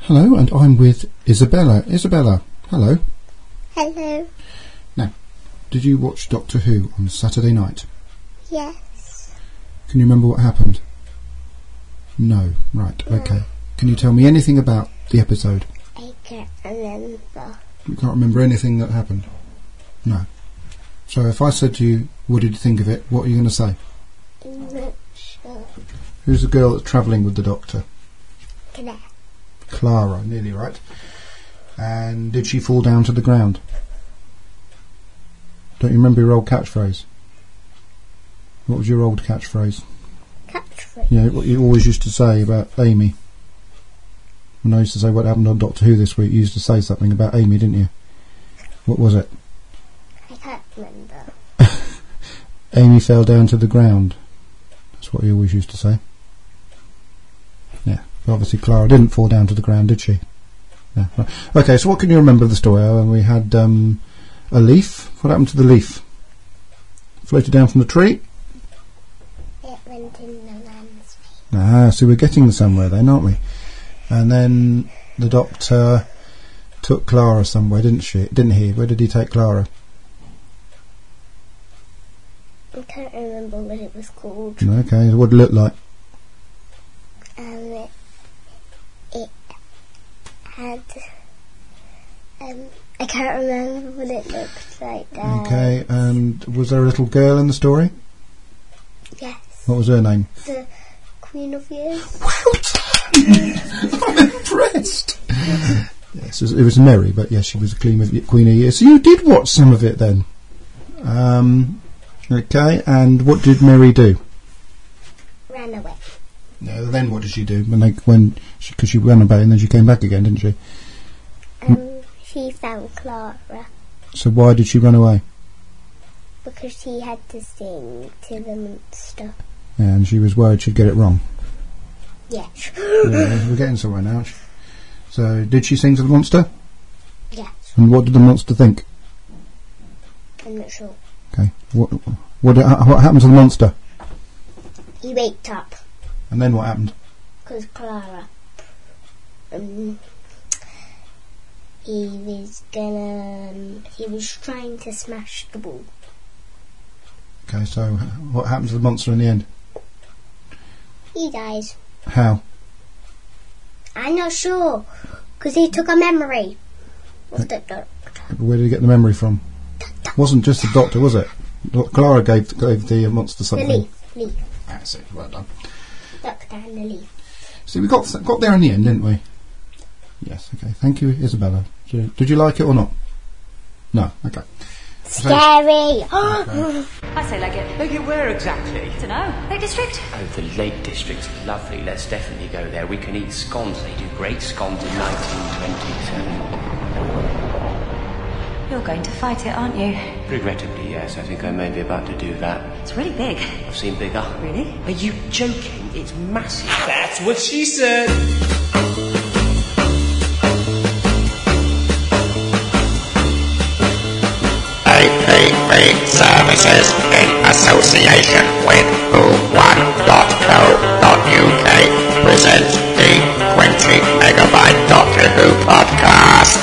Hello, and I'm with Isabella. Isabella, hello. Hello. Now, did you watch Doctor Who on Saturday night? Yes. Can you remember what happened? No. Right, okay. Can you tell me anything about the episode? I can't remember. You can't remember anything that happened? No. So if I said to you, what did you think of it, what are you going to say? I'm not sure. Who's the girl that's travelling with the Doctor? Claire. Clara, nearly right. And did she fall down to the ground? Don't you remember your old catchphrase? What was your old catchphrase? Catchphrase? Yeah, what you always used to say about Amy. When I used to say what happened on Doctor Who this week, you used to say something about Amy, didn't you? What was it? I can't remember. Amy fell down to the ground. That's what you always used to say. Yeah, obviously Clara didn't fall down to the ground, did she? Yeah. Right. Okay, so what can you remember of the story? We had a leaf. What happened to the leaf? Floated down from the tree? It went in the lamb's face. Ah, so we're getting somewhere then, aren't we? And then the Doctor took Clara somewhere, didn't he? Where did he take Clara? I can't remember what it was called. Okay, what did it look like? It had... I can't remember what it looked like. Okay, and was there a little girl in the story? Yes. What was her name? The Queen of Years. Well done! I'm impressed! Yes, it was Mary, but yes, she was a Queen of Years. So you did watch some of it then? Okay, and what did Mary do? Ran away. No, then what did she do? Because she ran away and then she came back again, didn't she? She found Clara. So why did she run away? Because she had to sing to the monster. Yeah, and she was worried she'd get it wrong. Yes. Yeah, we're getting somewhere now. So, did she sing to the monster? Yes. And what did the monster think? I'm not sure. Okay. What happened to the monster? He waked up. And then what happened? Because Clara... he was trying to smash the ball. Okay, so what happened to the monster in the end? He dies. How? I'm not sure. Because he took a memory of the Doctor. Where did he get the memory from? It wasn't just the Doctor, was it? Clara gave the monster something. The leaf. That's it, well done. Doctor and the leaf. See, we got there in the end, didn't we? Yes, okay. Thank you, Isabella. Did you like it or not? No, okay. Scary! Okay. I say leg it. Leg it where exactly? Dunno. Lake District? Oh, the Lake District's lovely. Let's definitely go there. We can eat scones. They do great scones in 1927. You're going to fight it, aren't you? Regrettably, yes. I think I may be about to do that. It's really big. I've seen bigger. Really? Are you joking? It's massive. That's what she said. Services in association with who1.co.uk presents the 20 Megabyte Doctor Who podcast.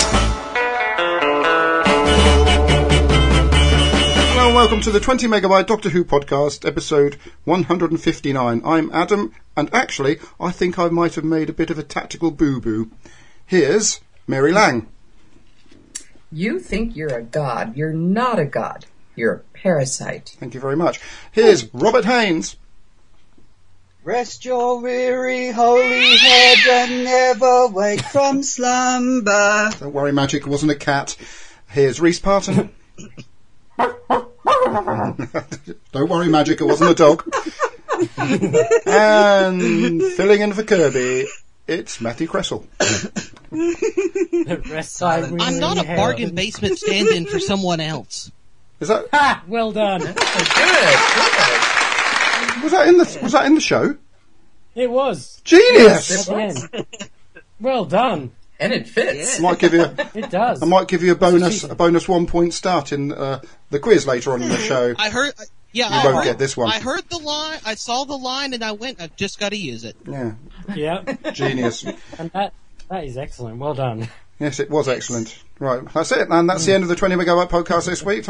Hello and welcome to the 20 Megabyte Doctor Who podcast, episode 159. I'm Adam, and actually, I think I might have made a bit of a tactical boo-boo. Here's Mary Lang. You think you're a god. You're not a god. You're a parasite. Thank you very much. Here's Robert Haynes. Rest your weary holy head and never wake from slumber. Don't worry, Magic, it wasn't a cat. Here's Rhys Parton. Don't worry, Magic, it wasn't a dog. And filling in for Kirby, it's Matthew Cressel. I'm not a bargain basement stand-in for someone else. Is that? Ha! Well done. Good. Was that in the show? It was. Genius. Yes, it was. Well done. And it fits. Might give you. It does. I might give you a bonus 1 point start in the quiz later on in the show. I heard. Yeah, you won't get this one. I heard the line. I saw the line, and I went. I've just got to use it. Yeah. Yeah. Genius. And that That is excellent. Well done. Yes, it was excellent. Right, that's it, and that's the end of the 20 Megabyte podcast this week.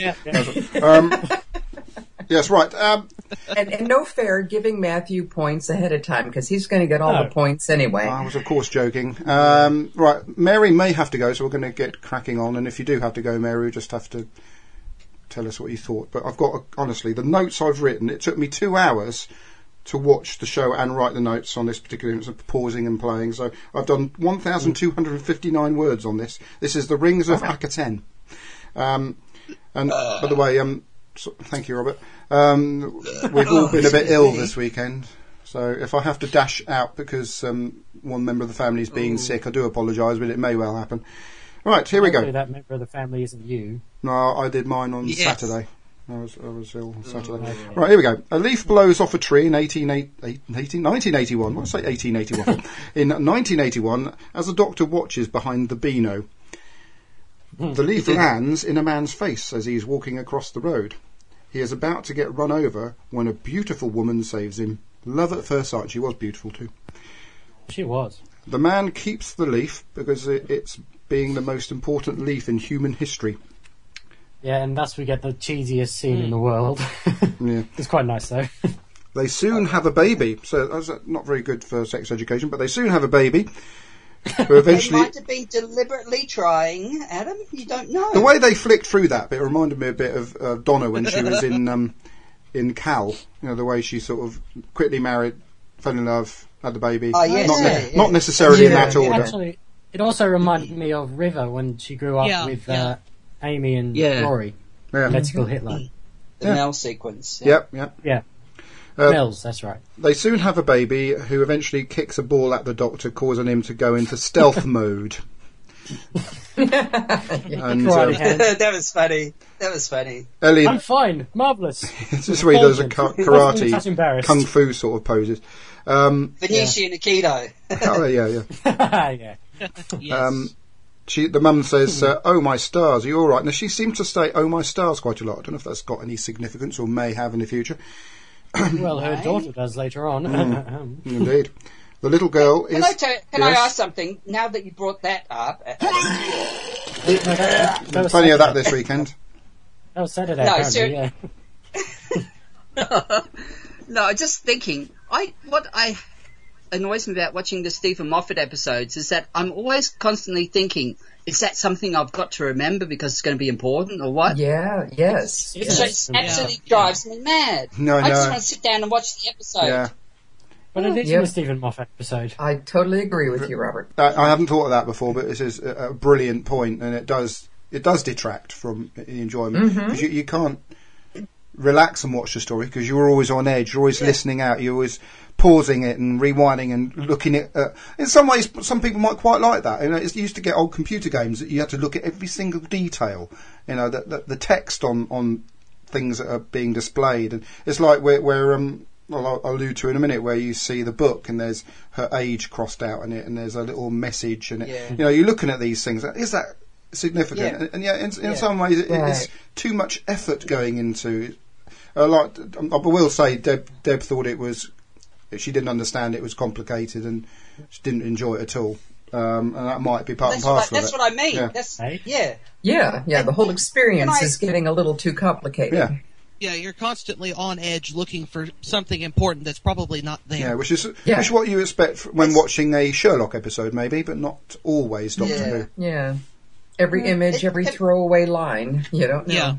Yes, right. And no fair giving Matthew points ahead of time, because he's going to get all the points anyway. I was, of course, joking. Right, Mary may have to go, so we're going to get cracking on. And if you do have to go, Mary, you just have to tell us what you thought. But I've got, honestly, the notes I've written, it took me 2 hours to watch the show and write the notes on this particular, pausing and playing. So I've done 1,259 words on this. This is The Rings of Akaten. And by the way, thank you, Robert. We've all been a bit ill this weekend, so if I have to dash out because one member of the family is being sick, I do apologise, but it may well happen. Right, here we go. That member of the family isn't you. No, I did mine on Saturday. I was ill on Saturday. Right, here we go. A leaf blows off a tree in 1981. What did I say? 1881. In 1981, as the doctor watches behind the Beano, the leaf lands in a man's face as he is walking across the road. He is about to get run over when a beautiful woman saves him. Love at first sight. She was beautiful too. She was. The man keeps the leaf because it's being the most important leaf in human history. Yeah, and thus we get the cheesiest scene in the world. Yeah. It's quite nice though. They soon have a baby. So that's not very good for sex education, but they soon have a baby. Who eventually... They might have been deliberately trying, Adam. You don't know. The way they flicked through that bit reminded me a bit of Donna when she was in Cal. You know, the way she sort of quickly married, fell in love, had the baby. Oh, yes. Not necessarily in that order. Actually, it also reminded me of River when she grew up with Amy and Rory. Yeah. Let's Kill Hitler. The Nell sequence. Yep. Yeah. Mills, that's right. They soon have a baby who eventually kicks a ball at the doctor, causing him to go into stealth mode. And, that was funny. That was funny. Elliot, I'm fine. Marvellous. It's just where he does a karate, kung fu sort of poses. Venetian Aikido. Oh, yeah. Yeah. Yes. The mum says, "Oh my stars, are you all right?" Now she seems to say "Oh my stars" quite a lot. I don't know if that's got any significance or may have in the future. Well, her daughter does later on. Indeed. The little girl is... Can I ask something? Now that you brought that up... Plenty of that this weekend. That was Saturday, No, apparently, yeah. No, just thinking. What annoys me about watching the Stephen Moffat episodes is that I'm always constantly thinking, is that something I've got to remember because it's going to be important or what? Yeah, yes. It just absolutely drives me mad. No, I just want to sit down and watch the episode. Yeah. But it is in the Stephen Moffat episode. I totally agree with you, Robert. I haven't thought of that before, but this is a brilliant point, and it does detract from the enjoyment because you can't relax and watch the story because you're always on edge, you're always listening out, you're always pausing it and rewinding and looking at. In some ways, some people might quite like that. You know, it used to get old computer games that you had to look at every single detail. You know, the text on things that are being displayed, and it's like where I'll allude to in a minute, where you see the book and there's her age crossed out in it, and there's a little message, and you know, you're looking at these things. Is that significant? Yeah. And yet, in some ways, it's too much effort going into. I will say, Deb thought it was. She didn't understand it was complicated, and she didn't enjoy it at all. And that might be part and parcel of it. That's what I mean. Yeah. Yeah. The whole experience is getting a little too complicated. Yeah. Yeah, you're constantly on edge looking for something important that's probably not there. Yeah, which is what you expect when watching a Sherlock episode, maybe, but not always Doctor Who. Yeah. Every image, every throwaway line, you don't know. Yeah.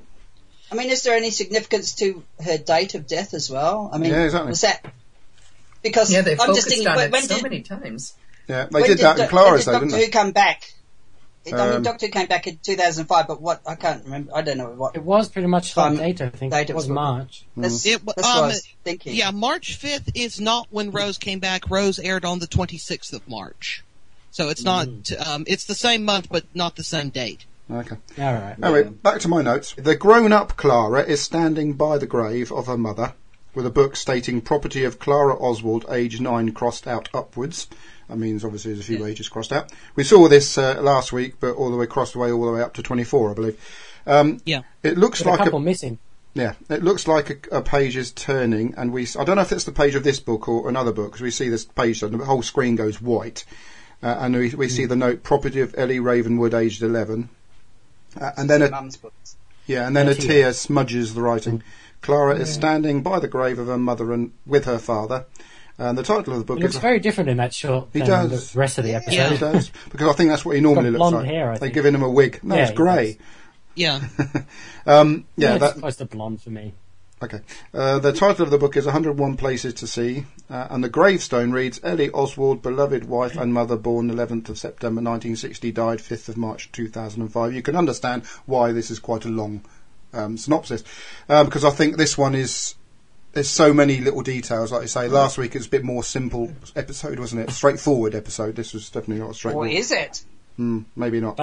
I mean, is there any significance to her date of death as well? I mean, yeah, exactly. Was that... Because they I'm focused just thinking, on it when so did, many times. Yeah, they did that in Clara's, though, didn't they? Doctor Who come back? I mean, Doctor Who came back in 2005, but what? I can't remember. I don't know what. It was pretty much that date, I think. It was March. That's what I was thinking. Yeah, March 5th is not when Rose came back. Rose aired on the 26th of March. So it's not, it's the same month, but not the same date. Okay. All right. Anyway, back to my notes. The grown-up Clara is standing by the grave of her mother with a book stating property of Clara Oswald, age 9, crossed out upwards. That means obviously there's a few ages crossed out. We saw this last week, but all the way up to 24, I believe. Yeah. It looks like a couple missing. Yeah, it looks like a page is turning, and I don't know if it's the page of this book or another book, because we see this page, and the whole screen goes white. and we see the note, property of Ellie Ravenwood, aged 11. And then a tear smudges the writing. Clara is standing by the grave of her mother and with her father. And the title of the book It looks very different in that shot than the rest of the episode. Yeah, he does. Because I think that's what he normally looks like. Hair, They're giving him a wig. No, it's grey. Yeah. It's close to blonde for me. Okay. The title of the book is 101 Places to See, and the gravestone reads, Ellie Oswald, beloved wife and mother, born 11th of September 1960, died 5th of March 2005. You can understand why this is quite a long synopsis, because I think this one there's so many little details. Like I say, last week it was a bit more simple episode, wasn't it? Straightforward episode. This was definitely not straightforward. Or is it? Maybe not.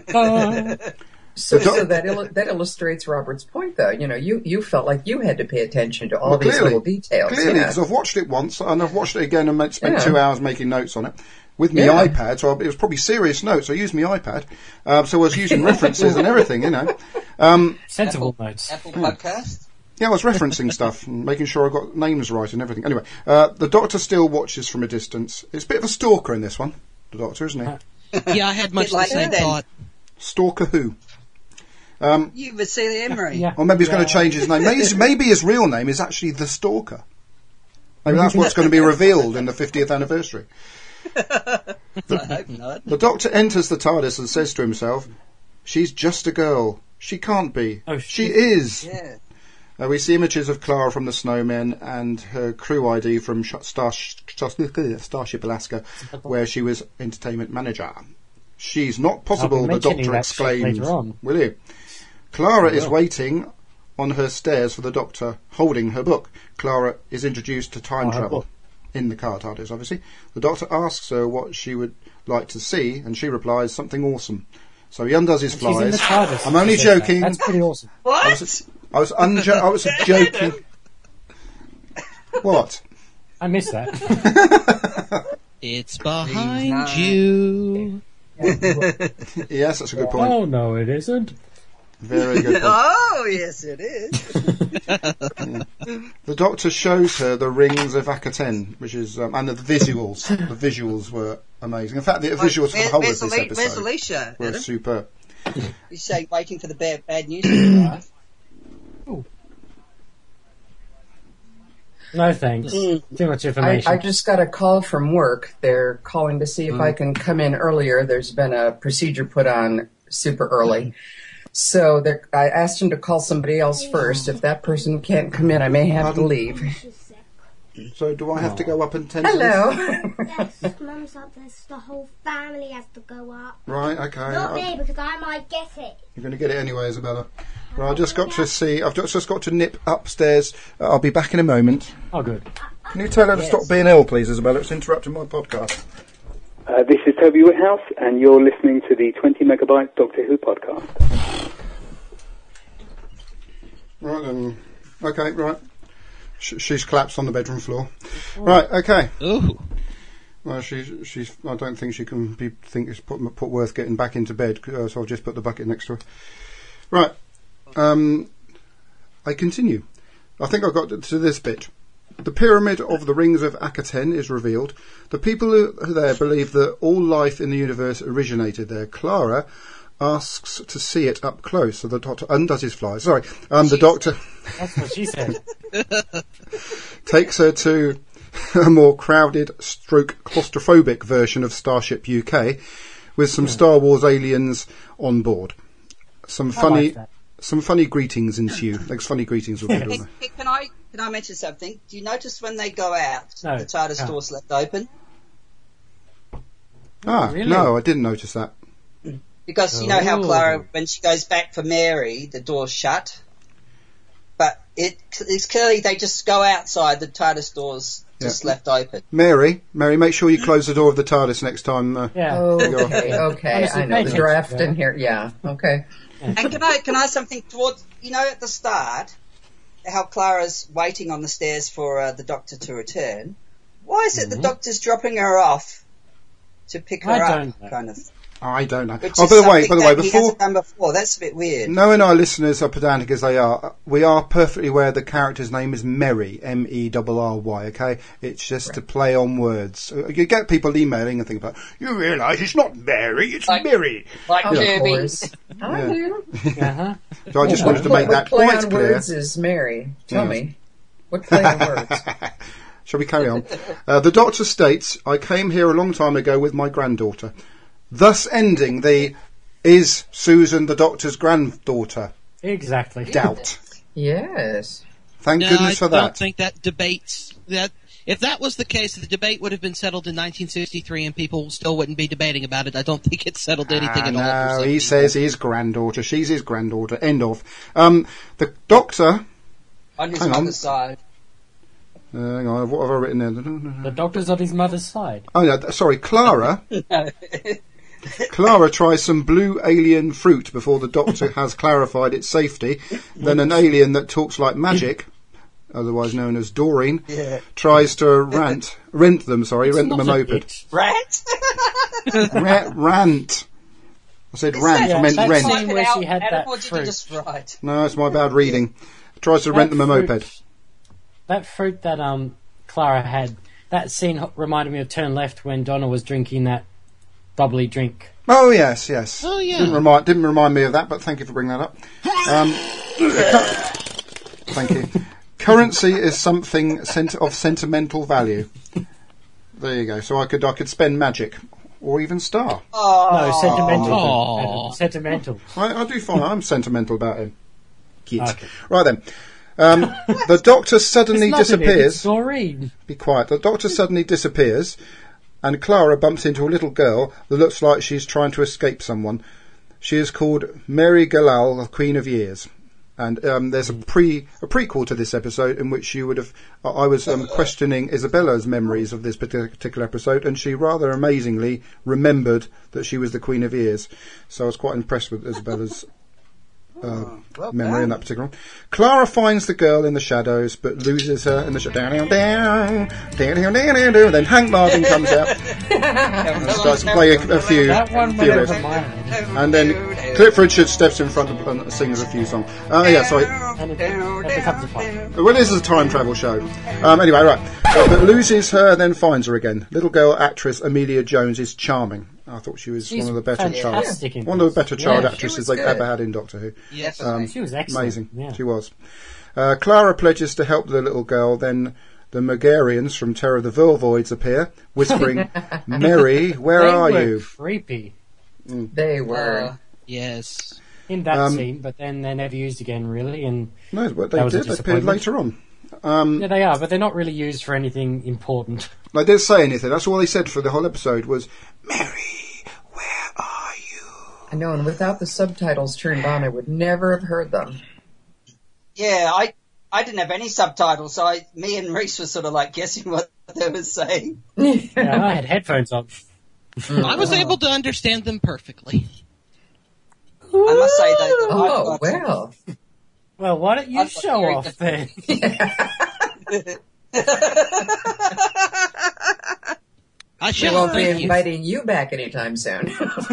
So that illustrates Robert's point, though. You know, you felt like you had to pay attention to all these little details. Clearly, because I've watched it once, and I've watched it again and spent 2 hours making notes on it with my iPad. So it was probably serious notes. I used my iPad, so I was using references and everything, you know. Sensible notes. Apple Podcast? Yeah, I was referencing stuff and making sure I got names right and everything. Anyway, the Doctor still watches from a distance. It's a bit of a stalker in this one, the Doctor, isn't he? Yeah, I had much the same thought. Stalker who? You Vasily Emery. Yeah. Or maybe he's going to change his name. Maybe his real name is actually the Stalker. Maybe that's what's going to be revealed in the 50th anniversary. I hope not. The Doctor enters the TARDIS and says to himself, she's just a girl. She can't be. Oh, she is. Yeah. We see images of Clara from the Snowmen and her crew ID from Starship Alaska, where she was entertainment manager. She's not possible, the Doctor exclaims. Will you? Clara is waiting on her stairs for the Doctor, holding her book. Clara is introduced to time travel in the car TARDIS, obviously. The Doctor asks her what she would like to see, and she replies, something awesome. So he undoes his flies. She's in the TARDIS. I'm only joking. That's pretty awesome. What? I was joking. What? I missed that. It's behind you. Yes, that's a good point. Oh, no, it isn't. Very good point. Oh, yes, it is. The Doctor shows her the rings of Akaten, which is, and the visuals. The visuals were amazing. In fact, the visuals for the whole of this episode where's Alicia, were superb. You say waiting for the bad news to arrive. No thanks. Too much information. I just got a call from work. They're calling to see if I can come in earlier. There's been a procedure put on super early. So I asked him to call somebody else first. If that person can't come in, I may have to leave. So do I have to go up and tend Hello. Yes, Mum's up there. The whole family has to go up. Right, okay. Not me, because I might get it. You're going to get it anyway, Isabella. Well, I've just got to nip upstairs. I'll be back in a moment. Oh, good. Can you tell her to stop being ill, please, Isabella? It's interrupting my podcast. This is Toby Whithouse, and you're listening to the 20 megabyte Doctor Who podcast. Right then. Okay, right. She's collapsed on the bedroom floor. Right, okay. Ooh. Well, she's. I don't think she can think it's put worth getting back into bed, so I'll just put the bucket next to her. Right. I continue. I think I got to this bit. The pyramid of the rings of Akaten is revealed. The people who are there believe that all life in the universe originated there. Clara asks to see it up close, so the Doctor undoes his flies. Sorry, the Doctor. That's what she said. Takes her to a more crowded, claustrophobic version of Starship UK, with some Star Wars aliens on board. Some funny greetings ensue. Those funny greetings will be good. Hey, can I mention something? Do you notice when they go out, the TARDIS door's left open? Really? No, I didn't notice that. Because you know how Clara, when she goes back for Mary, the door's shut. But it's clearly they just go outside, the TARDIS door's just left open. Mary, make sure you close the door of the TARDIS next time. Okay, I know. The draft in here, okay. And can I something towards, at the start, how Clara's waiting on the stairs for the Doctor to return. Why is it the Doctor's dropping her off to pick her up, kind of? I don't know. Which Oh, is by the way, something that he before hasn't done before. That's a bit weird. knowing our listeners are pedantic as they are, we are perfectly aware the character's name is Merry, M-E-R-R-Y. Okay, it's just to play on words. You get people emailing and things like, "You realise it's not Mary, it's Merry." Like Kirby. I do. Uh-huh. So I just wanted to make that play quite on clear. words is Mary? Tell me. What play on words? Shall we carry on? The doctor states, "I came here a long time ago with my granddaughter," thus ending the "is Susan the doctor's granddaughter?" Exactly. doubt. Yes. Thank goodness for I don't that. think that debates that. If that was the case, the debate would have been settled in 1963 and people still wouldn't be debating about it. I don't think it settled anything at all. No, he says his granddaughter. She's his granddaughter. End of. The doctor... On his mother's side. Hang on, what have I written there? The doctor's on his mother's side. Oh, no, sorry, Clara. Clara tries some blue alien fruit before the doctor has clarified its safety. Then an alien that talks like magic, otherwise known as Doreen, tries to rent them a moped. Rant? Rant. I said rant, I meant rent. Scene where she had that what did you fruit. just write? No, it's my bad reading. Tries to rent them a moped. That fruit that Clara had, that scene reminded me of Turn Left when Donna was drinking that bubbly drink. Oh yes. Oh yeah. Didn't remind me of that, but thank you for bringing that up. Thank you. Currency is something of sentimental value. There you go. So I could spend magic, or even star. No, sentimental. Sentimental. I do find I'm sentimental about him. Cute. Okay. Right then. The doctor suddenly disappears. Doreen. Be quiet. The doctor suddenly disappears, and Clara bumps into a little girl that looks like she's trying to escape someone. She is called Mary Galal, the Queen of Years. And there's a prequel to this episode in which you would have... I was questioning Isabella's memories of this particular episode, and she rather amazingly remembered that she was the Queen of Years. So I was quite impressed with Isabella's memory in that particular one. Clara finds the girl in the shadows, but loses her in the shadows. Then Hank Marvin comes out and starts to play a few riffs. And then Cliff Richard steps in front and sings a few songs. Sorry. And it becomes a fight. Well, this is a time travel show. Anyway, right. But loses her, then finds her again. Little girl actress Amelia Jones is charming. I thought she was one of the better child actresses they've ever had in Doctor Who. Yes. She was excellent. Amazing. Yeah. She was. Clara pledges to help the little girl. Then the Megarians from Terror of the Vervoids appear, whispering, "Mary, where are you?" Creepy. They were. Yes. In that scene, but then they're never used again, really. And no, but they did. They appeared later on. Yeah, they are, but they're not really used for anything important. They didn't say anything. That's all they said for the whole episode was, "Mary, where are you?" I know, and without the subtitles turned on, I would never have heard them. Yeah, I didn't have any subtitles, so me and Reese were sort of like guessing what they were saying. Yeah, I had headphones on. I was able to understand them perfectly. I must say that. Oh, well. Well, why don't you show off then? I She won't be inviting you back anytime soon.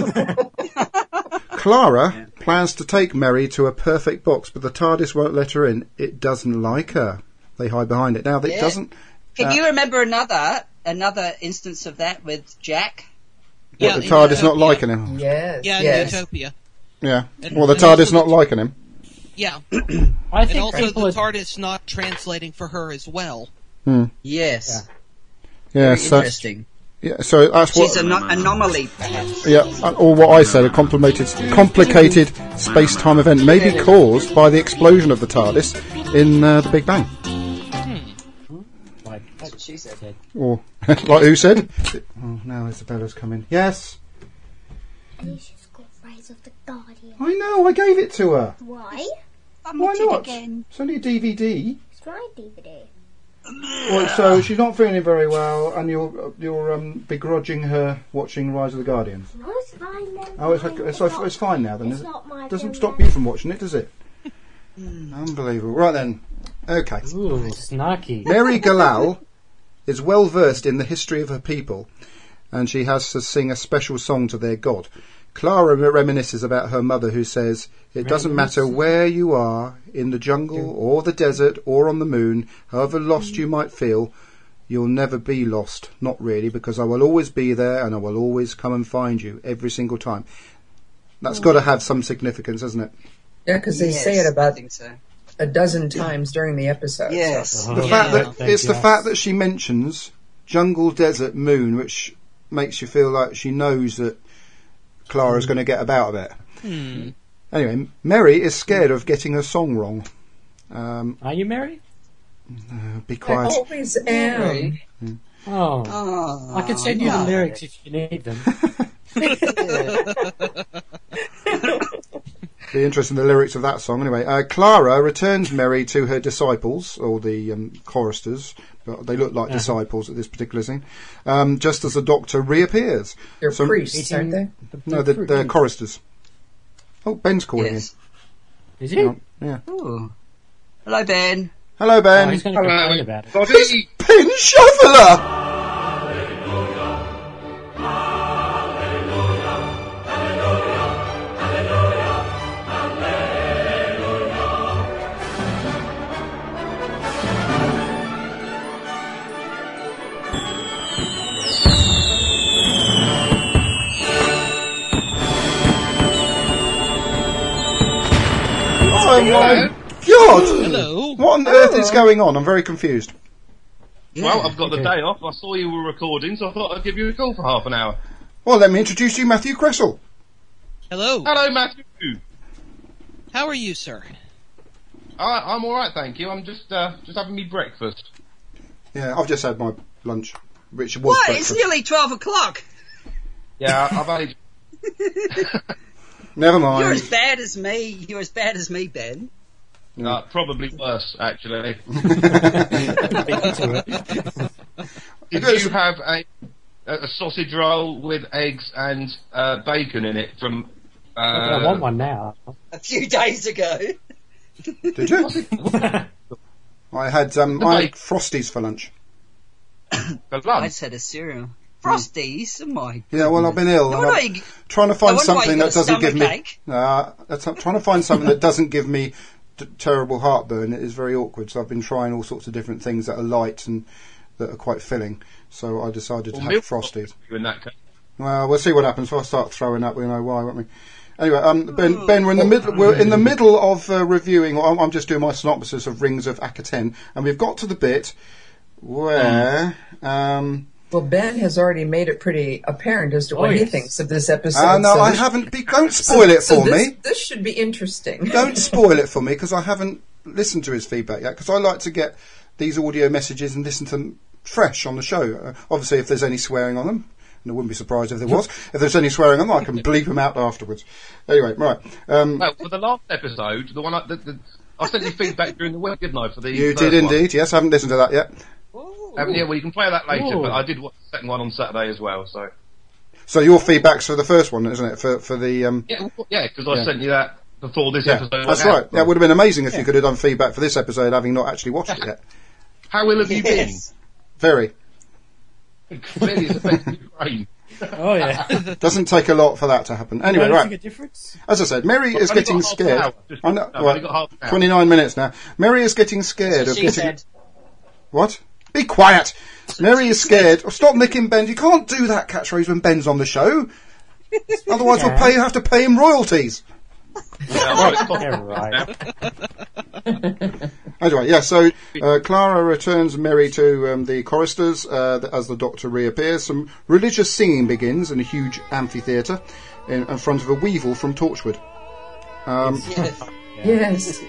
Clara plans to take Mary to a perfect box, but the TARDIS won't let her in. It doesn't like her. They hide behind it. Now, it doesn't... Can you remember another instance of that with Jack? The TARDIS not liking him? Yes. Yeah, in Utopia. Yeah. Well, the TARDIS not liking him. Yeah. I think and also the TARDIS not translating for her as well. Yes. Yeah, Very interesting. Yeah, so that's what... She's an anomaly, perhaps. Yeah, or what I said, a complicated space-time event, maybe caused by the explosion of the TARDIS in the Big Bang. That's what she said. Or, like who said? Oh, now Isabella's coming. Yes? She's got Rise of the Guardian. I know, I gave it to her. Why? Why not? Again. It's only a DVD. It's my DVD. Well, so she's not feeling very well, and you're begrudging her watching Rise of the Guardians. No, it's fine then. Oh, it's fine now then, is it? Doesn't stop you from watching it, does it? Unbelievable. Right then. Okay. Ooh, snarky. Mary Galal is well versed in the history of her people, and she has to sing a special song to their god. Clara reminisces about her mother, who says, "It doesn't matter where you are, in the jungle or the desert or on the moon, however lost you might feel, you'll never be lost. Not really, because I will always be there and I will always come and find you every single time." That's got to have some significance, hasn't it? Yeah, because they say it about I think so. a dozen times during the episode. Yes. So. The fact that it's the fact that she mentions jungle, desert, moon, which makes you feel like she knows that Clara's going to get about a bit. Anyway, Mary is scared of getting her song wrong. Are you Mary? Be I quiet. always am. Oh. I can send you the lyrics if you need them. Be interested in the lyrics of that song. Anyway, Clara returns Mary to her disciples, or the choristers, but they look like disciples at this particular scene, just as the Doctor reappears. They're priests, aren't they? No, they're choristers. Oh, Ben's calling Yes. Is he? in. Yeah. Ooh. Hello, Ben. Hello, Ben. Oh, he's going to complain about it. It's Ben Shoveler! Oh my God! Hello. What on earth is going on? I'm very confused. Well, I've got the day off. I saw you were recording, so I thought I'd give you a call for half an hour. Well, let me introduce you, Matthew Cressel. Hello. Hello, Matthew. How are you, sir? I'm all right, thank you. I'm just having me breakfast. Yeah, I've just had my lunch, which was What? breakfast. It's nearly 12 o'clock. Yeah, I've only. Never You're mind. as bad as me. You're as bad as me, Ben. Probably worse, actually. Into it. Did you have a sausage roll with eggs and bacon in it from? I want one now. A few days ago. Did you? I had Frosties for lunch. For I lunch. just had a cereal. Frosties? Oh my. Yeah, well, I've been ill. No and wonder I'm you- trying to find no wonder why something you that got a doesn't give me. stomachache. Trying to find something that doesn't give me terrible heartburn. It is very awkward. So I've been trying all sorts of different things that are light and that are quite filling. So I decided to have milk Frosties. in that case. Well, we'll see what happens. If I start throwing up, we know why, won't we? Anyway, Ben, we're in the middle. We're in the middle of reviewing. I'm just doing my synopsis of Rings of Akaten, and we've got to the bit where. Well, Ben has already made it pretty apparent as to what he yes. thinks of this episode. No, so I this- haven't. Don't spoil it for me. This should be interesting. Don't spoil it for me because I haven't listened to his feedback yet. Because I like to get these audio messages and listen to them fresh on the show. Obviously, if there's any swearing on them. And I wouldn't be surprised if there was. If there's any swearing on them, I can bleep them out afterwards. Anyway, right. Well, for the last episode, the one I sent you feedback during the week, didn't I? For the You first did one. indeed. Yes, I haven't listened to that yet. Yeah, well, you can play that later, Ooh. but I did watch the second one on Saturday as well, so. So your feedback's for the first one, isn't it? For the Yeah, because I sent you that before this yeah, episode. that's went out. right. That would have been amazing if you could have done feedback for this episode, having not actually watched it yet. How ill have you Yes. Very. been? Clearly it's affected your brain. Oh, yeah. Doesn't take a lot for that to happen. Anyway, Noticing right. a difference? As I said, Mary I've is only getting got half an scared. hour. Just- I know, I've only got half an hour. 29 minutes now. Mary is getting scared of She getting. said. What? Be quiet. Mary is scared. Oh, stop nicking Ben. You can't do that catchphrase when Ben's on the show. Otherwise, we'll have to pay him royalties. Yeah, right. Anyway, yeah. So Clara returns Mary to the choristers as the Doctor reappears. Some religious singing begins in a huge amphitheatre in front of a weevil from Torchwood. Yes.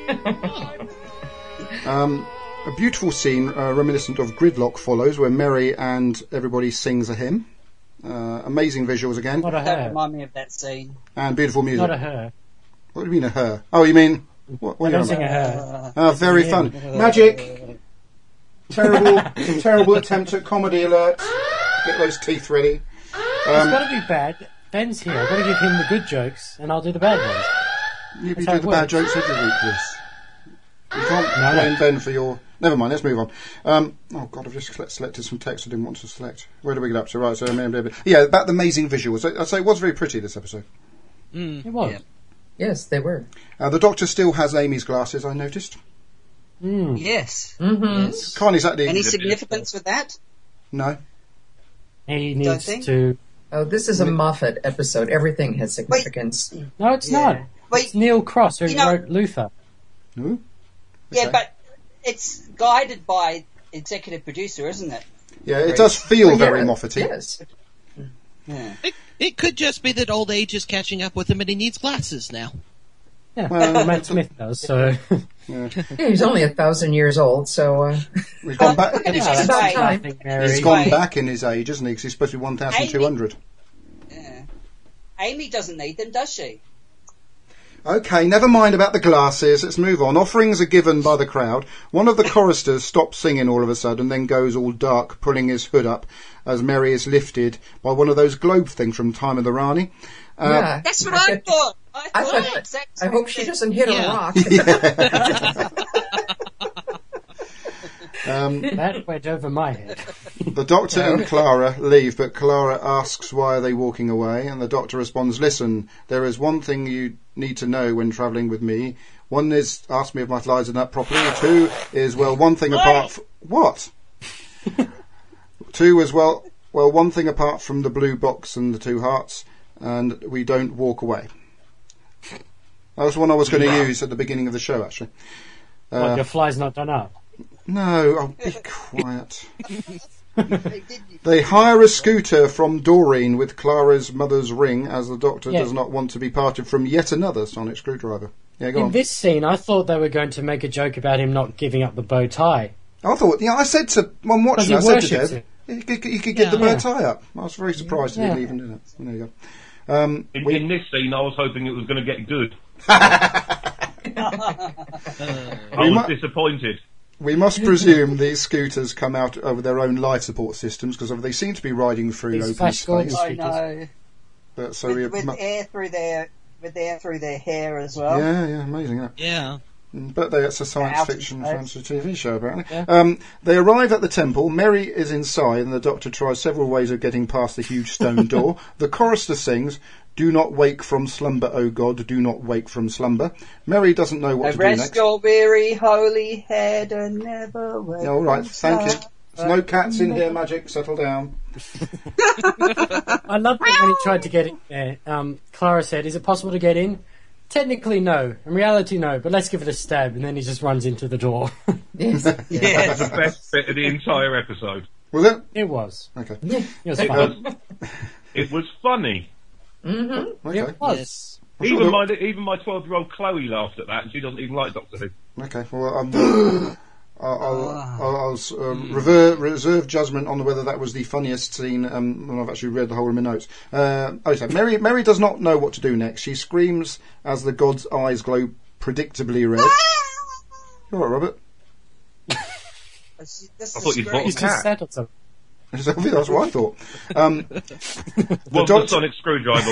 A beautiful scene reminiscent of Gridlock follows, where Mary and everybody sings a hymn. Amazing visuals again, Not a That her. remind me of that scene. and beautiful music. Not a her. What do you mean a her? Oh, you mean what? I don't sing a her. Very fun. Magic. Terrible attempt at comedy alert. Get those teeth ready. It's got to be bad. Ben's here. I've got to give him the good jokes, and I'll do the bad ones. You That's do how the it bad works. jokes every week, yes. You can't blame Ben for your... Never mind, let's move on. Oh, God, I've just selected some text I didn't want to select. Where do we get up to? Right, so... Yeah, about the amazing visuals. I'd say it was very pretty, this episode. It was. Yeah. Yes, they were. The Doctor still has Amy's glasses, I noticed. Yes. Mm-hmm. Yes. Can't exactly... Any significance with that? No. He Don't needs think? to... Oh, this is a Moffat episode. Everything has significance. No, it's Yeah. not. Wait, It's Neil Cross who You know- wrote Luther. Ooh. yeah, Okay. but it's guided by executive producer, isn't it? Yeah, it does feel Well, very yeah, Moffat-y. Yes. Yeah. It could just be that old age is catching up with him and he needs glasses now. Yeah, Well, Matt Smith does, so... Yeah. Yeah, he's only 1,000 years old, so He's gone back. Look at it's it this about way. time. I think Mary... He's gone back in his age, isn't he? Because he's supposed to be 1,200. Yeah. Amy doesn't need them, does she? Okay, never mind about the glasses. Let's move on. Offerings are given by the crowd. One of the choristers stops singing all of a sudden, then goes all dark, pulling his hood up as Mary is lifted by one of those globe things from Time of the Rani. yeah. That's what I thought. I thought exactly. I hope she doesn't hit a Yeah. rock. That went over my head. The Doctor and Clara leave, but Clara asks why are they walking away, and the Doctor responds, listen, there is one thing you need to know when travelling with me. One is, ask me if my slides are not properly. Two is, well, one thing apart... What? Two is, well, one thing apart from the blue box and the two hearts, and we don't walk away. That was one I was going to use at the beginning of the show, actually. What, your fly's not done up? No, oh, be quiet. They hire a scooter from Doreen with Clara's mother's ring, as the Doctor Yeah. does not want to be parted from yet another sonic screwdriver. Yeah, go In on. this scene, I thought they were going to make a joke about him not giving up the bow tie. I thought, I said to, I'm watching, I Because he said to worships Deb, it. he could get the bow Yeah. tie up. I was very surprised he didn't even do that. There you go. In this scene, I was hoping it was going to get good. I was disappointed. We must presume these scooters come out of their own life support systems, because they seem to be riding through These open Flash Gordon space. I know. But, so we With air through their hair as well. yeah, amazing, isn't it? Yeah. But it's a science Out of fiction space. fantasy TV show, apparently. Yeah. They arrive at the temple. Mary is inside, and the Doctor tries several ways of getting past the huge stone door. The chorister sings, "Do not wake from slumber, O God, do not wake from slumber." Mary doesn't know what to do Rest next. your weary holy head and never wake. Yeah, all right, from thank you. slumber. There's no cats in here, Magic. Settle down. I loved it when he tried to get in there. Clara said, is it possible to get in? Technically, no. In reality, no. But let's give it a stab. And then he just runs into the door. Yes. That's the best bit of the entire episode. Was it? It was. Okay. It was It fun. was, it was funny. Okay. It was. Yes. Even my 12-year-old Chloe laughed at that, and she doesn't even like Doctor Who. Okay. Well, I'll reserve judgment on whether that was the funniest scene when I've actually read the whole of my notes. So Mary does not know what to do next. She screams as the god's eyes glow predictably red. You all right, Robert? I thought you'd bought a He's just cat. said or something. That's what I thought. The sonic screwdriver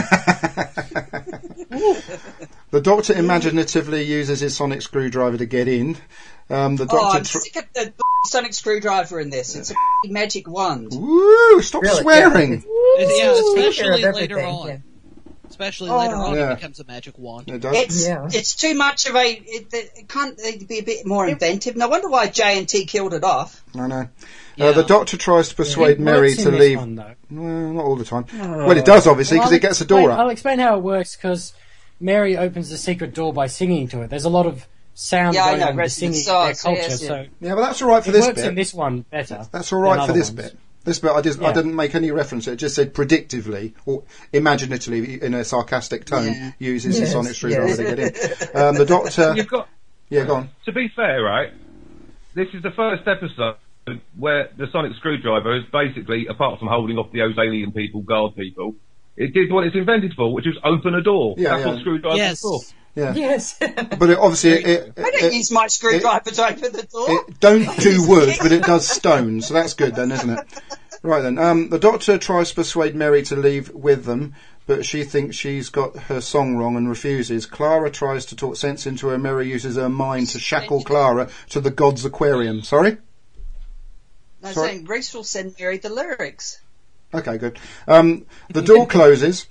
was The Doctor imaginatively uses his sonic screwdriver to get in. The Doctor I'm sick of the sonic screwdriver in this. It's a magic wand. Woo! Stop Really? swearing. Yeah, Take especially care of later everything, on. yeah. Especially later on, Yeah. it becomes a magic wand. It does. It's too much of a. It can't be a bit more inventive. No wonder why J&T killed it off. I know. Yeah. The Doctor tries to persuade It Mary works in to this leave. one, though. Well, not all the time. Well, it does obviously because Well, it gets the door I'll up. explain how it works because Mary opens the secret door by singing to it. There's a lot of sound Yeah, I going know, on with rest of the singing their songs, culture, yes, yeah. so Yeah, but that's all right for it this works bit. in this one better. That's all than right for other this ones. bit. This bit I Yeah. didn't make any reference. It just said predictively or imaginatively in a sarcastic tone Yeah. uses his Yes, sonic screwdriver yes. to get in. The Doctor. You've got. Yeah, go on. To be fair, right, this is the first episode where the sonic screwdriver is basically, apart from holding off those alien people, guard people, it did what it's invented for, which was open a door. Yeah, That's yeah. what screwdrivers Yes. are for. Yeah, Yes. but it, obviously I don't use my screwdriver to open the door. it don't do wood, but it does stone, so that's good then, isn't it? Right then, the Doctor tries to persuade Mary to leave with them, but she thinks she's got her song wrong and refuses. Clara tries to talk sense into her. Mary uses her mind to shackle Clara to the god's aquarium. Sorry? I'm Sorry? saying Reese will send Mary the lyrics. Okay, good. The door closes,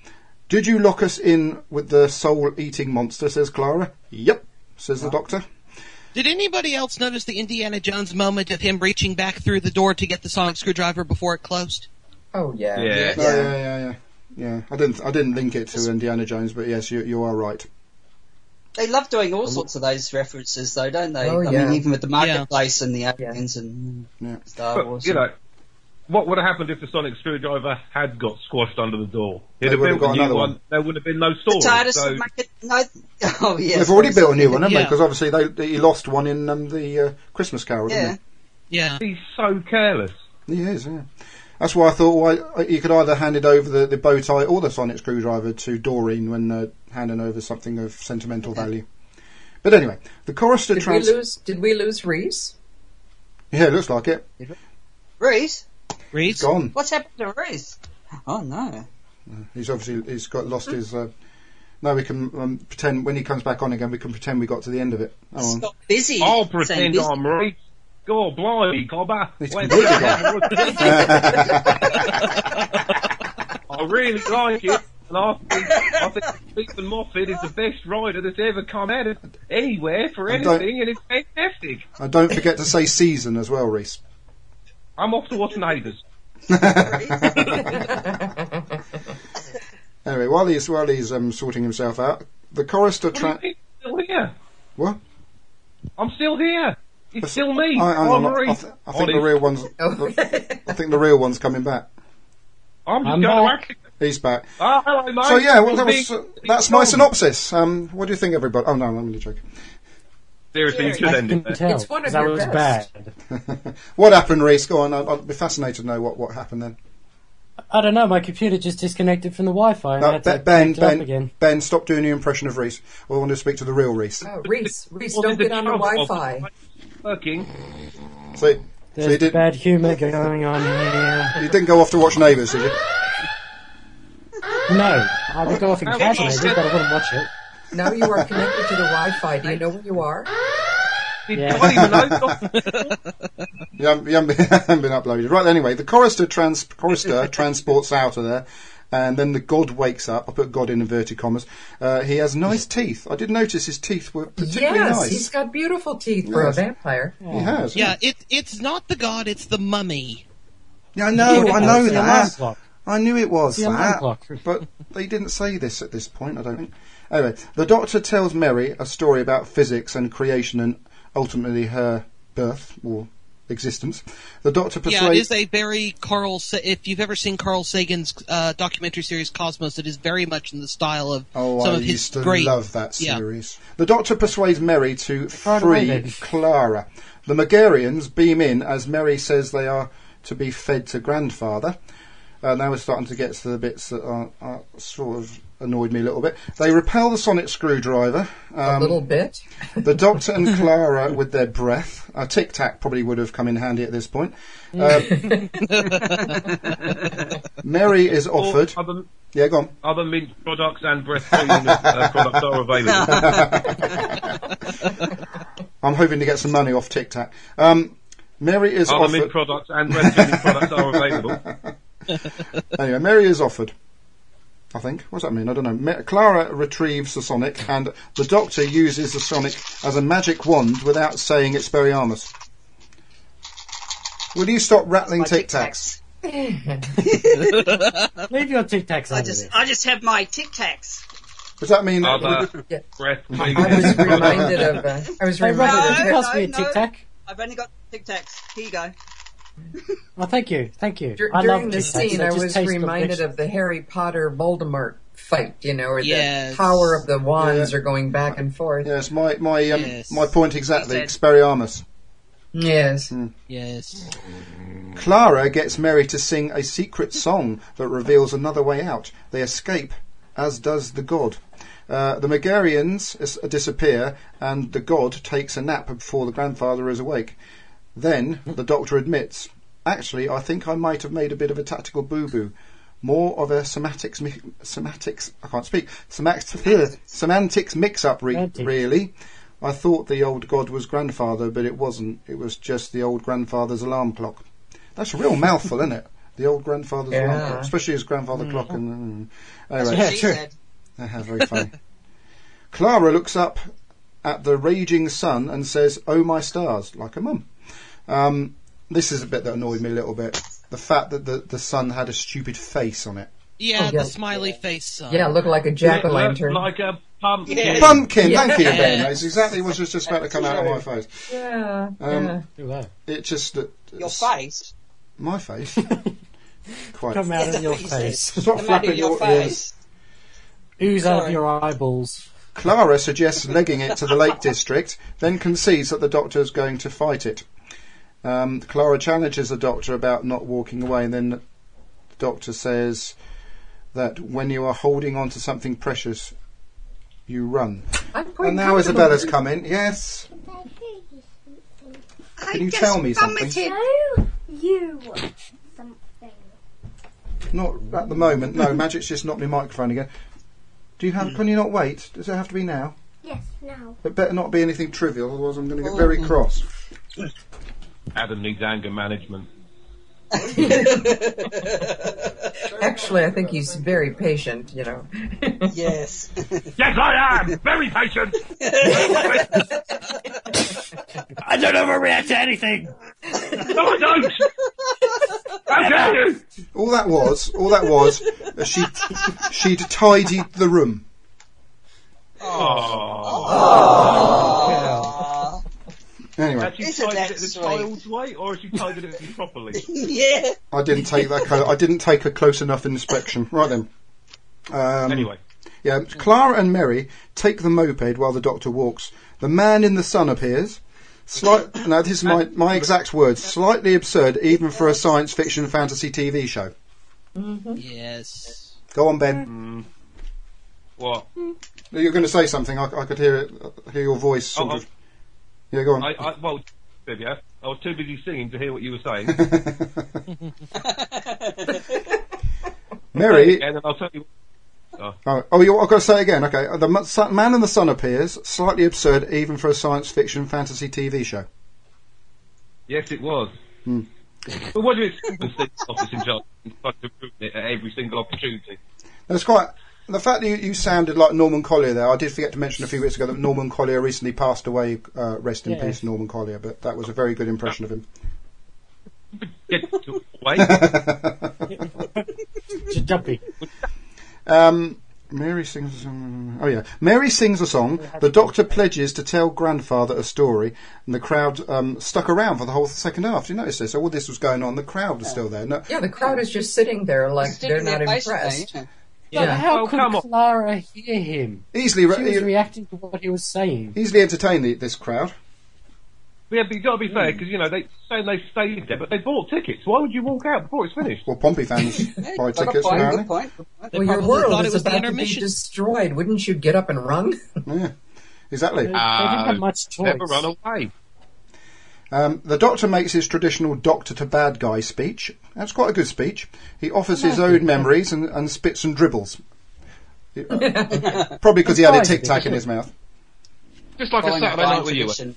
Did you lock us in with the soul-eating monster, says Clara. Yep, says the Doctor. Did anybody else notice the Indiana Jones moment of him reaching back through the door to get the sonic screwdriver before it closed? Oh, yeah. Yeah. I didn't link it to Indiana Jones, but yes, you are right. They love doing all sorts of those references, though, don't they? Oh, I yeah. mean, even with the marketplace and the aliens and Star Wars. But, you know, what would have happened if the sonic screwdriver had got squashed under the door? They He'd would have have got built a new another one. one. There would have been no The story. TARDIS So would make it... No. Oh, yes. They've already built a new one, haven't they? Yeah. Because obviously he lost one in the Christmas Carol, didn't Yeah. he's so careless. he? He is, yeah. That's why I thought you could either hand it over the bow tie or the sonic screwdriver to Doreen when handing over something of sentimental value. But anyway, the chorister Did we lose Reese? Yeah, it looks like it. Reese? He's gone. What's happened to Reese? Oh, no. He's got lost his... no, we can pretend, when he comes back on again, we can pretend we got to the end of it. He's got busy. I'll pretend I'm Reese. God, blimey, Cobber. It's When- completely gone. I really like it. And I think Stephen Moffat is the best writer that's ever come out of anywhere for And anything, and it's fantastic. And don't forget to say season as well, Reese. I'm off to watch Neighbours. Anyway, while he's sorting himself out, the chorister... I'm still here. What? I'm still here. It's still me. I think the real one's... I think the real one's coming back. I'm just I'm going back. to act. He's back. Oh, hello, mate. So yeah, well, Well, that's my synopsis. What do you think, everybody? Oh no, I'm only joking. Seriously, you should I end can it there. tell. It's one of that your was best. bad. What happened, Reese? Go on. I'll be fascinated to know what happened then. I don't know, my computer just disconnected from the Wi-Fi and I had to Ben, connect it up again. Ben, stop doing your impression of Reese. I want to speak to the real Reese. Oh, Reese, Well, don't there's get on a the trouble. Wi-Fi. Working. So There's you didn't bad humour going on here. you didn't go off to watch Neighbours, did you? No, I would go off in How Casinated, about- but I wouldn't watch it. Now you are connected to the Wi-Fi. Do you know where you are? Yeah. I don't even know. You haven't been uploaded. Right, anyway, the chorister transports out of there, and then the god wakes up. I put god in inverted commas. He has nice teeth. I did notice his teeth were particularly Yes, nice. he's got beautiful teeth for a Yes. vampire. He has. Yeah, it's not the god, it's the mummy. Yeah, I know It's the alarm that. clock. I knew it was The alarm that, clock. but they didn't say this at this point, I don't think. Anyway, the Doctor tells Mary a story about physics and creation and ultimately her birth or existence. The Doctor Yeah, it persuades... is a very if you've ever seen Carl Sagan's documentary series Cosmos, it is very much in the style of Oh, some I of his used to great... love that Yeah. series. The Doctor persuades Mary to Right away, free then. Clara. The Megarians beam in as Mary says they are to be fed to Grandfather. Now we're starting to get to the bits that are sort of annoyed me a little bit. They repel the sonic screwdriver. A little bit. The Doctor and Clara with their breath. Tic Tac probably would have come in handy at this point. Mary is offered... Yeah, go on. Other mint products and breast cleaning products are available. I'm hoping to get some money off Tic Tac. Mary is Other offered... mint products and breast cleaning products are available. Anyway, Mary is offered. I think. What does that mean? I don't know. Clara retrieves the Sonic, and the Doctor uses the Sonic as a magic wand without saying Expelliarmus. Will you stop rattling Tic Tacs? Leave your Tic Tacs out of this. I just have my Tic Tacs. Does that mean... Other Yeah. breast I cleaning. was reminded of. I was Hey, reminded Robert, of. could you pass me a Tic Tac? I've only got Tic Tacs. Here you go. Oh, thank you. I During love the Tic Tacs. scene, They I just was taste reminded delicious. of the Harry Potter Voldemort fight, or Yes. the power of the wands are going back and forth. Yes, my Yes. my point exactly. He said- Expelliarmus. Yes. Yes. Clara gets Mary to sing a secret song that reveals another way out. They escape, as does the god. The Megarians disappear, and the god takes a nap before the grandfather is awake. Then the Doctor admits, actually, I think I might have made a bit of a tactical boo-boo. More of a semantics mix-up, really. I thought the old god was grandfather, but it wasn't. It was just the old grandfather's alarm clock. That's a real mouthful, isn't it? The old grandfather's alarm, especially his grandfather clock. And anyway, That's what she said. Very funny. Clara looks up at the raging sun and says, "Oh my stars," like a mum. This is a bit that annoyed me a little bit. The fact that the sun had a stupid face on it. Yeah, the smiley face sun. Yeah, it looked like a jack-o'-lantern. Like a pumpkin. Yeah. Pumpkin, thank you, Ben. That's exactly what was just about to come out of my face. Yeah. It just... Your face? My face? Quite. Come out of your face. Stop flapping your ears. Ooze out of your eyeballs. Clara suggests legging it to the Lake District, then concedes that the Doctor is going to fight it. Clara challenges the Doctor about not walking away, and then the Doctor says that when you are holding on to something precious, you run. And now Isabella's come in. Yes. Can you tell me something? No, you something. Not at the moment. No, Magic's just knocked my microphone again. Do you have? Can you not wait? Does it have to be now? Yes, now. It better not be anything trivial, otherwise I'm going to get very cross. Adam needs anger management. Actually, I think he's very patient, you know. Yes. Yes, I am! Very patient! I don't overreact to anything! No, I don't! How dare you! All that was, she'd tidied the room. Anyway, had she tidied it the child's way, or has she tidied it properly? Yeah. I didn't take a close enough inspection. Right then. Anyway. Yeah, Clara and Mary take the moped while the Doctor walks. The man in the sun appears. Now, this is my exact words. Slightly absurd, even for a science fiction fantasy TV show. Mm-hmm. Yes. Go on, Ben. What? You're going to say something. I could hear your voice. Sort of. Yeah, go on. Well, yeah, I was too busy singing to hear what you were saying. Mary. And then I'll tell you. I've got to say it again. Okay, the man in the sun appears. Slightly absurd, even for a science fiction fantasy TV show. Yes, it was. But what do you expect from the office in charge to ruin it at every single opportunity? That's quite. The fact that you sounded like Norman Collier there, I did forget to mention a few weeks ago that Norman Collier recently passed away. Rest in peace, Norman Collier. But that was a very good impression of him. Get away. Jumpy. Mary sings a song. Oh yeah, Mary sings a song. The Doctor pledges to tell Grandfather a story, and the crowd stuck around for the whole second half. Do you notice this? So all this was going on, the crowd was still there. No, yeah, the crowd is just sitting there like they're not impressed. But how could Clara hear him? Easily, she was reacting to what he was saying. Easily entertain this crowd. Yeah, but you've got to be fair, because, you know, they saying they stayed there, but they bought tickets. Why would you walk out before it's finished? Well, Pompey fans buy tickets, apparently. Good point. Well, your world is about to be destroyed. Wouldn't you get up and run? Yeah, exactly. They didn't have much choice. Never run away. The Doctor makes his traditional Doctor to bad guy speech. That's quite a good speech. He offers his own memories and spits and dribbles. Probably because he had a Tic Tac in his mouth. Just like a Saturday night with you.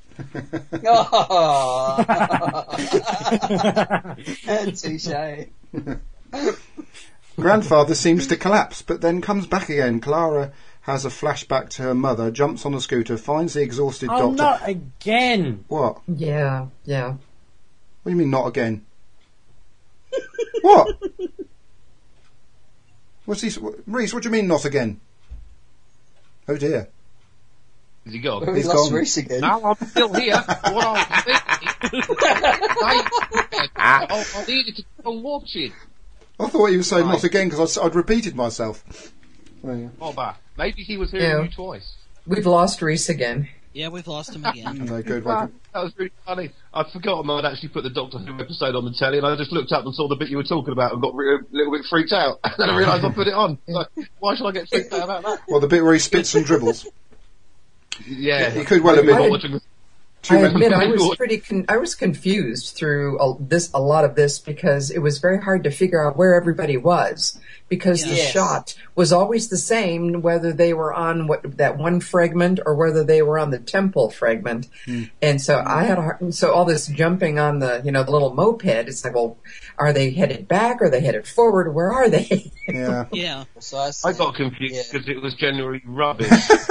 Touche. Grandfather seems to collapse, but then comes back again. Clara has a flashback to her mother, jumps on a scooter, finds the exhausted Doctor. Not again! What? Yeah. What do you mean, not again? What? Reese, what do you mean, not again? Oh dear. Is he gone? He's gone. Reese again. No, I'm still here. What I needed to go watch it. I thought he was saying not again because I'd repeated myself. Maybe he was hearing you twice. We've lost Reese again. Yeah, we've lost him again. No good. That was really funny. I'd forgotten I'd actually put the Doctor Who episode on the telly, and I just looked up and saw the bit you were talking about and got a little bit freaked out. And then I realised I put it on. So why should I get freaked out about that? Well, the bit where he spits and dribbles. Yeah, he could well have been. I admit I was I was confused through a lot of this because it was very hard to figure out where everybody was, because the shot was always the same whether they were on that one fragment or whether they were on the temple fragment. And so I had so all this jumping on the the little moped. It's like, well, are they headed back? Are they headed forward? Where are they? Yeah. I got confused because it was generally rubbish.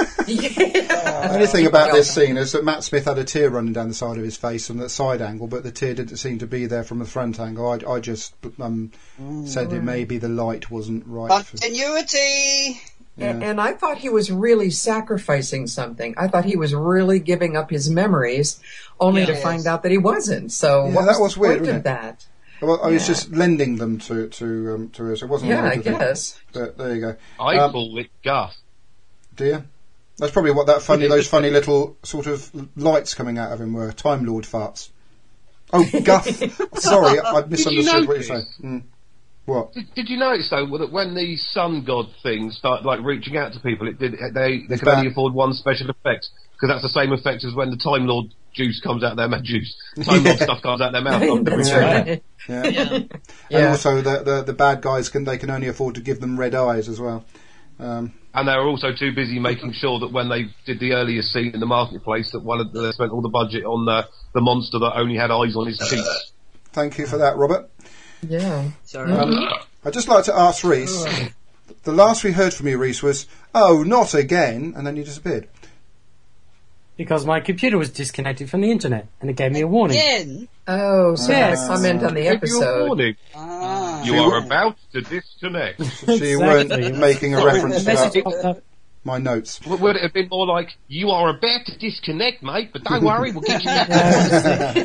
The only thing about this scene is that Matt Smith had a tear running down the side of his face from the side angle, but the tear didn't seem to be there from the front angle. I just said that maybe the light wasn't right. Continuity! And I thought he was really sacrificing something. I thought he was really giving up his memories, only to find out that he wasn't. So that was weird, point wasn't of it? that? Well, I was just lending them to her, so it wasn't. I guess. But there you go. I call it guff. Do you? That's probably what those funny little sort of lights coming out of him were. Time Lord farts. Oh, guff. Sorry, I misunderstood what you said. What? Did you notice though that when the sun god thing started reaching out to people, they could only afford one special effect, because that's the same effect as when the Time Lord juice comes out their mouth. Time Lord stuff comes out their mouth. That's right. Yeah. And also the bad guys can only afford to give them red eyes as well. And they were also too busy making sure that when they did the earlier scene in the marketplace, that they spent all the budget on the monster that only had eyes on his cheeks. Thank you for that, Robert. Yeah. Sorry. I'd just like to ask Reese. The last we heard from you, Reese, was, "Oh, not again," and then you disappeared. Because my computer was disconnected from the internet, and it gave me a warning. Again? Oh, so Yes. a comment on the Give you a episode. warning. You are about to disconnect. So you weren't making a reference to that. My notes. Would it have been more like, "You are about to disconnect, mate, but don't worry, we'll get you back."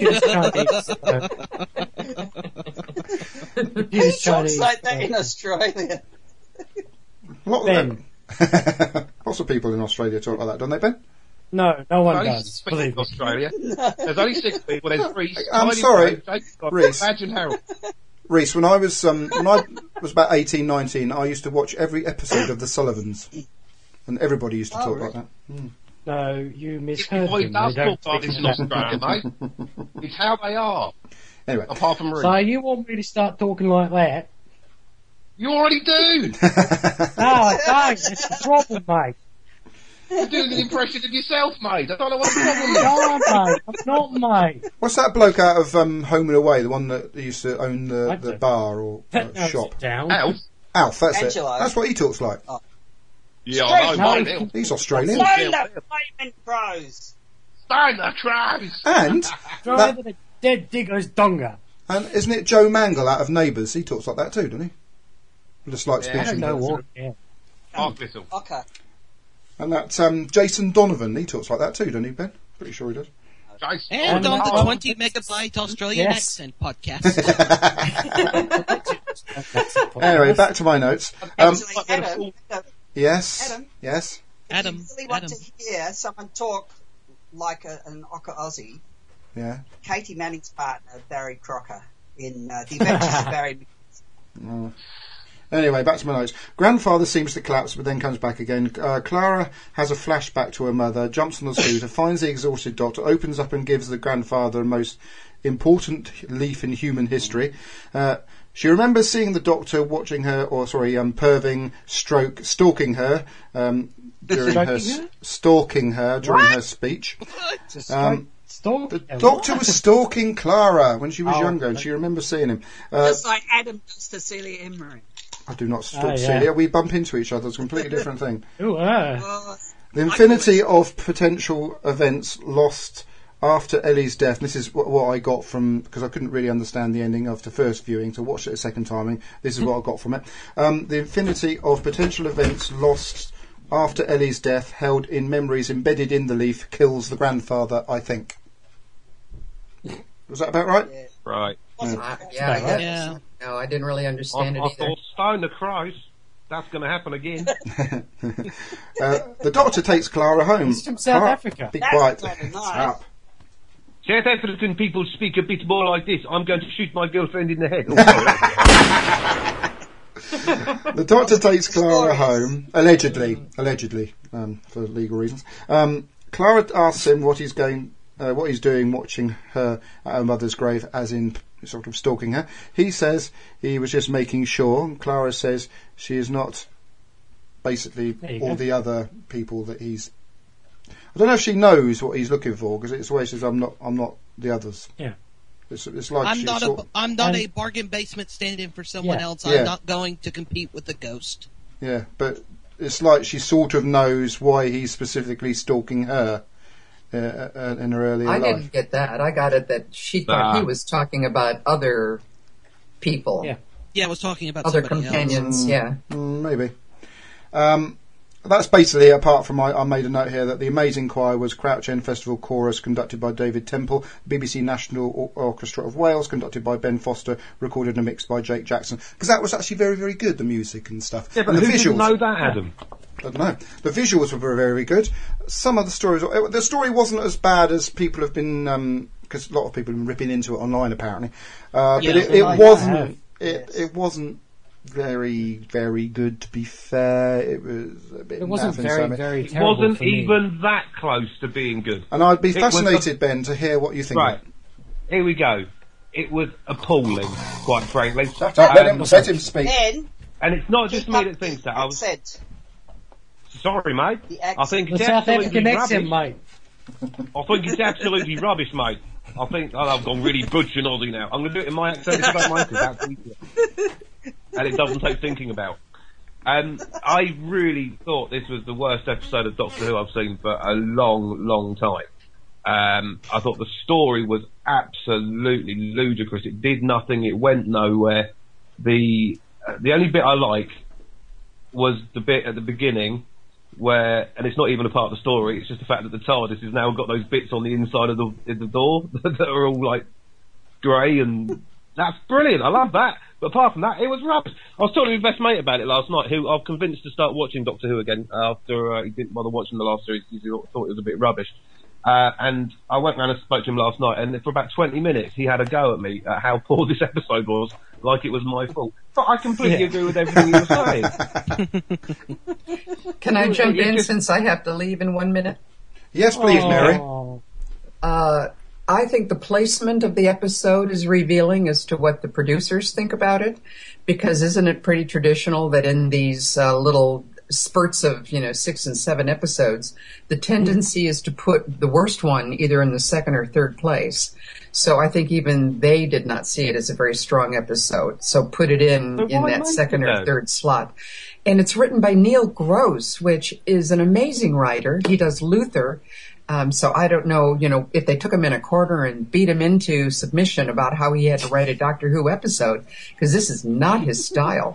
Who talks like that in Australia? Ben. Lots of people in Australia talk like that, don't they, Ben? No one Only does. 6 people in Australia. There's only 6 people. There's Reese. I'm sorry, Reese. Imagine Harold. Reese, when I was about 18, 19, I used to watch every episode of The Sullivans, and everybody used to talk like that. No, you misheard Boy, them. does They don't talk like this in Australia, mate. It's how they are. Anyway, apart from Reese. So you want me to start talking like that? You already do. No, I don't. That's the problem, mate. You're doing an impression of yourself, mate. I don't know what the problem is. No, mate. I'm not, mate. What's that bloke out of Home and Away, the one that used to own the bar or shop? Alf, that's Angelo. it. That's what he talks like. Yeah, I know, mate. He's Australian. Stand up, payment crows. Stand the crows. And Throw over the dead digger's donga. And isn't it Joe Mangle out of Neighbours? He talks like that too, doesn't he? With a slight speech. I don't know what. Mark Little. Okay. And that Jason Donovan, he talks like that too, doesn't he, Ben? Pretty sure he does. And on the 20 megabyte Australian accent podcast. Anyway, back to my notes. Adam, Yes. Adam. Yes. Adam. I really want to hear someone talk like an Ocker Aussie. Yeah. Katie Manning's partner, Barry Crocker, in The Adventures of Barry. Anyway, back to my notes. Grandfather seems to collapse, but then comes back again. Clara has a flashback to her mother, jumps on the scooter, finds the exhausted doctor, opens up and gives the grandfather the most important leaf in human history. She remembers seeing the doctor watching her, perving, stalking her, stalking her during her speech. The doctor was stalking Clara when she was younger, and she remembers seeing him. Just like Adam does to Celia Emery. I do not stalk Celia. We bump into each other. It's a completely different thing. Ooh, The infinity of potential events lost after Ellie's death. And this is what I got from, because I couldn't really understand the ending of the first viewing, to watch it a second time. This is what I got from it. The infinity of potential events lost after Ellie's death, held in memories embedded in the leaf, kills the grandfather, I think. Was that about right? Yeah. Right. I guess. No, I didn't really understand it I either. thought, stone the crows. That's going to happen again. The doctor takes Clara home. He's from South Africa. Be That's quiet. rather nice. Shut up. South African people speak a bit more like this. I'm going to shoot my girlfriend in the head. The doctor takes Clara home, allegedly, for legal reasons. Clara asks him what he's going. what he's doing, watching her at her mother's grave, as in sort of stalking her. He says he was just making sure. Clara says she is not basically all the other people that he's... I don't know if she knows what he's looking for, because it's where she says, I'm not the others. Yeah. It's like I'm not a bargain basement stand-in for someone else. I'm not going to compete with the ghost. Yeah, but it's like she sort of knows why he's specifically stalking her in her earlier life. I didn't get that. I got it that she thought he was talking about other people. Yeah, I was talking about other somebody companions. else. Maybe. That's basically, apart from I made a note here that the Amazing Choir was Crouch End Festival Chorus conducted by David Temple, BBC National Orchestra of Wales conducted by Ben Foster, recorded and mixed by Jake Jackson. Because that was actually very, very good, the music and stuff. Yeah, but and the who visuals, didn't know that, Adam? I don't know. The visuals were very, very good. Some of the stories... The story wasn't as bad as people have been... because a lot of people have been ripping into it online, apparently. But it wasn't very, very good, to be fair. It was a bit... It wasn't very It terrible. wasn't even that close to being good. And I'd be fascinated, Ben, to hear what you think. Right. Here we go. It was appalling, quite frankly. Let him speak. Ben, and it's not just me that thinks that. Sorry, mate. I think it's South absolutely African accent, rubbish. mate. I think it's absolutely rubbish, mate. I think I've gone really butch and Aussie now. I'm going to do it in my accent if I don't mind, 'cause that's easier. And it doesn't take thinking about. I really thought this was the worst episode of Doctor Who I've seen for a long, long time. I thought the story was absolutely ludicrous. It did nothing. It went nowhere. The only bit I like was the bit at the beginning where, and it's not even a part of the story, it's just the fact that the TARDIS has now got those bits on the inside of the door that are all like grey, and that's brilliant. I love that. But apart from that, it was rubbish. I was talking to my best mate about it last night, who I've convinced to start watching Doctor Who again after he didn't bother watching the last series because he thought it was a bit rubbish. And I went round and spoke to him last night, and for about 20 minutes he had a go at me at how poor this episode was, like it was my fault. But I completely agree with everything you were saying. Can I jump in since I have to leave in 1 minute? Yes, please, Mary. I think the placement of the episode is revealing as to what the producers think about it, because isn't it pretty traditional that in these little spurts of 6 and 7 episodes, the tendency is to put the worst one either in the second or third place. So I think even they did not see it as a very strong episode. So put it in that second or third slot. And it's written by Neil Gross, which is an amazing writer. He does Luther. So I don't know, if they took him in a corner and beat him into submission about how he had to write a Doctor Who episode, because this is not his style,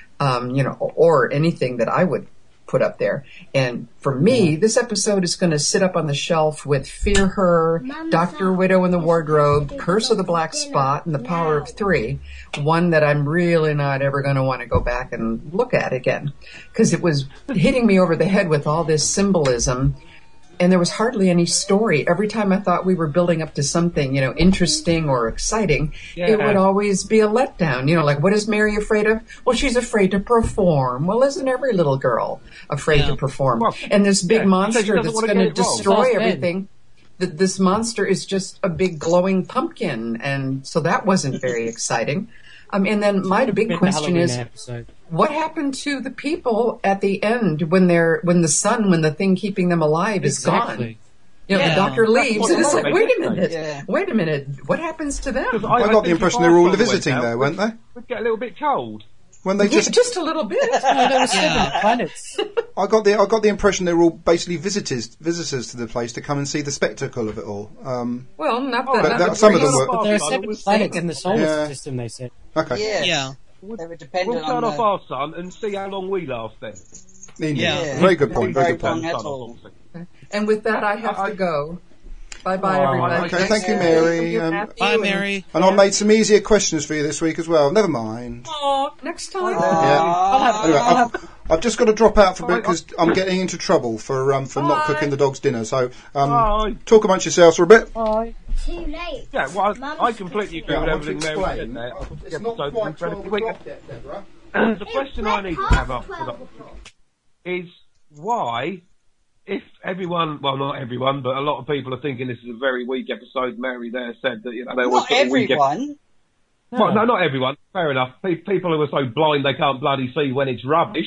or anything that I would put up there. And for me, this episode is going to sit up on the shelf with Fear Her, Dr. Widow in the Wardrobe, Curse of the Black Spot, and The Power of Three. One that I'm really not ever going to want to go back and look at again, because it was hitting me over the head with all this symbolism. And there was hardly any story. Every time I thought we were building up to something, interesting or exciting, it would always be a letdown. Like, what is Mary afraid of? Well, she's afraid to perform. Well, isn't every little girl afraid to perform? Well, and this big monster that's going to destroy everything, this monster is just a big glowing pumpkin. And so that wasn't very exciting. And then my big question is, what happened to the people at the end when the thing keeping them alive is gone? The doctor leaves, and it's like, wait a minute, what happens to them? I got the impression they were all visiting there, weren't they? We'd get a little bit cold. When they just a little bit. There were 7 planets. I got the impression they were all basically visitors to the place to come and see the spectacle of it all. Well, not some of them were. But there are 7 planets in the solar system, they said. Okay. Yeah. They were dependent We'll start off our sun and see how long we last then. Yeah. Very good point. Very good point. And with that, I have to go. Bye-bye, everybody. Okay, thank you, Mary. Bye, Mary. And I made some easier questions for you this week as well. Never mind. Next time. Anyway, I've just got to drop out for a bit because I'm getting into trouble for not cooking the dog's dinner. So talk amongst yourselves for a bit. Bye. Too late. Yeah, well, I completely agree with everything Mary said there. It's not quite 12 o'clock yet, Deborah. The question I need to have up for is why if everyone, well, not everyone, but a lot of people are thinking this is a very weak episode. Mary there said that, they always Not put a weak everyone. Well, no, not everyone. Fair enough. People who are so blind they can't bloody see when it's rubbish.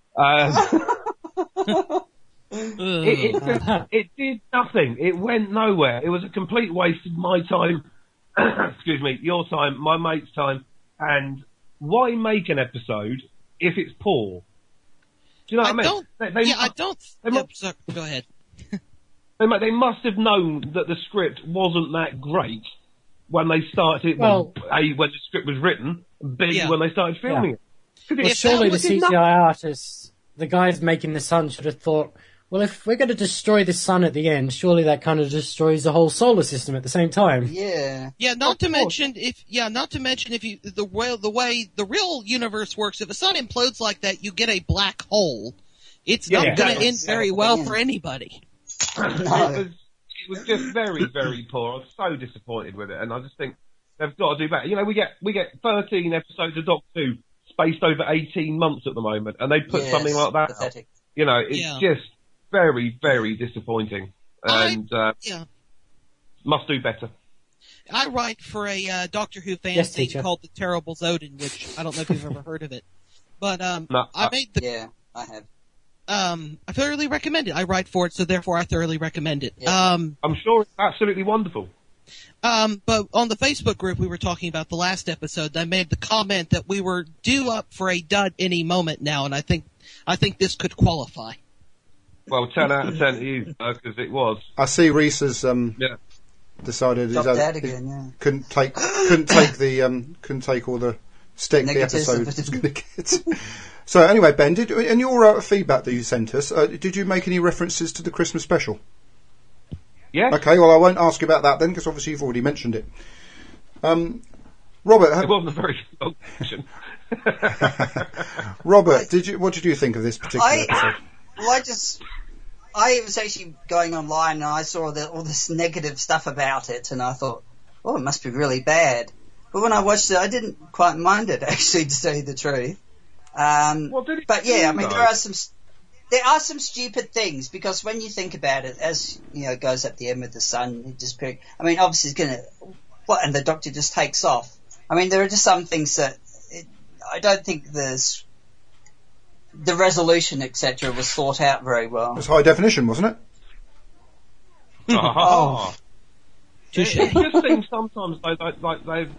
It did nothing. It went nowhere. It was a complete waste of my time. Excuse me, your time, my mate's time. And why make an episode if it's poor? Do you know what I mean? Go ahead. They must have known that the script wasn't that great when they started. Well, A, when the script was written, B, when they started filming it. Well, surely the CGI artists, the guys making the sun, should have thought, well, if we're going to destroy the sun at the end, surely that kind of destroys the whole solar system at the same time. Yeah. Yeah, not to mention if the way the real universe works, if a sun implodes like that, you get a black hole. It's not going to end very well for anybody. It was just very, very poor. I was so disappointed with it, and I just think they've got to do better. We get 13 episodes of Doctor Who spaced over 18 months at the moment, and they put something like that pathetic. out. It's just very, very disappointing, and must do better. I write for a Doctor Who fan thing called The Terrible Zodin, which I don't know if you've ever heard of it, but I have. I thoroughly recommend it. I write for it, so therefore I thoroughly recommend it. Yeah. I'm sure it's absolutely wonderful. But on the Facebook group we were talking about the last episode, I made the comment that we were due up for a dud any moment now, and I think this could qualify. Well, 10 out of 10 to you, because it was. I see Reese has decided couldn't take all the stick the episode was going to get. So anyway, Ben, in your feedback that you sent us, did you make any references to the Christmas special? Yeah. Okay, well I won't ask you about that then, because obviously you've already mentioned it. Robert, it wasn't a very long question. Robert, what did you think of this particular episode? Well, I was actually going online and I saw all this negative stuff about it, and I thought, oh, it must be really bad. But when I watched it, I didn't quite mind it, actually, to tell you the truth. But yeah, I mean, there are some stupid things, because when you think about it, as it goes up the end with the sun, I mean, obviously it's gonna, and the Doctor just takes off. I mean, there are just some things that I don't think the resolution, etc., was thought out very well. It was high definition, wasn't it? Oh. It just seems sometimes like they've,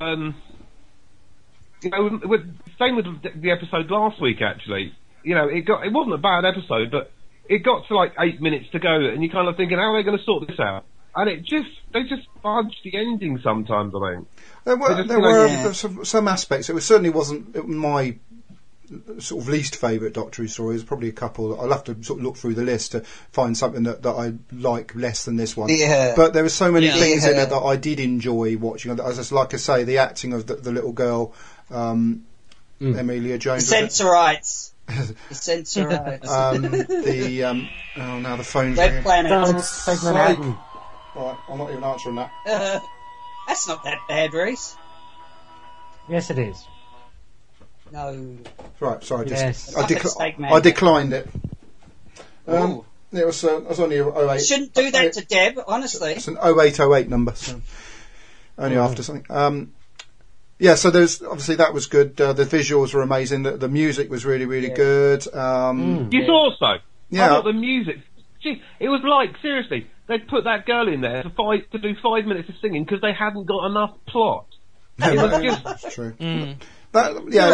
same with the episode last week, actually. It wasn't a bad episode, but it got to like 8 minutes to go, and you're kind of thinking, how are they going to sort this out? And they just fudged the ending sometimes, I think. There were some aspects. It certainly wasn't my sort of least favourite Doctor Who story. There's probably a couple. I'll have to sort of look through the list to find something that I like less than this one. Yeah. But there were so many things in it that I did enjoy watching. As like I say, the acting of the little girl, Emilia Jones. The Sensorites. The Sensorites. Now the phone's Red Planet. Right, I'm not even answering that. That's not that bad, Reese. Yes, it is. No. Right, sorry. Yes. I declined it. It was only a 08. Shouldn't do that to Deb, honestly. It's an 0808 number, so only after something. So there's obviously that was good. The visuals were amazing. The music was really, really good. You thought so? Yeah. I thought the music. Gee, it was like, seriously, they'd put that girl in there to do 5 minutes of singing because they hadn't got enough plot. That's true. I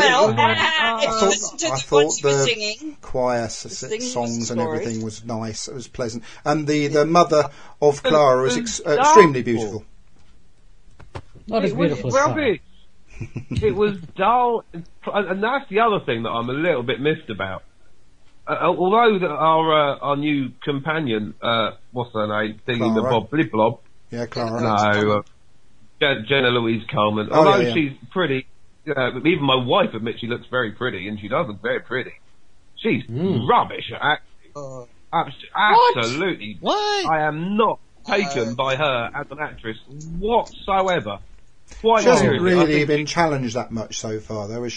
thought the choir songs and everything was nice. It was pleasant, and the mother of Clara was extremely beautiful. Not as beautiful as rubbish. It was dull, and that's the other thing that I'm a little bit miffed about. Although our new companion, what's her name, thingy the Bob Bliblob. Yeah, Clara. No, Jenna Louise Coleman. Although she's pretty. Even my wife admits she looks very pretty, and she does look very pretty. She's rubbish at acting. Absolutely. What? I am not taken by her as an actress whatsoever. She hasn't really been challenged that much so far, though, is she?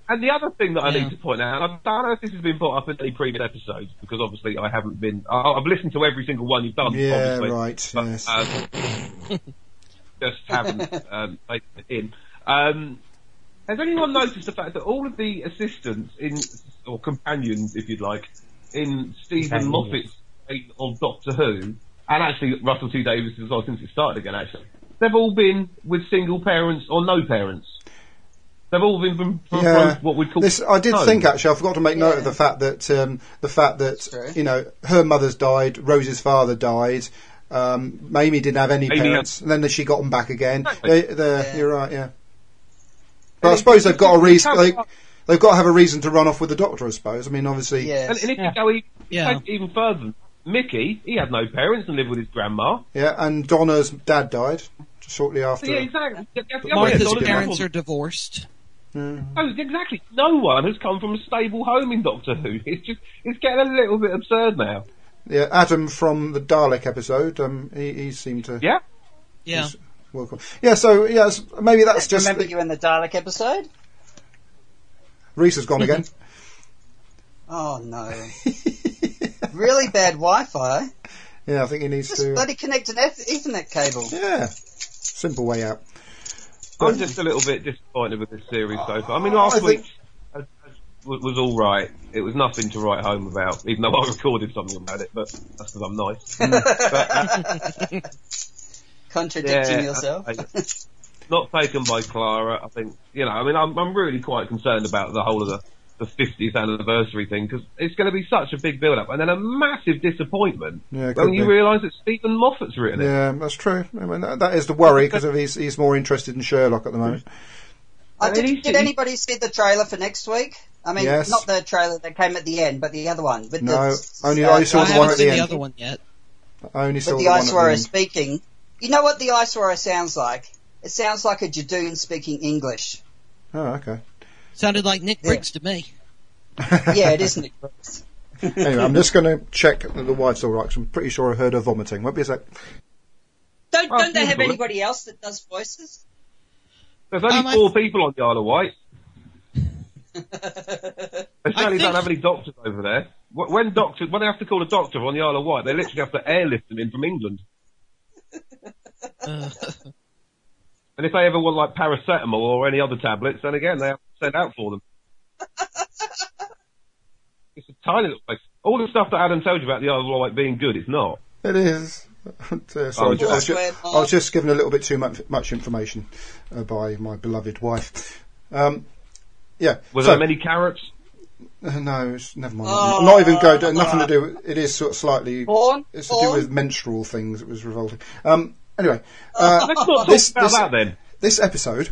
And the other thing that I need to point out, I don't know if this has been brought up in any previous episodes, because obviously I haven't been... I've listened to every single one you've done, Yeah, obviously. right, But, yes. just haven't taken it in. Has anyone noticed the fact that all of the assistants or companions, if you'd like, in Stephen Moffat's reign on Doctor Who, and actually Russell T Davies as well since it started again, actually, they've all been with single parents or no parents. They've all been from what we'd call... I did think, actually, I forgot to make note of the fact that, you know, her mother's died, Rose's father died, Mamie didn't have any parents, and then she got them back again. Exactly. You're right, yeah. But I suppose they've got a reason. They've got to have a reason to run off with the Doctor, I suppose. I mean, obviously. And if you go even further, Mickey, he had no parents and lived with his grandma. Yeah, and Donna's dad died shortly after. Yeah, exactly. Martha's parents are divorced. Mm. Oh, exactly. No one has come from a stable home in Doctor Who. It's getting a little bit absurd now. Yeah, Adam from the Dalek episode. He seemed to. Yeah. Welcome. Yeah, so maybe that's just. Remember you in the Dalek episode? Reese has gone again. Oh no! Really bad Wi-Fi. Yeah, I think he needs to. Bloody connect an Ethernet cable. Yeah, simple way out. I'm just a little bit disappointed with this series so far. I mean, last week was all right. It was nothing to write home about, even though I recorded something about it. But that's because I'm nice. Contradicting yourself. Not taken by Clara. I think I'm really quite concerned about the whole of the 50th anniversary thing, because it's going to be such a big build-up, and then a massive disappointment when you realise that Stephen Moffat's written it. Yeah, that's true. I mean, that is the worry, because he's more interested in Sherlock at the moment. Did anybody see the trailer for next week? I mean, not the trailer that came at the end, but the other one. I saw the one at the end. The other one yet. I only saw the one Iswara at the speaking. You know what the Iswara sounds like? It sounds like a Jadoon speaking English. Oh, okay. Sounded like Nick Briggs to me. Yeah, it is Nick Briggs. Anyway, I'm just going to check that the wife's all right, 'cause I'm pretty sure I heard her vomiting. Won't be a sec. Don't they have anybody else that does voices? There's only 4 people on the Isle of Wight. They certainly don't have any doctors over there. When they have to call a doctor on the Isle of Wight, they literally have to airlift them in from England. And if they ever want like paracetamol or any other tablets, then again they have to send out for them. It's a tiny little place. All the stuff that Adam told you about the Isle of Wight being good, it's not. It is. Sorry, I was just given a little bit too much information by my beloved wife. Yeah. Was there many carrots? No, never mind. Not even go. Nothing to do with. It is sort of slightly. It's to do with menstrual things. It was revolting. Anyway, let's not talk about that then. This episode,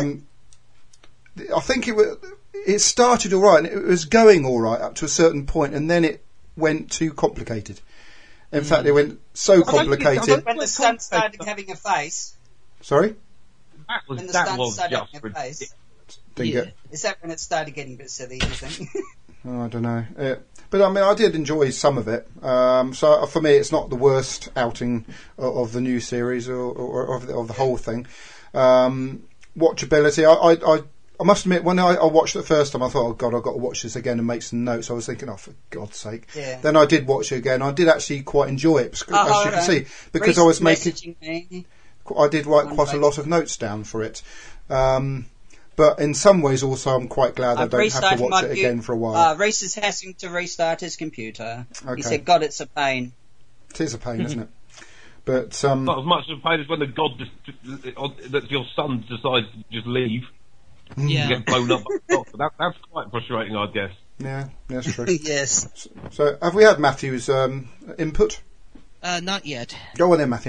I think it started all right, and it was going all right up to a certain point, and then it went too complicated. In fact, it went so complicated. When the sun started having a face. Sorry? When the sun started having a face. Is that when it started getting a bit silly, you think? I don't know. But I mean, I did enjoy some of it. So for me, it's not the worst outing of the new series or of the whole thing. Watchability, I must admit, when I watched it the first time, I thought, oh God, I've got to watch this again and make some notes. I was thinking, oh, for God's sake. Yeah. Then I did watch it again. I did actually quite enjoy it, as you can see, because I was making... I did write quite a lot of notes down for it. But in some ways also I'm quite glad I don't have to watch it again for a while. Reese is having to restart his computer. Okay. He said, God, it's a pain. It is a pain, isn't it? But not as much of a pain as when the God that your son decides to just leave. Yeah. Get blown up by the doctor. That's quite frustrating, I guess. Yeah, that's true. Yes. So have we had Matthew's input? Not yet. Go on then, Matthew.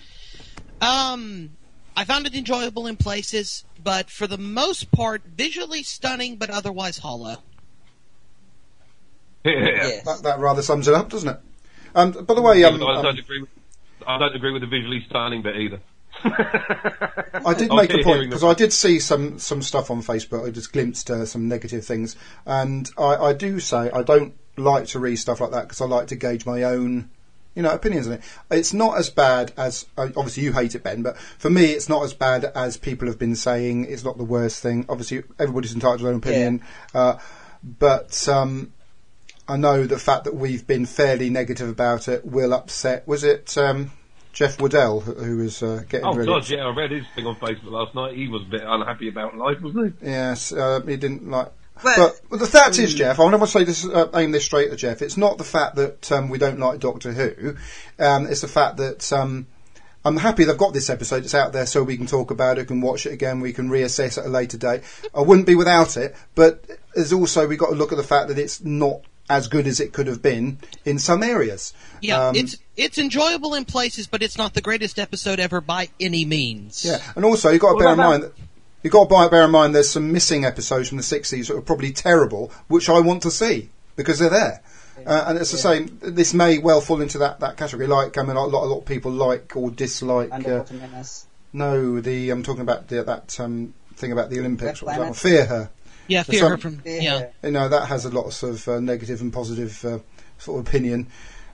I found it enjoyable in places, but for the most part, visually stunning, but otherwise hollow. Yeah. That rather sums it up, doesn't it? By the way, I don't agree with the visually stunning bit either. I did make a point, because I did see some stuff on Facebook. I just glimpsed some negative things, and I do say I don't like to read stuff like that, because I like to gauge my own opinions on it. It's not as bad as, obviously you hate it, Ben, but for me it's not as bad as people have been saying. It's not the worst thing. Obviously everybody's entitled to their own opinion, but I know the fact that we've been fairly negative about it will upset, was it Jeff Waddell, who was getting Oh, really... God, yeah, I read his thing on Facebook last night. He was a bit unhappy about life, wasn't he? Yes, he didn't like... But the fact is, Jeff, I want to say this, aim this straight at Jeff. It's not the fact that we don't like Doctor Who. It's the fact that I'm happy they've got this episode. It's out there so we can talk about it, we can watch it again, we can reassess at a later date. I wouldn't be without it, but there's also, we've got to look at the fact that it's not as good as it could have been in some areas. Yeah, it's enjoyable in places, but it's not the greatest episode ever by any means. Yeah, and also you've got to bear in mind that... You've got to bear in mind there's some missing episodes from the 60s that are probably terrible, which I want to see, because they're there. And it's the same, this may well fall into that category, like, a lot of people like or dislike... no, I'm talking about that thing about the Olympics. What was that one? Fear Her. Yeah, Fear Her from... Yeah. That has a lot of negative and positive sort of opinion.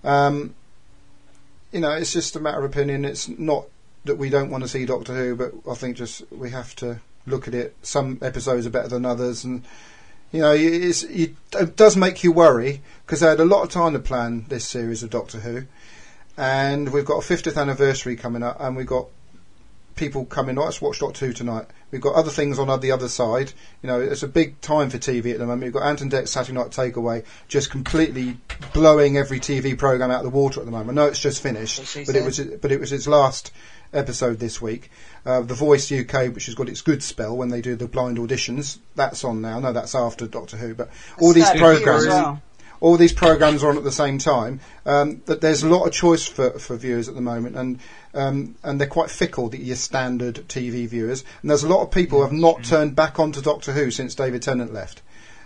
It's just a matter of opinion. It's not that we don't want to see Doctor Who, but I think just we have to look at it. Some episodes are better than others, and it does make you worry, because they had a lot of time to plan this series of Doctor Who, and we've got a 50th anniversary coming up, and we've got people coming. Let's watch Doctor Who tonight. We've got other things on the other side. It's a big time for TV at the moment. We've got Ant and Dec's Saturday Night Takeaway just completely blowing every TV programme out of the water at the moment. I know it's just finished, but it was its last episode this week. The Voice UK, which has got its good spell when they do the blind auditions, that's on now. No, that's after Doctor Who, but all these programmes are on at the same time. That there's a lot of choice for viewers at the moment, and they're quite fickle, your standard TV viewers. And there's a lot of people who have not turned back onto Doctor Who since David Tennant left.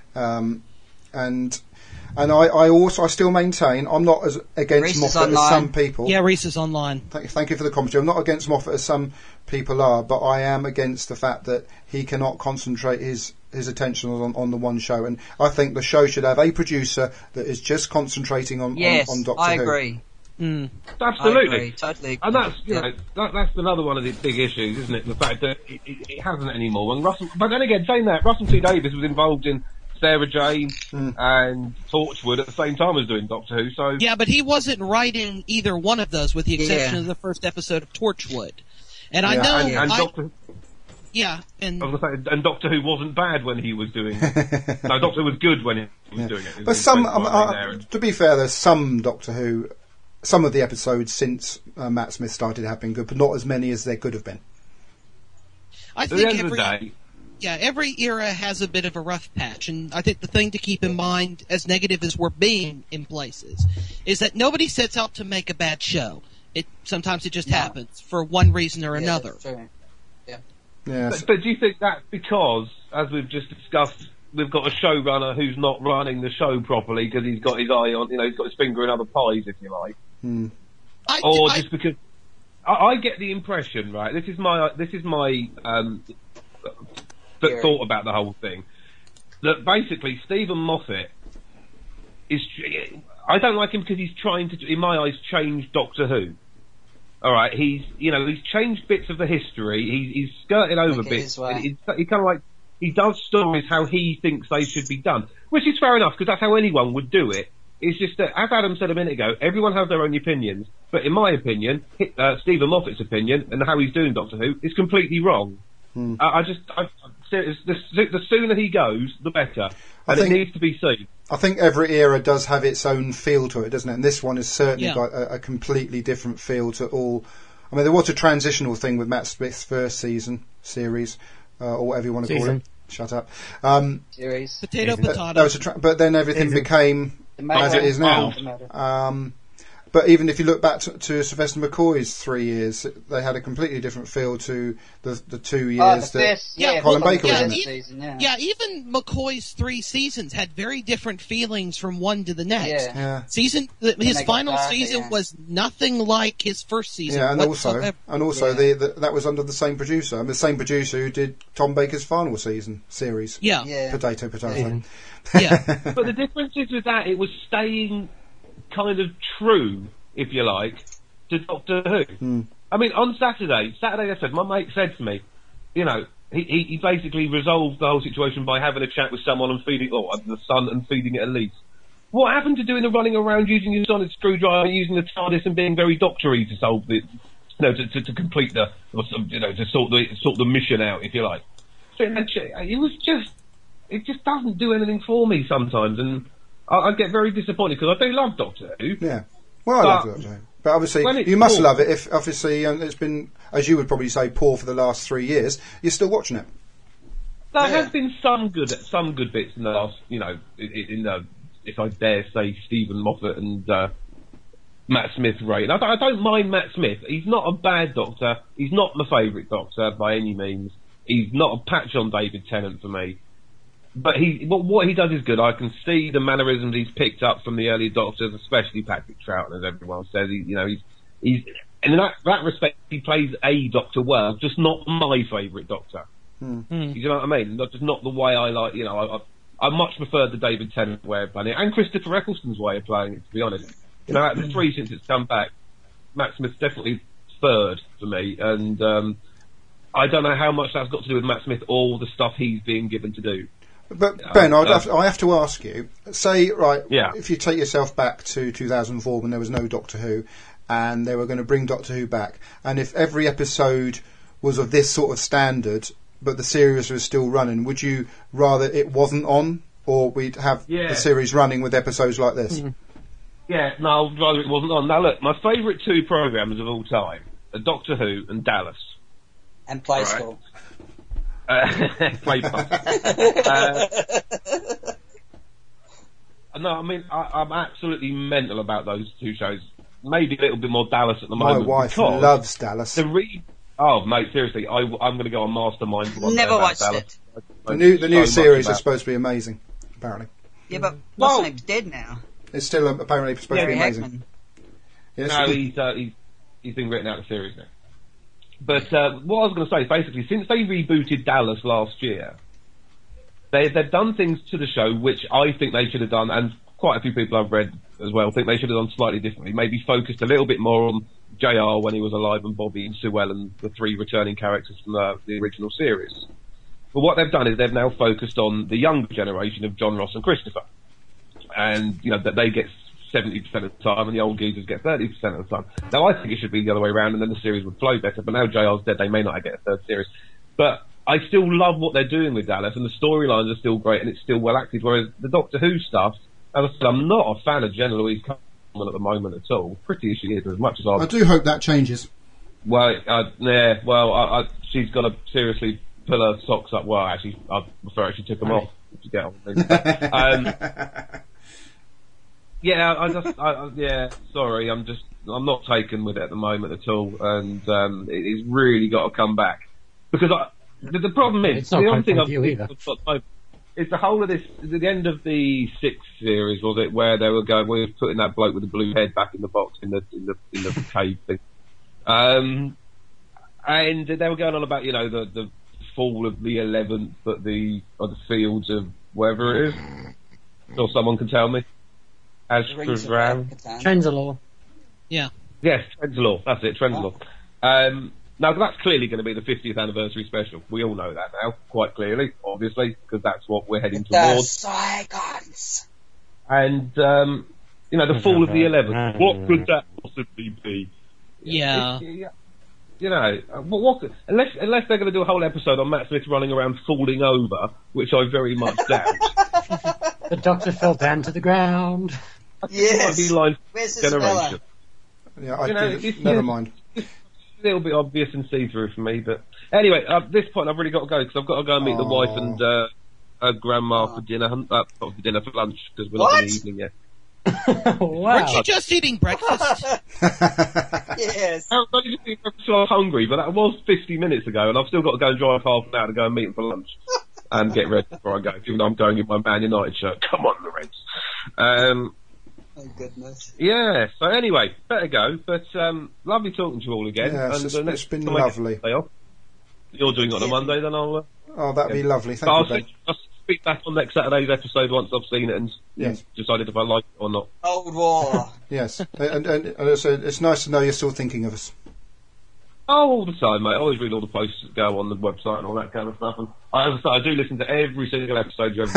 And I still maintain I'm not as against Moffat as some people. Yeah, Reese is online. Thank you for the commentary. I'm not against Moffat as some people are, but I am against the fact that he cannot concentrate his attention on the one show. And I think the show should have a producer that is just concentrating on Doctor Who. I agree. Absolutely, I agree, totally. And that's that's another one of the big issues, isn't it? The fact that it hasn't anymore. But then again, saying that, Russell T Davies was involved in Sarah Jane and Torchwood at the same time as doing Doctor Who. So yeah, but he wasn't writing either one of those, with the exception of the first episode of Torchwood. And I know, and Doctor. Yeah, and I was going to say, and Doctor Who wasn't bad when he was doing. No, Doctor Who was good when he was doing it. But to be fair, there's some Doctor Who, some of the episodes since Matt Smith started have been good, but not as many as there could have been. I think every era has a bit of a rough patch, and I think the thing to keep in mind, as negative as we're being in places, is that nobody sets out to make a bad show. Sometimes it just happens for one reason or another. That's true. Yeah. But do you think that's because, as we've just discussed, we've got a showrunner who's not running the show properly because he's got his eye on, he's got his finger in other pies, if you like, just because I get the impression, right? This is my thought about the whole thing, that basically Stephen Moffat is. I don't like him because he's trying to, in my eyes, change Doctor Who. All right, he's changed bits of the history. He's skirted over bits. He kind of he does stories how he thinks they should be done, which is fair enough because that's how anyone would do it. It's just that, as Adam said a minute ago, everyone has their own opinions. But in my opinion, Stephen Moffat's opinion and how he's doing Doctor Who is completely wrong. The sooner he goes, the better. And it needs to be seen. I think every era does have its own feel to it, doesn't it? And this one has certainly got a completely different feel to all. I mean, there was a transitional thing with Matt Smith's first series, or whatever you want to call it. Shut up. Series. Potato. But then everything became as it is now. But even if you look back to Sylvester McCoy's 3 years, they had a completely different feel to the 2 years that Colin Baker was in it. Even McCoy's 3 seasons had very different feelings from one to the next. His final season was nothing like his first season. Yeah, and also that was under the same producer, the same producer who did Tom Baker's final series. Potato. Yeah. But the difference is with that, it was staying kind of true if you like, to Doctor Who. I mean, on Saturday episode, my mate said to me, you know, he basically resolved the whole situation by having a chat with someone and feeding, the son and feeding it a leaf. What happened to doing the running around using your solid screwdriver, using the TARDIS and being very doctory to solve the, to complete the, to sort the mission out, if you like. So it just doesn't do anything for me sometimes, and I get very disappointed because I do love Doctor Who. Yeah. Well, I love Doctor Who. But obviously, you must love it if, obviously, it's been, as you would probably say, poor for the last 3 years. You're still watching it. There has been some good bits in the last, if I dare say, Stephen Moffat and Matt Smith reign. I don't mind Matt Smith. He's not a bad Doctor. He's not my favourite Doctor by any means. He's not a patch on David Tennant for me. But what he does is good. I can see the mannerisms he's picked up from the early Doctors, especially Patrick Troughton, as everyone says. He's and in that respect, he plays a Doctor well, just not my favourite Doctor. You know what I mean? Not the way I like. I much prefer the David Tennant way of playing it, and Christopher Eccleston's way of playing it. To be honest, out of the 3 since it's come back, Matt Smith's definitely third for me, and I don't know how much that's got to do with Matt Smith or the stuff he's being given to do. But Ben, I have to ask you. Say, if you take yourself back to 2004 when there was no Doctor Who, and they were going to bring Doctor Who back, and if every episode was of this sort of standard, but the series was still running, would you rather it wasn't on, or we'd have the series running with episodes like this? Yeah, no, I'd rather it wasn't on. Now look, my favourite 2 programmes of all time are Doctor Who and Dallas. And Play School. Play Pub. No, I mean, I'm absolutely mental about those 2 shows. Maybe a little bit more Dallas at the moment. My wife loves Dallas. Oh, mate, seriously, I'm going to go on Mastermind. Never watched Dallas. it. The new series is supposed to be amazing, apparently. Yeah, but what's his name's dead now. It's still apparently supposed to be amazing. Yes, no, he's been written out of the series now. But what I was going to say is basically, since they rebooted Dallas last year, they've done things to the show which I think they should have done, and quite a few people I've read as well think they should have done slightly differently. Maybe focused a little bit more on JR when he was alive, and Bobby and Sue Ellen, the 3 returning characters from the original series. But what they've done is they've now focused on the younger generation of John Ross and Christopher, and that they get 70% of the time, and the old geezers get 30% of the time. Now, I think it should be the other way around, and then the series would flow better, but now JR's dead, they may not get a third series. But I still love what they're doing with Dallas, and the storylines are still great, and it's still well acted, whereas the Doctor Who stuff, as I said, I'm not a fan of Jenna Louise Coleman at the moment at all. Pretty as she is, as much as I do hope that changes. Well, she's got to seriously pull her socks up. Well, actually, I prefer she took them off to get on with it. Sorry, I'm not taken with it at the moment at all, and it's really got to come back, because the problem is, the only thing it's the whole of this, the end of the 6th series, was it, where they were putting that bloke with the blue head back in the box in the cave thing, and they were going on about the fall of the 11th at the fields of wherever it is, or someone can tell me. Trenzalore. Yeah. Yes, Trenzalore. That's it, Trenzalore. Now, that's clearly going to be the 50th anniversary special. We all know that now, quite clearly, obviously, because that's what we're heading towards. The Saigons. And, the fall of the 11th. What could that possibly be? Yeah. Unless they're going to do a whole episode on Matt Smith running around falling over, which I very much doubt. The Doctor fell down to the ground. Yes. Where's Isabella? Yeah, never mind. It's a little bit obvious and see-through for me, but anyway, at this point I've really got to go, because I've got to go and meet the wife and her grandma for dinner, not for dinner, for lunch, because we're not in the evening yet. Wow. Weren't you just eating breakfast? Yes. I was hungry, but that was 50 minutes ago, and I've still got to go and drive half an hour to go and meet them for lunch. And get ready before I go, even though I'm going in my Man United shirt. Come on, Lorenz. Oh, goodness. Yeah, so anyway, better go, but lovely talking to you all again. Yeah, and it's been lovely. You're doing it on a Monday, then I'll... that'd be lovely. Thank you, Ben. I'll speak back on next Saturday's episode once I've seen it and decided if I like it or not. Cold War. Yes, and it's nice to know you're still thinking of us. Oh, all the time, mate. I always read all the posts that go on the website and all that kind of stuff. And as I say, I do listen to every single episode you ever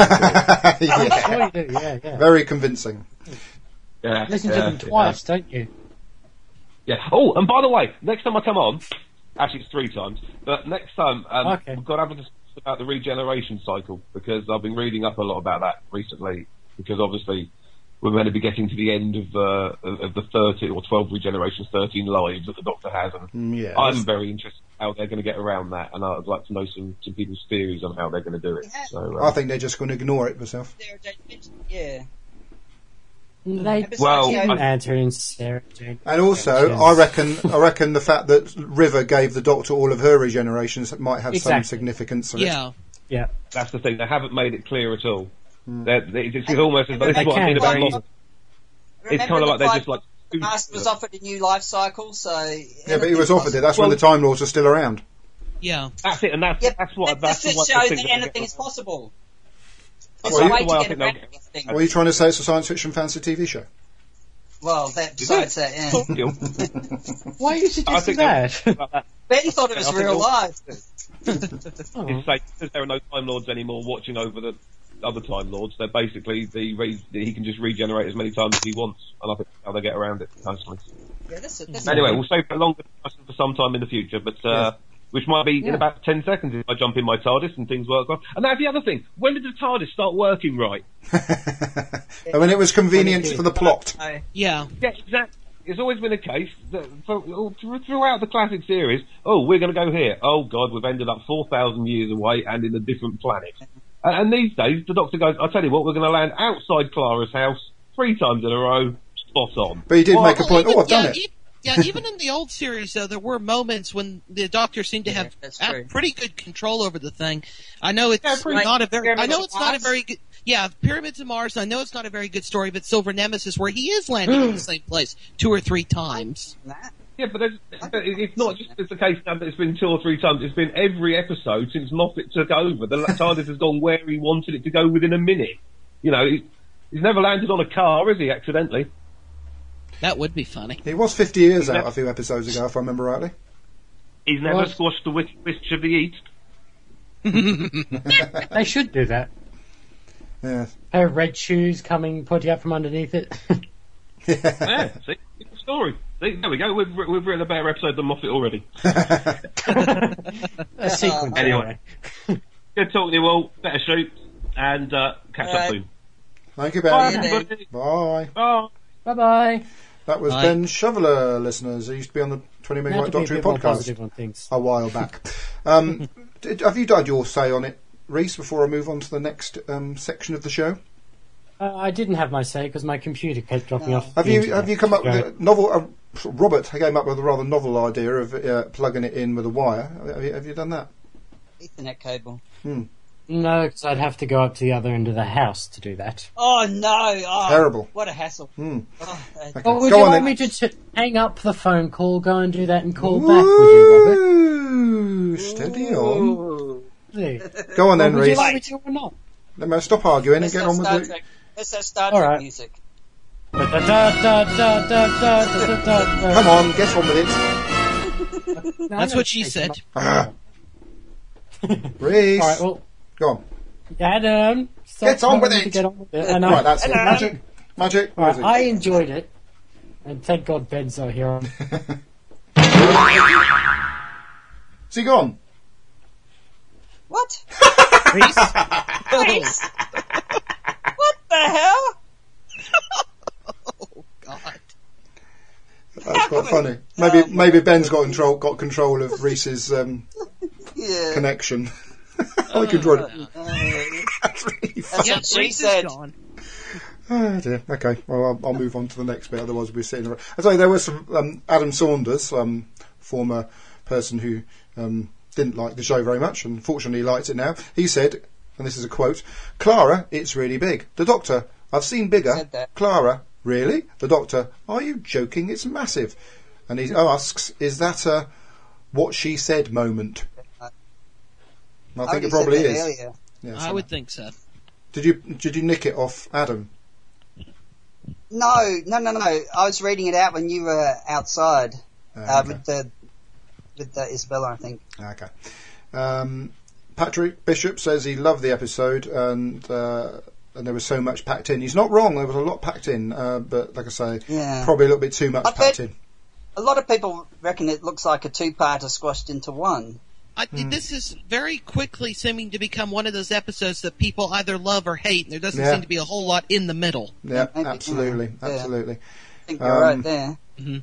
do. Yeah. Very convincing. Yeah, Listen to them twice, don't you? Yeah. Oh, and by the way, next time I come on, actually it's 3 times, but next time we've got to have a discussion about the regeneration cycle, because I've been reading up a lot about that recently, because obviously we're going to be getting to the end of the 13 or 12 regenerations, 13 lives that the Doctor has, and I'm very interested in how they're going to get around that, and I'd like to know some people's theories on how they're going to do it. So I think they're just going to ignore it myself. Yeah. They didn't answer in Sarah Jane. And also, I reckon the fact that River gave the Doctor all of her regenerations might have some significance on it. Yeah. That's the thing. They haven't made it clear at all. It's almost as though this is what I mean about Moffat. It's kind of like they're just like. Master was offered a new life cycle, so. Yeah, but he was offered it. That's when the Time Lords are still around. Yeah. That's it, and that's what. That's to show that anything is possible. It's Well, a way to get around everything. Are you trying to say it's a science fiction fantasy TV show? Well, besides that, yeah. Why are you suggesting that? Betty thought it was real life. It's like, because there are no Time Lords anymore watching over the other Time Lords, they're basically he can just regenerate as many times as he wants, and I think that's how they get around it personally. Yeah, that's anyway, we'll save a longer discussion for some time in the future, but which might be in about 10 seconds if I jump in my TARDIS and things work well. And that's the other thing. When did the TARDIS start working right? I mean, it was convenient for the plot. Yeah. Yeah, exactly. It's always been a case that throughout the classic series, we're going to go here. Oh, God, we've ended up 4,000 years away and in a different planet. And these days, the Doctor goes, I'll tell you what, we're going to land outside Clara's house 3 times in a row, spot on. But he did make a point, I've done it. Yeah, even in the old series, though, there were moments when the Doctor seemed to have pretty good control over the thing. I know it's not a very good. Yeah, Pyramids of Mars. I know it's not a very good story, but Silver Nemesis, where he is landing in the same place 2 or 3 times. Yeah, but it's not just the case now that it's been 2 or 3 times. It's been every episode since Moffat took over. The TARDIS has gone where he wanted it to go within a minute. You know, he's never landed on a car, has he? Accidentally. That would be funny. He was 50 years out a few episodes ago, if I remember rightly. He's never squashed the Witch of the East. They should do that. Yeah. Pair of red shoes pointing out from underneath it. Yeah, see? It's a story. See, there we go. We've written a better episode than Moffat already. A sequence. Anyway. Good talking to you all. Better shoot. And catch up soon. Thank you, Ben. Bye, everybody. Bye. Bye. Bye-bye. That was Ben Shoveler, listeners. He used to be on the 20 Megabyte Doctor Who podcast a while back. Have you done your say on it, Reese, before I move on to the next section of the show? I didn't have my say because my computer kept dropping off. Have you come up with a novel? Robert came up with a rather novel idea of plugging it in with a wire. Have you done that? Ethernet cable. No, because I'd have to go up to the other end of the house to do that. Oh no! Oh, terrible! What a hassle! Okay. Well, would you want me to hang up the phone call, go and do that, and call back? Would you, Robert? Steady on. Go on then, Reese. Would you like me to or not? Let me stop arguing and get on with it. Let's have Star Trek music. Come on, get on with it. That's what she said. Reese. All right, well, go on. Adam, get on with it. Right, that's it. Magic. All right, I enjoyed it, and thank God Ben's not here. Is he gone? What? Reese? Reese? What the hell? Oh God. That's quite funny. Maybe Ben's got control of Reese's connection. I could draw it. That's really funny. That's what she said. Oh dear. Okay. Well, I'll move on to the next bit. Otherwise, we'll be sitting around. I say there was some Adam Saunders, former person who didn't like the show very much, and fortunately liked it now. He said, and this is a quote: "Clara, it's really big. The Doctor, I've seen bigger. Clara, really? The Doctor, are you joking? It's massive." And he asks, "Is that a what she said moment?" I think it probably is. Yeah, I would think so. Did you nick it off Adam? No. I was reading it out when you were outside with Isabella, I think. Okay. Patrick Bishop says he loved the episode and there was so much packed in. He's not wrong. There was a lot packed in, but like I say, probably a little bit too much packed in. A lot of people reckon it looks like a two-parter squashed into one. This is very quickly seeming to become one of those episodes that people either love or hate, and there doesn't seem to be a whole lot in the middle. Yeah, absolutely. I think you're right there.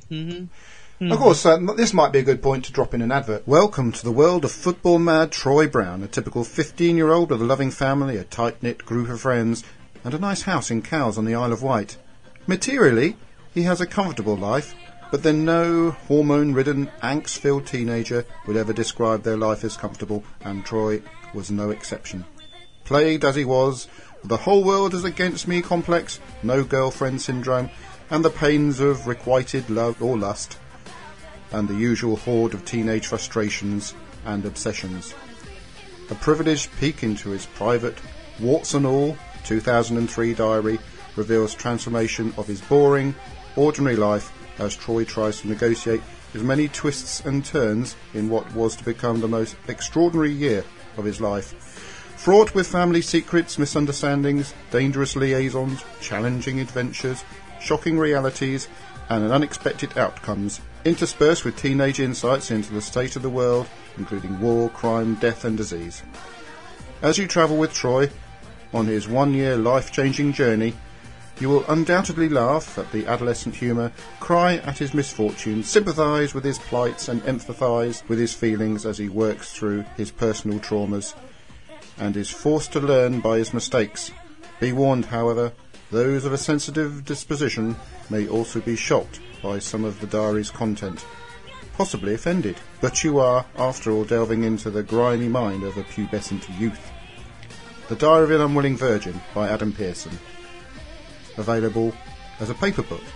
Of course, this might be a good point to drop in an advert. Welcome to the world of football-mad Troy Brown, a typical 15-year-old with a loving family, a tight-knit group of friends, and a nice house in Cowes on the Isle of Wight. Materially, he has a comfortable life, but then no hormone-ridden, angst-filled teenager would ever describe their life as comfortable, and Troy was no exception. Plagued as he was, with the whole world is against me complex, no girlfriend syndrome, and the pains of requited love or lust, and the usual horde of teenage frustrations and obsessions. A privileged peek into his private, warts and all, 2003 diary reveals transformation of his boring, ordinary life as Troy tries to negotiate his many twists and turns in what was to become the most extraordinary year of his life. Fraught with family secrets, misunderstandings, dangerous liaisons, challenging adventures, shocking realities, and unexpected outcomes, interspersed with teenage insights into the state of the world, including war, crime, death and disease. As you travel with Troy on his one-year life-changing journey, you will undoubtedly laugh at the adolescent humour, cry at his misfortunes, sympathise with his plights and empathise with his feelings as he works through his personal traumas and is forced to learn by his mistakes. Be warned, however, those of a sensitive disposition may also be shocked by some of the diary's content, possibly offended. But you are, after all, delving into the grimy mind of a pubescent youth. The Diary of an Unwilling Virgin by Adam Pearson. Available as a paper book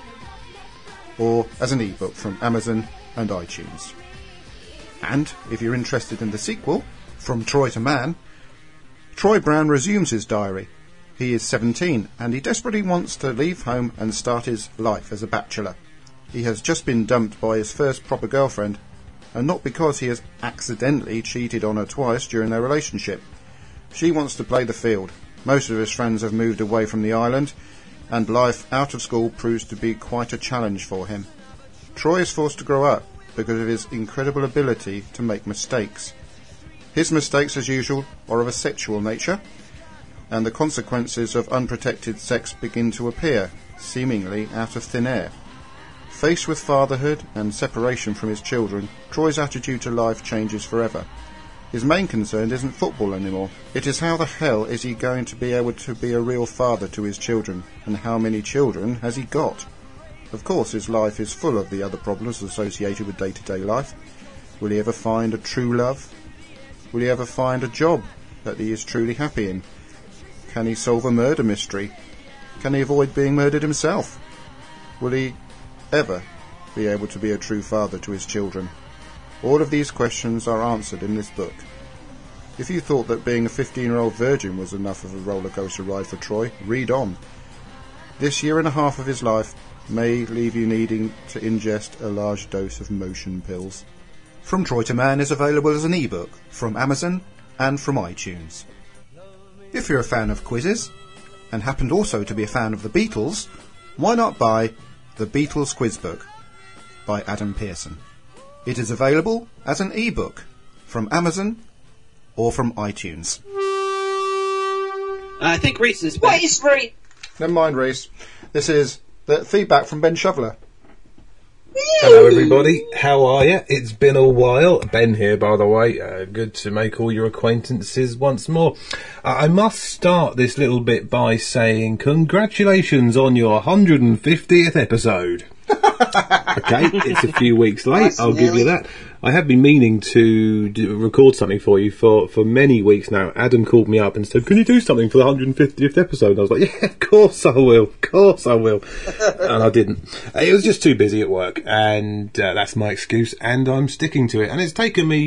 or as an e-book from Amazon and iTunes. And if you're interested in the sequel, From Troy to Man, Troy Brown resumes his diary. He is 17 and he desperately wants to leave home and start his life as a bachelor. He has just been dumped by his first proper girlfriend, and not because he has accidentally cheated on her twice during their relationship. She wants to play the field. Most of his friends have moved away from the island, and life out of school proves to be quite a challenge for him. Troy is forced to grow up because of his incredible ability to make mistakes. His mistakes, as usual, are of a sexual nature, and the consequences of unprotected sex begin to appear, seemingly out of thin air. Faced with fatherhood and separation from his children, Troy's attitude to life changes forever. His main concern isn't football anymore. It is how the hell is he going to be able to be a real father to his children, and how many children has he got? Of course, his life is full of the other problems associated with day-to-day life. Will he ever find a true love? Will he ever find a job that he is truly happy in? Can he solve a murder mystery? Can he avoid being murdered himself? Will he ever be able to be a true father to his children? All of these questions are answered in this book. If you thought that being a 15-year-old virgin was enough of a roller coaster ride for Troy, read on. This year and a half of his life may leave you needing to ingest a large dose of motion pills. From Troy to Man is available as an e-book from Amazon and from iTunes. If you're a fan of quizzes, and happened also to be a fan of the Beatles, why not buy The Beatles Quiz Book by Adam Pearson? It is available as an e-book from Amazon or from iTunes. I think Reese is back. What is Reese? Never mind, Reese. This is the feedback from Ben Shoveler. Hello everybody, how are you? It's been a while. Ben here, by the way. Good to make all your acquaintances once more. I must start this little bit by saying congratulations on your 150th episode. Okay, it's a few weeks late, I'll give you that. I have been meaning to record something for you for many weeks now. Adam called me up and said, can you do something for the 150th episode? And I was like, yeah, of course I will. And I didn't. It was just too busy at work, and that's my excuse, and I'm sticking to it. And it's taken me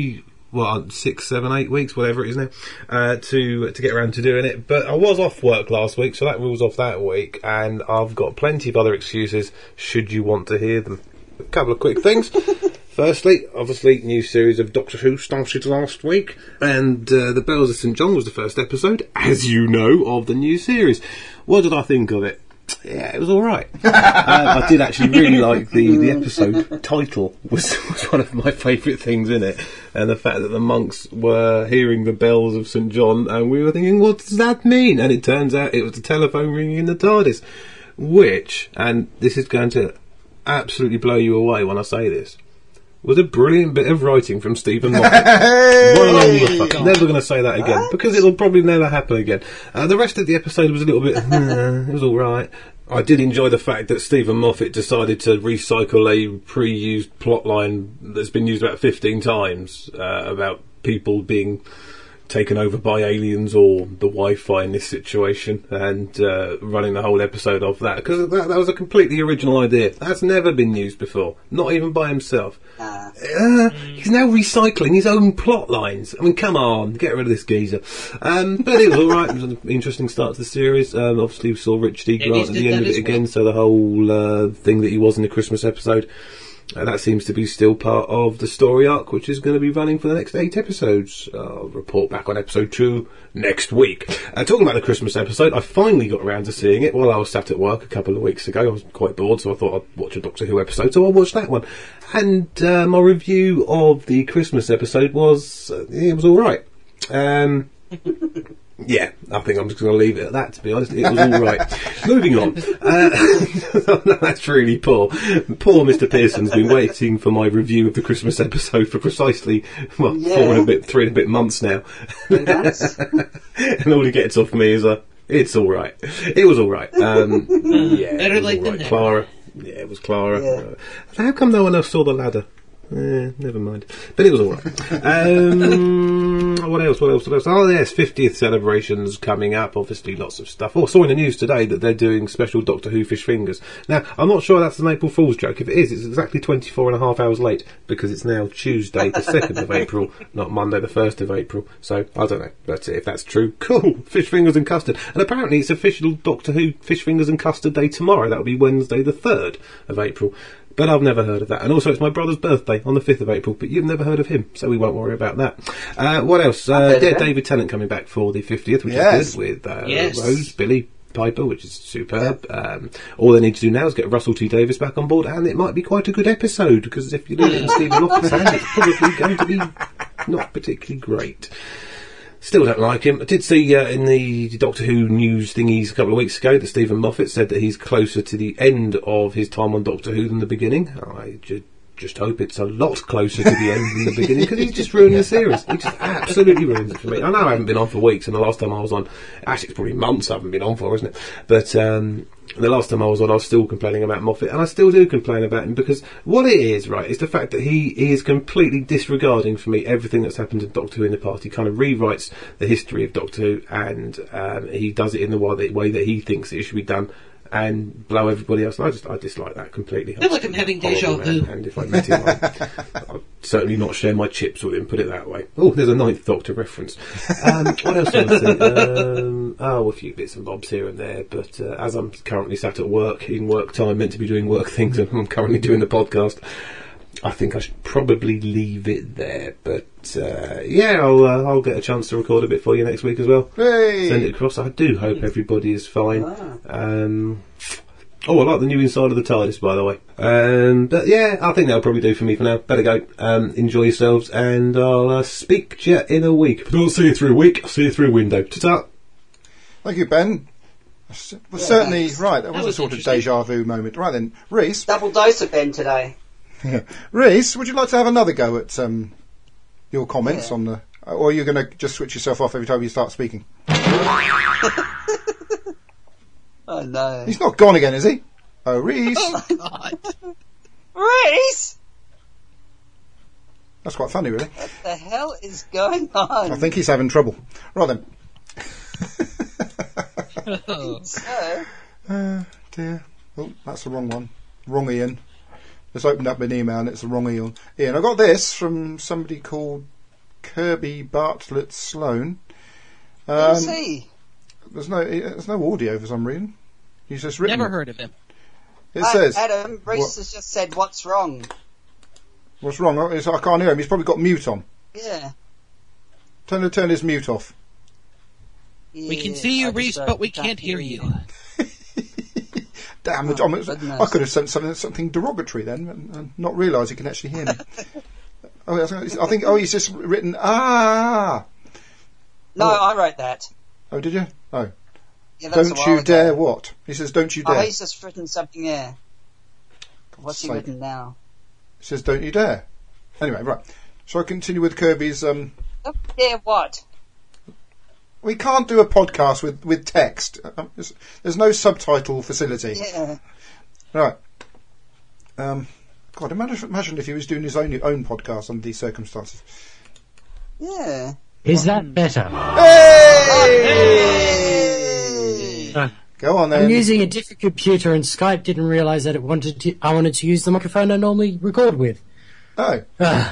6, 7, 8 weeks, whatever it is now, to get around to doing it. But I was off work last week, so that rules off that week, and I've got plenty of other excuses should you want to hear them. A couple of quick things. Firstly, obviously, new series of Doctor Who started last week, and The Bells of St. John was the first episode, as you know, of the new series. What did I think of it? Yeah, it was alright. I did actually really like the episode title was one of my favourite things in it, and the fact that the monks were hearing the bells of St. John, and we were thinking, what does that mean? And it turns out it was the telephone ringing in the TARDIS, which, and this is going to absolutely blow you away when I say this, was a brilliant bit of writing from Stephen Moffat. Never going to say that again, because it'll probably never happen again. The rest of the episode was a little bit, it was alright. I did enjoy the fact that Stephen Moffat decided to recycle a pre-used plotline that's been used about 15 times, about people being taken over by aliens or the Wi-Fi in this situation, and running the whole episode off that, because that was a completely original idea. That's never been used before, not even by himself. He's now recycling his own plot lines. I mean, come on, get rid of this geezer. But it was alright. It was an interesting start to the series. Obviously we saw Richard E. Grant at the end of it again, so the whole thing that he was in the Christmas episode, that seems to be still part of the story arc, which is going to be running for the next 8 episodes. I'll report back on episode 2 next week. Talking about the Christmas episode, I finally got around to seeing it while I was sat at work a couple of weeks ago. I was quite bored, so I thought I'd watch a Doctor Who episode, so I watched that one. And my review of the Christmas episode was, it was alright. Yeah, I think I'm just going to leave it at that, to be honest. It was alright. Moving on. That's really poor. Poor Mr. Pearson's been waiting for my review of the Christmas episide for precisely, 3 and a bit months now. And all he gets off me is it's alright. It was alright. Yeah, better late than never. Clara. Yeah, it was Clara. Yeah. How come no one else saw the ladder? Never mind. But it was alright. What else? Oh, yes, 50th celebrations coming up. Obviously, lots of stuff. Oh, I saw in the news today that they're doing special Doctor Who fish fingers. Now, I'm not sure that's an April Fool's joke. If it is, it's exactly 24 and a half hours late, because it's now Tuesday, the 2nd of April, not Monday, the 1st of April. So, I don't know. But if that's true, cool. Fish fingers and custard. And apparently, it's official Doctor Who fish fingers and custard day tomorrow. That'll be Wednesday, the 3rd of April. But I've never heard of that. And also it's my brother's birthday on the 5th of April, but you've never heard of him, so we won't worry about that. What else? David Tennant coming back for the 50th, which is good, with Rose, Billy, Piper, which is superb. All they need to do now is get Russell T Davies back on board, and it might be quite a good episode, because if you leave it in Stephen Moffat's hands, it's probably going to be not particularly great. Still don't like him. I did see in the Doctor Who news thingies a couple of weeks ago that Stephen Moffat said that he's closer to the end of his time on Doctor Who than the beginning. I just hope it's a lot closer to the end than the beginning, because he's just ruining the series. He just absolutely ruins it for me. I know I haven't been on for weeks, and the last time I was on, actually it's probably months I haven't been on for, isn't it? But the last time I was on, I was still complaining about Moffat, and I still do complain about him, because what it is, right, is the fact that he is completely disregarding for me everything that's happened to Doctor Who in the past. He kind of rewrites the history of Doctor Who, and he does it in the way that he thinks it should be done, and blow everybody else. I dislike that completely. I feel like I'm having deja vu. And if I met him, I'd certainly not share my chips with him, put it that way. Oh, there's a 9th Doctor reference. What else do I say? A few bits and bobs here and there, but as I'm currently sat at work, in work time, meant to be doing work things, and I'm currently doing the podcast, I think I should probably leave it there. But I'll get a chance to record a bit for you next week as well. Hey! Send it across. I do hope everybody is fine. I like the new inside of the TARDIS, by the way. But yeah, I think that'll probably do for me for now. Better go. Enjoy yourselves, and I'll speak to you in a week. But I'll see you through a week. I'll see you through a window. Ta-ta! Thank you, Ben. Well, certainly, right, that was a sort of deja vu moment. Right then, Reese. Double dose of Ben today. Reese, would you like to have another go at your comments on the... Or are you going to just switch yourself off every time you start speaking? Oh, no. He's not gone again, is he? Oh, Reese. Oh, my God. Reese! That's quite funny, really. What the hell is going on? I think he's having trouble. Right then. Dear. Oh, that's the wrong one. Wrong Ian. Just opened up an email and it's the wrong Ian. I got this from somebody called Kirby Bartlett Sloan. Who's he? There's no audio for some reason. He's just written. Never heard of him. It says. Adam, Reese has just said, "What's wrong?" What's wrong? I can't hear him. He's probably got mute on. Yeah. Turn his mute off. We can see you, Reese, but we can't hear you. Damn, I could have said something derogatory then and not realise he can actually hear me. I think he's just written, ah! No, I wrote that. Oh, did you? Oh. Yeah, that's don't you dare what? He says, don't you dare. Oh, he's just written something, yeah. What's he written now? He says, don't you dare. Anyway, right. Shall I continue with Kirby's... Don't you dare what? We can't do a podcast with text. There's no subtitle facility. Yeah. Right. God, imagine if he was doing his own podcast under these circumstances. Yeah. Is that better? Hey! Go on then. I'm using a different computer and Skype didn't realise that I wanted to use the microphone I normally record with. Oh.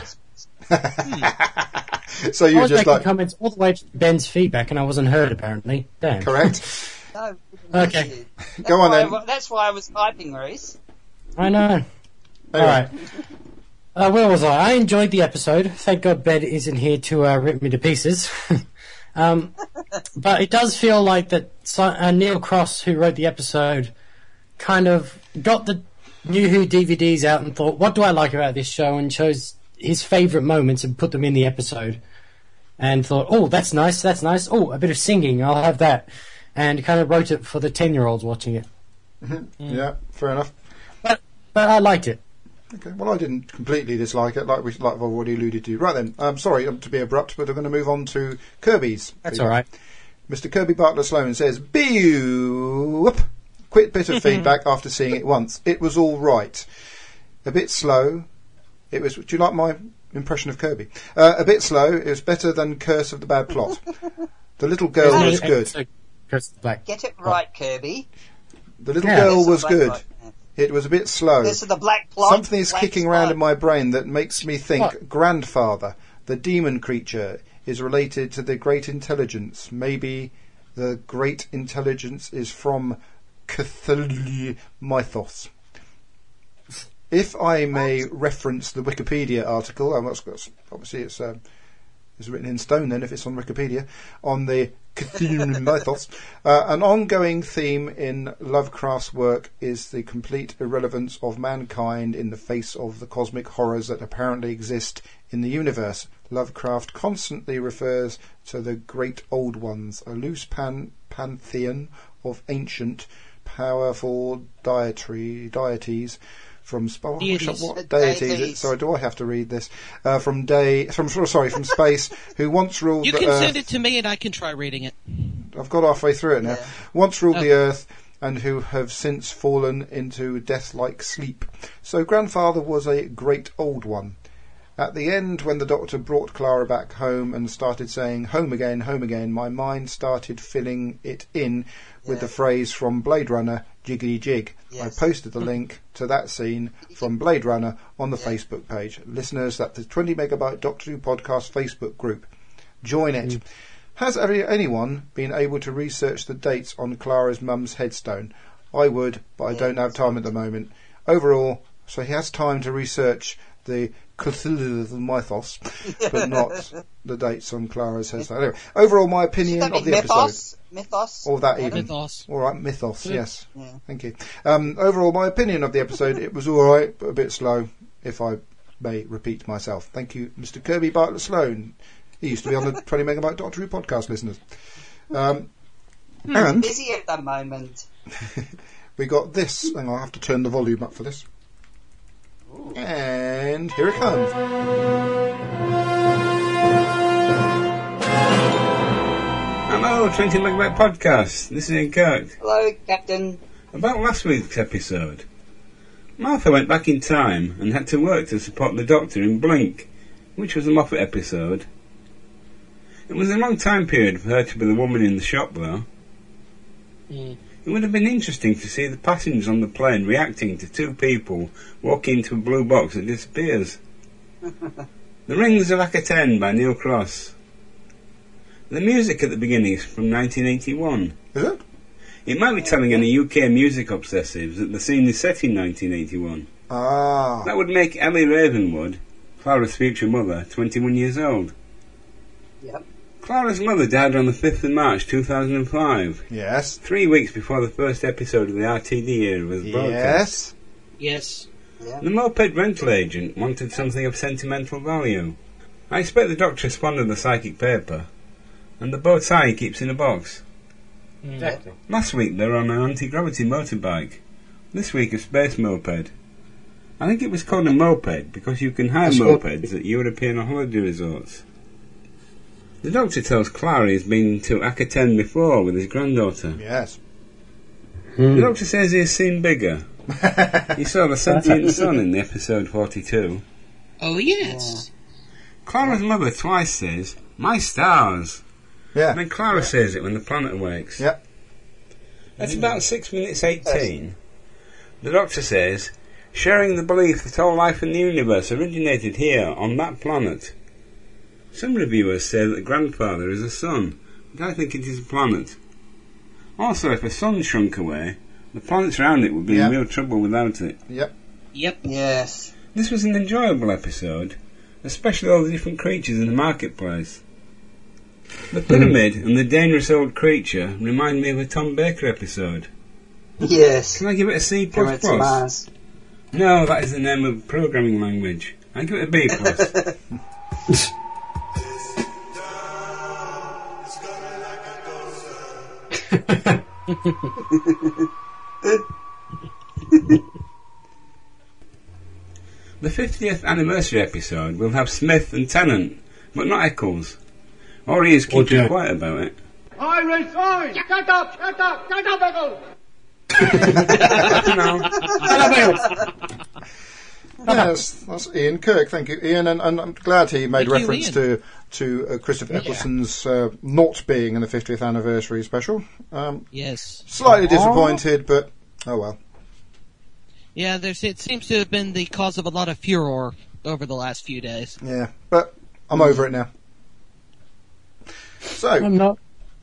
So you I was just making comments all the way to Ben's feedback and I wasn't heard apparently. Damn. Correct. No. Okay. Go on then. That's why I was typing, Reese. I know. Anyway. Alright. Where was I? I enjoyed the episode. Thank God Ben isn't here to rip me to pieces. But it does feel like that Neil Cross, who wrote the episode, kind of got the New Who DVDs out and thought, what do I like about this show? And chose his favourite moments and put them in the episode. And thought, oh, that's nice. Oh, a bit of singing, I'll have that. And kind of wrote it for the 10-year-olds watching it. Yeah, fair enough. But I liked it. Okay, well, I didn't completely dislike it, like I've already alluded to. Right then, I'm sorry to be abrupt, but I'm going to move on to Kirby's. That's all right. Mr. Kirby Bartlett Sloan says, "Beep! Quick bit of feedback after seeing it once. It was all right. A bit slow. It was. Do you like my impression of Kirby? A bit slow. It was better than Curse of the Bad Plot. The little girl was good. Get it right, Kirby. The little girl was good. It was a bit slow. This is the black plot. Something is kicking around in my brain that makes me think grandfather, the demon creature, is related to the Great Intelligence. Maybe the Great Intelligence is from Cthulhu mythos. If I may reference the Wikipedia article, obviously it's written in stone then if it's on Wikipedia, on the Cthulhu mythos. An ongoing theme in Lovecraft's work is the complete irrelevance of mankind in the face of the cosmic horrors that apparently exist in the universe. Lovecraft constantly refers to the Great Old Ones, a loose pantheon of ancient, powerful deities from deities. Sorry, do I have to read this? From space, who once ruled the Earth. You can send it to me and I can try reading it. I've got halfway through it now. Yeah. Once ruled the Earth and who have since fallen into death-like sleep. So grandfather was a great old one. At the end, when the doctor brought Clara back home and started saying home again, my mind started filling it in with the phrase from Blade Runner, jiggity jig. Yes. I posted the link to that scene from Blade Runner on the Facebook page. Listeners, that's the 20 Megabyte Doctor Who Podcast Facebook group. Join it. Has anyone been able to research the dates on Clara's mum's headstone? I would, but I don't have time at the moment. Overall, so he has time to research the Cthulhu mythos, but not the dates on Clara's headstone. Anyway, overall, my opinion of the episode. Mythos? Or that even. Mythos. All right, mythos, yes. Yeah. Thank you. Overall, my opinion of the episode, it was all right, but a bit slow, if I may repeat myself. Thank you, Mr. Kirby Bartlett Sloan. He used to be on the 20 Megabyte Doctor Who podcast, listeners. And busy at the moment. We got this. Hang on, I have to turn the volume up for this. Ooh. And here it comes. Hello, 20 Megabyte Podcast. This is Ian Kirk. Hello, Captain. About last week's episode. Martha went back in time and had to work to support the Doctor in Blink, which was a Moffat episode. It was a long time period for her to be the woman in the shop, though. It would have been interesting to see the passengers on the plane reacting to two people walking into a blue box that disappears. The Rings of Akaten by Neil Cross. The music at the beginning is from 1981. Is it? It might be telling any UK music obsessives that the scene is set in 1981. Ah. That would make Ellie Ravenwood, Clara's future mother, 21 years old. Yep. Clara's mother died on the 5th of March 2005. Yes. 3 weeks before the first episode of the RTD era was broadcast. Yes. Yeah. The moped rental agent wanted something of sentimental value. I expect the Doctor is fond of the psychic paper, and the bow tie he keeps in a box. Exactly. Last week they were on an anti-gravity motorbike. This week a space moped. I think it was called a moped because you can hire mopeds at European holiday resorts. The Doctor tells Clara he's been to Akaten before with his granddaughter. Yes. The Doctor says he has seen bigger. He saw the sentient sun in the episode 42. Oh, yes. Clara's mother twice says, "My stars." Yeah. And then Clara says it when the planet awakes. Yep. At about 6 minutes 18, the Doctor says, sharing the belief that all life in the universe originated here, on that planet. Some reviewers say that the grandfather is a sun, but I think it is a planet. Also, if a sun shrunk away, the planets around it would be in real trouble without it. Yep. Yep. Yes. This was an enjoyable episode, especially all the different creatures in the marketplace. The pyramid and the dangerous old creature remind me of a Tom Baker episode. Yes. Can I give it a C++? Pyramids of Mars. No, that is the name of a programming language. I give it a B+. The 50th anniversary episode will have Smith and Tennant, but not Eccles. Or he is keeping quiet about it. I resign! Shut up! Shut up! Shut up, Eccles! Yes, that's Ian Kirk. Thank you, Ian, and I'm glad he made Thank you, reference to Christopher Eccleston's not being in the 50th anniversary special. Yes. Slightly disappointed, but oh well. Yeah, it seems to have been the cause of a lot of furor over the last few days. Yeah, but I'm over it now. So I'm not.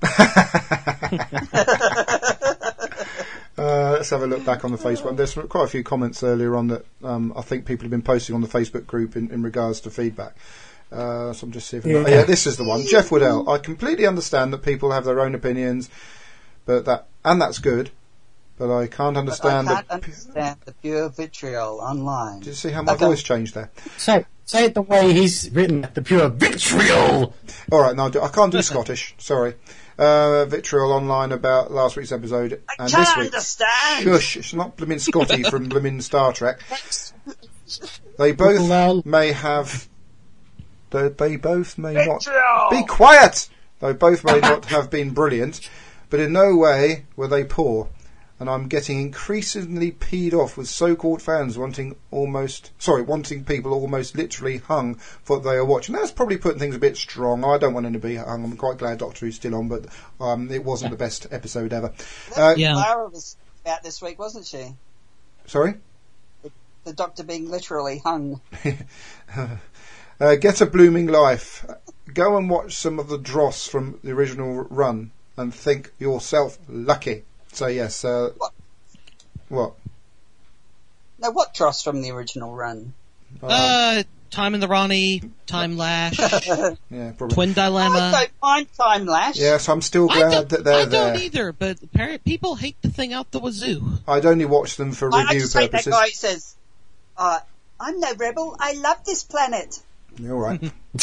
Let's have a look back on the Facebook. There's quite a few comments earlier on that I think people have been posting on the Facebook group in regards to feedback. So I'm just seeing. Yeah, this is the one. Jeff Woodell. I completely understand that people have their own opinions, but that's good. But I can't understand. I can't understand the pure vitriol online. Did you see how my voice changed there? Say it the way he's written it, the pure vitriol. All right, no, I can't do Scottish. Sorry. Vitriol online about last week's episode and can't this week. understand. Shush! It's not blooming Scotty from blooming Star Trek. They both may have. They both may not be quiet. They both may not have been brilliant, but in no way were they poor. And I'm getting increasingly peed off with so-called fans wanting people almost literally hung for what they are watching. That's probably putting things a bit strong. I don't want them to be hung. I'm quite glad Doctor Who's still on, but it wasn't the best episode ever. Clara was out this week, wasn't she? Sorry? The Doctor being literally hung. Get a blooming life. Go and watch some of the dross from the original run and think yourself lucky. So yes, what? Now, what dross from the original run? Time in the Ronnie, Time Lash, yeah, probably. Twin Dilemma. I don't mind Time Lash. Yes, I'm still glad that they're there. I don't either, but apparently people hate the thing out the wazoo. I'd only watch them for review I just hate purposes. that guy who says, I'm no rebel, I love this planet. You're right.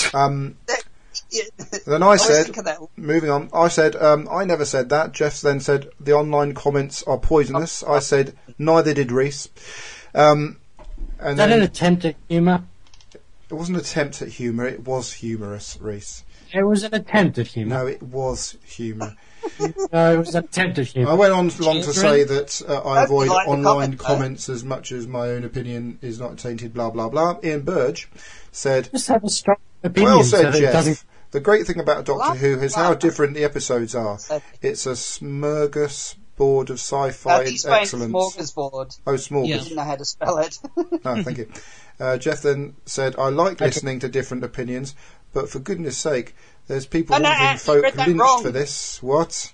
Then I said, moving on, I said, I never said that. Jeff then said, the online comments are poisonous. I said, neither did Reese. Is that an attempt at humour? It wasn't an attempt at humour, it was humorous, Reese. It was an attempt at humour. No, it was humour. No, it was an attempt at humour. I went on long to say that I avoid online comments as much as my own opinion is not tainted, blah, blah, blah. Ian Burge said, just have a strong opinion. Well said, so Jeff. The great thing about Doctor Who is how different the episodes are. It's a smorgasbord Board of Sci-Fi He's playing Excellence. Smorgasbord. Oh, Smorgas. He didn't know how to spell it. Oh, thank you. Jeff then said, I like listening to different opinions, but for goodness sake, there's people wanting folk lynched wrong. for this. What?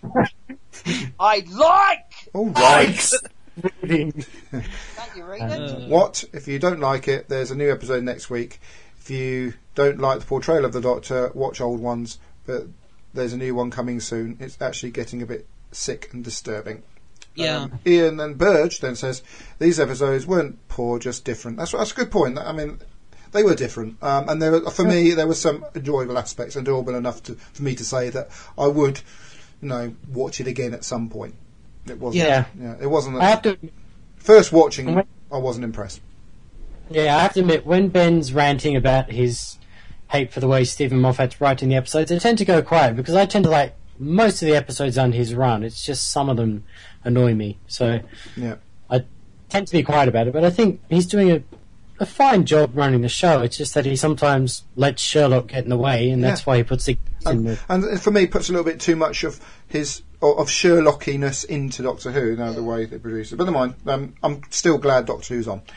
I like! All right. Can't you read it? What? If you don't like it, there's a new episode next week. If you don't like the portrayal of the Doctor, watch old ones, but there's a new one coming soon. It's actually getting a bit sick and disturbing. Yeah. Ian and Burge then says, these episodes weren't poor, just different. That's a good point. I mean, they were different. And for me, there were some enjoyable aspects, enjoyable enough for me to say that I would, watch it again at some point. It wasn't. Yeah. It wasn't. I have to. First watching, I wasn't impressed. Yeah, I have to admit, when Ben's ranting about his hate for the way Stephen Moffat's writing the episodes, I tend to go quiet because I tend to like most of the episodes on his run. It's just some of them annoy me, so yeah, I tend to be quiet about it. But I think he's doing a fine job running the show. It's just that he sometimes lets Sherlock get in the way, and that's why he puts it in the... And for me, puts a little bit too much of his of Sherlockiness into Doctor Who. The way they produce it. But never mind. I'm still glad Doctor Who's on.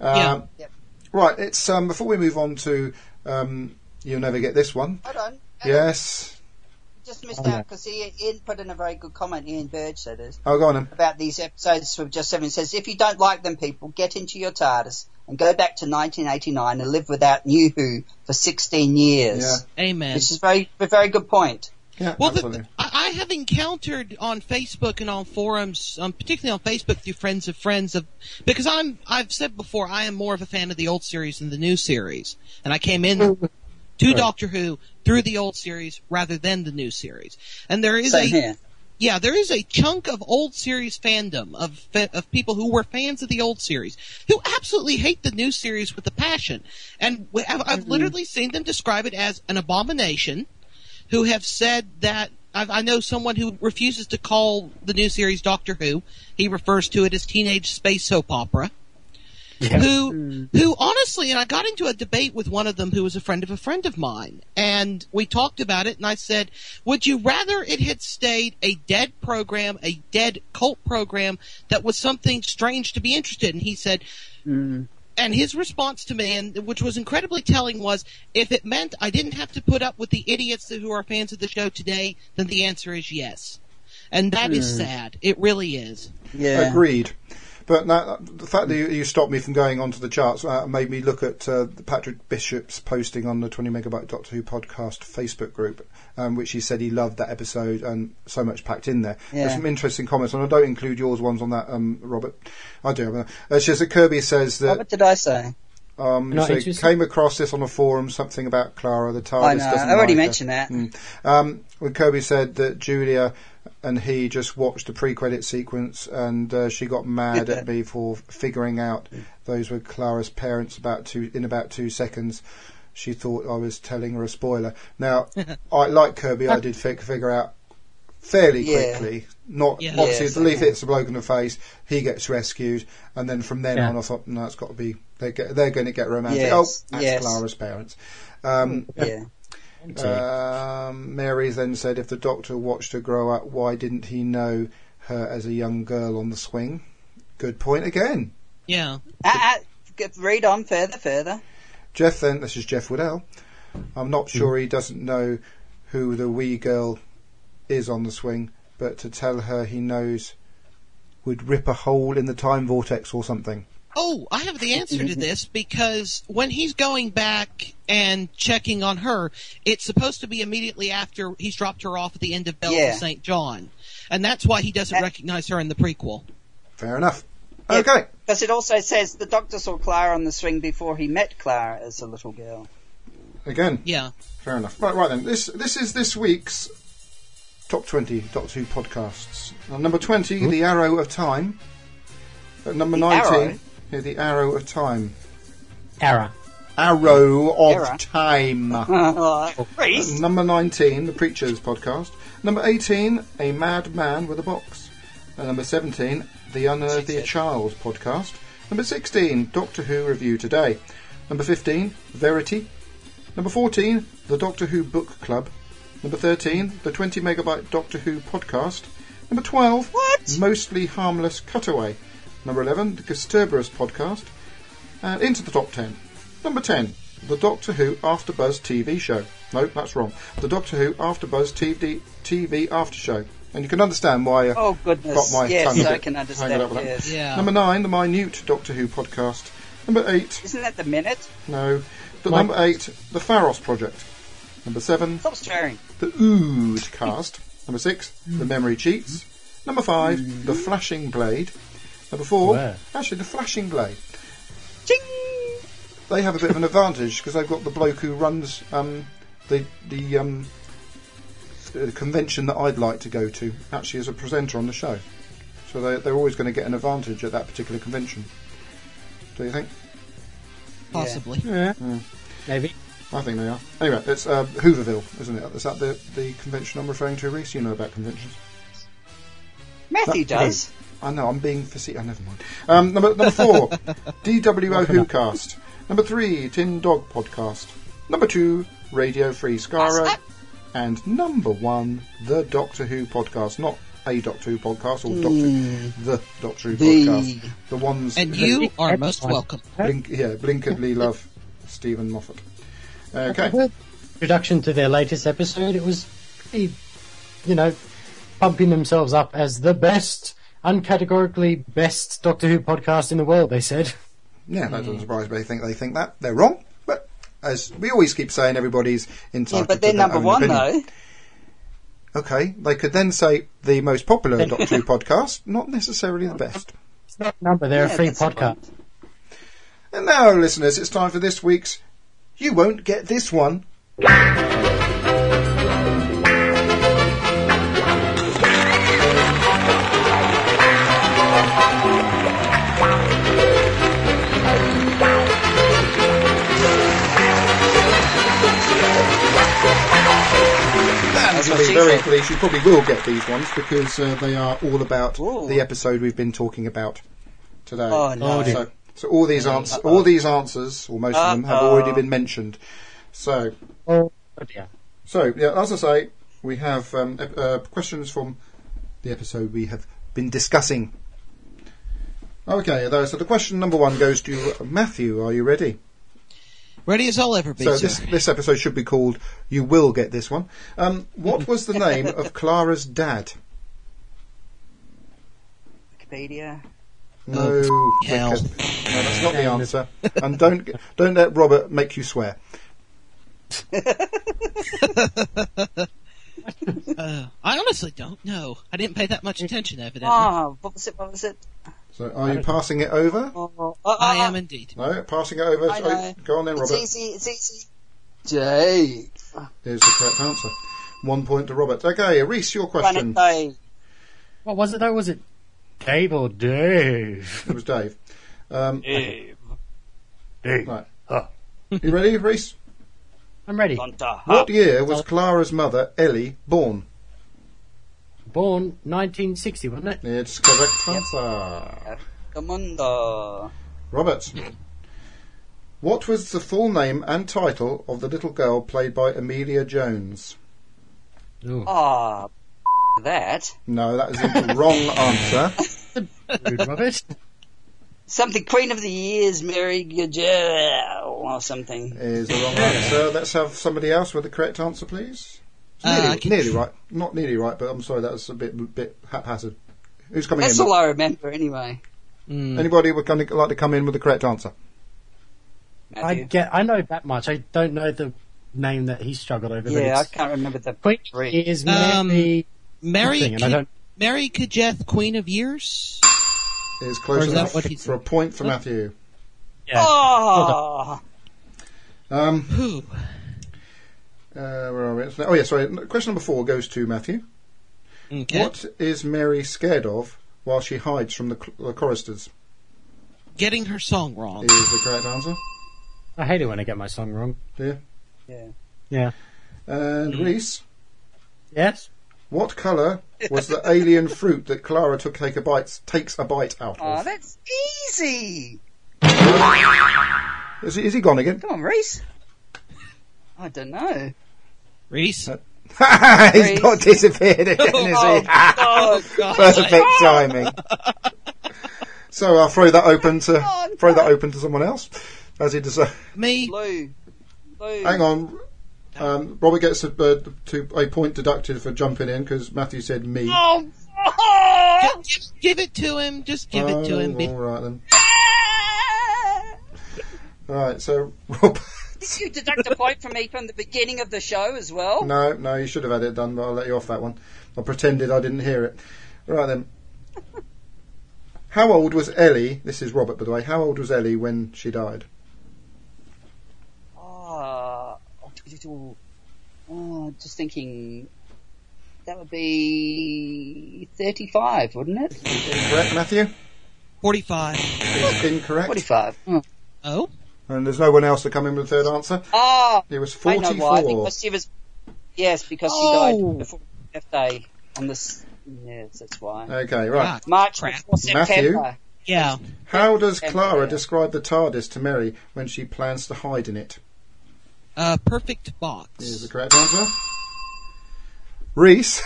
Right, it's before we move on to You'll Never Get This One. Hold on. Yes. Just missed out because Ian put in a very good comment. Ian Burge said it. Oh, go on then. About these episodes from Just 7. It says, if you don't like them, people, get into your TARDIS and go back to 1989 and live without New Who for 16 years. Yeah. Amen. Which is a very good point. Yeah, well, I have encountered on Facebook and on forums, particularly on Facebook through friends of friends, because I've said before, I am more of a fan of the old series than the new series, and I came in to Doctor Who through the old series rather than the new series, and there is there is a chunk of old series fandom of people who were fans of the old series who absolutely hate the new series with a passion, and I've literally seen them describe it as an abomination. Who have said that I know someone who refuses to call the new series Doctor Who. He refers to it as teenage space soap opera. Yeah. Who honestly, and I got into a debate with one of them who was a friend of mine, and we talked about it, and I said, would you rather it had stayed a dead program, a dead cult program that was something strange to be interested in? He said, and his response to me, and which was incredibly telling, was, if it meant I didn't have to put up with the idiots who are fans of the show today, then the answer is yes. And that is sad. It really is. Yeah. Agreed. But now, the fact that you stopped me from going onto the charts made me look at Patrick Bishop's posting on the 20 Megabyte Doctor Who podcast Facebook group, which he said he loved that episode and so much packed in there. Yeah. There's some interesting comments, and I don't include yours ones on that, Robert. I do. It's just that Kirby says that... What did I say? So came across this on a forum, something about Clara, the TARDIS. I know, I already mentioned that. When Kirby said that Julia and he just watched the pre-credit sequence, and she got mad at me for figuring out those were Clara's parents in about 2 seconds. She thought I was telling her a spoiler. Now, like Kirby, I did figure out fairly quickly. Obviously, the leaf hits the bloke in the face, he gets rescued, and then from then on I thought, no, it's got to be they're going to get romantic. That's Clara's parents. Mary then said, if the Doctor watched her grow up, why didn't he know her as a young girl on the swing? Good point again. Yeah. Read on further. Jeff then, this is Jeff Woodell. I'm not sure he doesn't know who the wee girl is on the swing, but to tell her he knows would rip a hole in the time vortex or something. Oh, I have the answer to this, because when he's going back and checking on her, it's supposed to be immediately after he's dropped her off at the end of Bells of St. John. And that's why he doesn't recognize her in the prequel. Fair enough. Okay. Because it also says the Doctor saw Clara on the swing before he met Clara as a little girl. Again. Yeah. Fair enough. Right then. This is this week's Top 20 Doctor Who podcasts. Number 20, The Arrow of Time. At number 19... The Arrow of Time. Arrow of Time. Number 19, The Preachers podcast. Number 18, A Mad Man with a Box. And number 17, The Unearthly a Child podcast. Number 16, Doctor Who Review Today. Number 15, Verity. Number 14, The Doctor Who Book Club. Number 13, The 20 Megabyte Doctor Who podcast. Number 12, What? Mostly Harmless Cutaway. Number 11, The Disturberous Podcast. And into the top 10. Number 10, The Doctor Who AfterBuzz TV Show. No, that's wrong. The Doctor Who AfterBuzz TV After Show. And you can understand why I Oh, goodness. got my Yes, tongue I a bit can hanging understand. up with that. Yes. Yeah. Number 9, The Minute Doctor Who Podcast. Number 8, Isn't that the minute? no. Number 8, The Pharos Project. Number 7, Stop swearing. The Ood Cast. Number 6, The Memory Cheats. Number 5, The Flashing Blade. Number 4, Wow. actually, The Flashing Blade. Ching! They have a bit of an advantage because they've got the bloke who runs the convention that I'd like to go to, actually as a presenter on the show. So they're always going to get an advantage at that particular convention. Do you think? Possibly. Yeah. Maybe. I think they are. Anyway, it's Hooverville, isn't it? Is that the convention I'm referring to, Reese? You know about conventions. Matthew That- does. I know, I'm being facetious. Oh, never mind. Number 4, DWO Whocast. Number 3, Tin Dog Podcast. Number 2, Radio Free Skaro. And number 1, The Doctor Who Podcast. Not a Doctor Who podcast, or the Doctor Who podcast. The ones... And you are most welcome. Blinkedly love Stephen Moffat. Okay. Introduction to their latest episode, it was, pumping themselves up as the best, uncategorically best Doctor Who podcast in the world, they said. Yeah, that doesn't surprise me. They think that. They're wrong. But as we always keep saying, everybody's entitled But they're to their number own one, opinion. though. Okay, they could then say the most popular Doctor Who podcast, not necessarily the best. It's not a number, they're a free podcast. And now, listeners, it's time for this week's You Won't Get This One. To be very pleased, you probably will get these ones because they are all about the episode we've been talking about today. Oh, no. So all these answers, or most of them, have already been mentioned. So, as I say, we have questions from the episode we have been discussing. Okay, so the question number 1 goes to Matthew. Are you ready? Ready as I'll ever be. So sir. this episode should be called You Will Get This One. What was the name of Clara's dad? Wikipedia. No, hell. no, that's not the answer. And don't let Robert make you swear. I honestly don't know. I didn't pay that much attention, evidently. Oh, what was it? So are you passing it over? I am indeed. No, passing it over. I know. Go on then, Robert. It's easy. Dave. Here's the correct answer. 1 point to Robert. Okay, Reese, your question. Dave. What was it though? Was it Dave or Dave? It was Dave. Dave. Right. You ready, Reese? I'm ready. What year was Clara's mother, Ellie, born? Born 1960, wasn't it? It's correct answer. Commando. Robert. What was the full name and title of the little girl played by Amelia Jones? Oh, that. No, that is the wrong answer. Good, Robert. Something Queen of the Years, Mary Gajel, or something. Is the wrong answer. Let's have somebody else with the correct answer, please. Nearly right. Not nearly right, but I'm sorry, that was a bit haphazard. Who's coming That's in? all I remember, anyway. Anybody would like to come in with the correct answer? Matthew. I know that much. I don't know the name that he struggled over. Yeah, I can't remember the Queen is Mary. Mary Kajeth, Queen of Years. Is close enough for a point for Matthew. Yeah. Oh. Where are we? Oh yeah, sorry. Question number 4 goes to Matthew. Okay. What is Mary scared of while she hides from the choristers? Getting her song wrong. Is the correct answer. I hate it when I get my song wrong. Do you? Yeah. Yeah. And Reese? Yes? What colour was the alien fruit that Clara takes a bite out of? Oh, that's easy. Is he gone again? Come on, Reese. I don't know. Reese? He's not disappeared again, is he? God. Perfect timing. So I'll throw that open to someone else, as he deserves. Me. Blue. Hang on. Robert gets a point deducted for jumping in because Matthew said me. Just give it to him. Just give it to him. All right then. Right, so Rob. Did you deduct a point from me from the beginning of the show as well? No, you should have had it done, but I'll let you off that one. I pretended I didn't hear it. Right then. How old was Ellie? This is Robert, by the way. How old was Ellie when she died? Just thinking. That would be 35, wouldn't it? Correct, Matthew? 45. It's incorrect. 45. Oh? And there's no one else to come in with the third answer? It was 44. I know why. Because she was... Yes, because she died before her birthday on this... Yes, that's why. Okay, right. March before September. Matthew? Yeah. How does Clara describe the TARDIS to Mary when she plans to hide in it? Perfect box. Is the correct answer. Reese.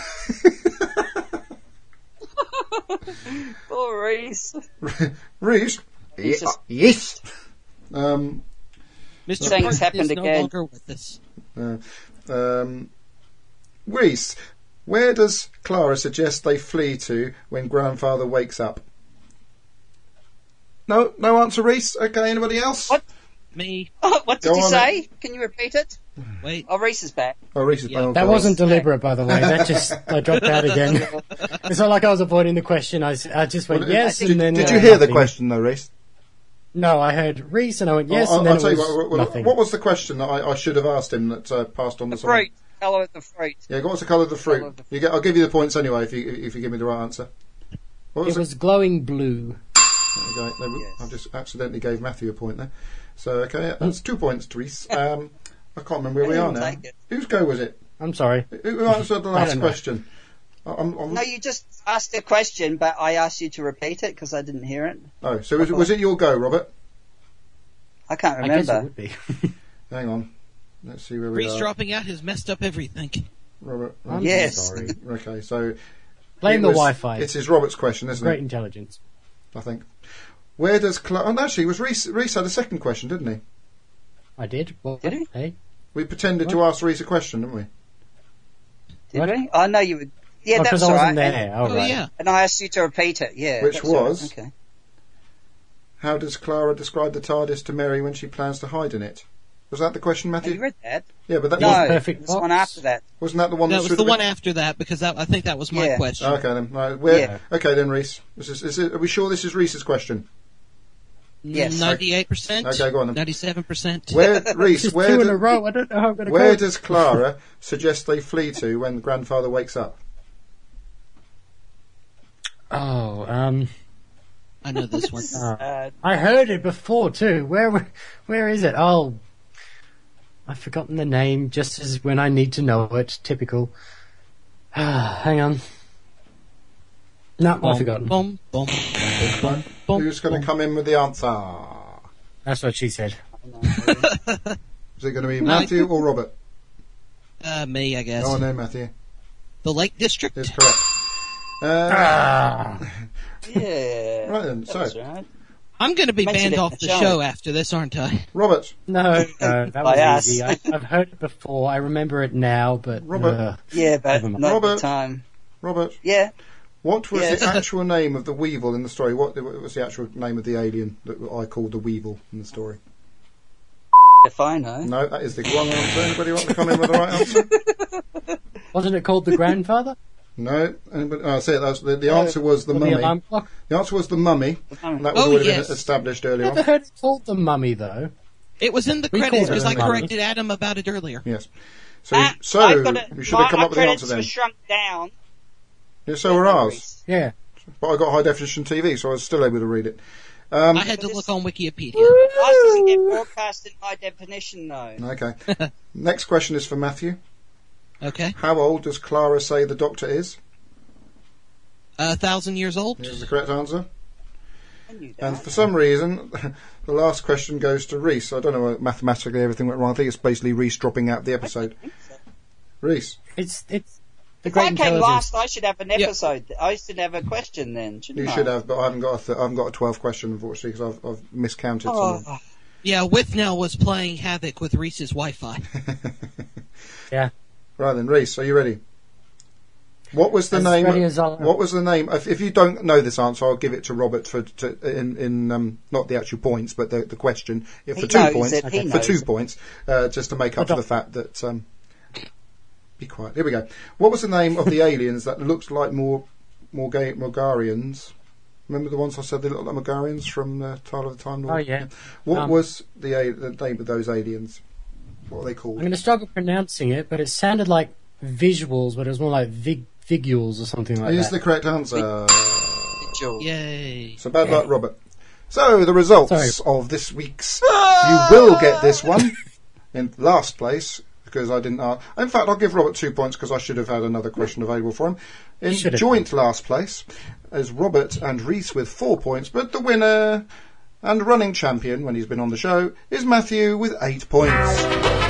Poor Reese. Reese. Yes. Mr. Things happened is no again. longer with us. Reese, where does Clara suggest they flee to when Grandfather wakes up? No answer, Reese. Okay, anybody else? What? Me. What did you say? Can you repeat it? Wait. Oh, Reese is back. Oh, Reese is back. That wasn't deliberate, by the way. That just I dropped out again. It's not like I was avoiding the question. I just went yes, and then. Did you hear the question though, Reese? No, I heard Reese, and I went yes, and then I'll tell it you was nothing. what was the question that I should have asked him that passed on to someone? Fruit. Colour of the fruit. Yeah, what's the colour of the fruit? I'll give you the points anyway if you give me the right answer. It was glowing blue. There we go. I just accidentally gave Matthew a point there. So okay, that's 2 points to Reese. I can't remember where we are now. Whose go was it? I'm sorry. Who answered the last question? No, you just asked a question, but I asked you to repeat it because I didn't hear it. Oh, so was it your go, Robert? I can't remember. I guess it would be. Hang on. Let's see where we Reese are. dropping out has messed up everything. Robert. I'm yes. sorry. Okay, so Blame the Wi-Fi. It is Robert's question, isn't Great it? intelligence. I think. Where does Clara... Oh, actually, it was Reese had a second question, didn't he? I did. Well, did he? Hey. We pretended to ask Reese a question, didn't we? Did we? I know you would. Yeah, that's all right. Yeah. And I asked you to repeat it. Yeah. Which was? Right. Okay. How does Clara describe the TARDIS to Mary when she plans to hide in it? Was that the question, Matthew? You read that? Yeah, but that no, was perfect. One after that. Wasn't that the one? No, that it was the one after that because I think that was my question. Okay then. Right, okay then, Reese. Are we sure this is Reese's question? Yes. 98%. Okay, go on then. 97%. Reese, two in a row. I don't know how I'm going to go. Where does Clara suggest they flee to when Grandfather wakes up? Oh, I know this one. I heard it before too. Where is it? Oh, I've forgotten the name. Just as when I need to know it. Typical. Hang on. No, I've forgotten. Who's going to come in with the answer? That's what she said. Is it going to be Matthew or Robert? Me, I guess. Oh no, Matthew. The Lake District is correct. Yeah. Right then. So. Right. I'm going to be banned off the show after this, aren't I? Robert. No, that was easy. I've heard it before. I remember it now, but Robert. Yeah, but not at the time. Robert. Yeah. What was the actual name of the Weevil in the story? What was the actual name of the alien that I called the Weevil in the story? If I know. No, that is the wrong answer. Anybody want to come in with the right answer? Wasn't it called the Grandfather? No. Anybody? Oh, I see it. The answer was the Mummy. The alarm clock? The answer was the Mummy. And that was already been established earlier on. Never heard it called the Mummy though. It was in the credits because I corrected Adam about it earlier. Yes. So you should have come up with the answer then. Shrunk down. Yeah, so were ours. Yeah. But I got high definition TV, so I was still able to read it. I had to look on Wikipedia. Ours doesn't get broadcast in high definition, though. Okay. Next question is for Matthew. Okay. How old does Clara say the Doctor is? 1,000 years old. Is the correct answer. And for some reason, the last question goes to Reese. I don't know, mathematically everything went wrong. I think it's basically Reese dropping out of the episode. Reese. It's the If great I came intelligence. last, I should have an episode. I should have a question then, shouldn't You I? should have, but I haven't got I haven't got a 12th question, unfortunately, because I've miscounted some of them. Oh, Yeah, Withnell was playing havoc with Reese's Wi-Fi. Yeah. Right then, Reese, are you ready? What was the As name? ready as I'll- What was the name? If you don't know this answer, I'll give it to Robert in not the actual points, but the question. Yeah, for He 2 knows points. it, he For knows 2 it. points, just to make up for the fact that. Be quiet. Here we go. What was the name of the aliens that looked like Morgarians? Remember the ones I said they looked like Morgarians from Tale of the Time Lord? Oh, yeah. What was the name of those aliens? What are they called? I'm going to struggle pronouncing it, but it sounded like visuals, but it was more like vigules or something like Is that. the correct answer. Yay. So bad luck, Robert. So the results of this week's, you will get this one in last place because I didn't. In fact, I'll give Robert 2 points because I should have had another question available for him. In Should have. joint last place is Robert and Reese with 4 points, but the winner and running champion when he's been on the show is Matthew with 8 points.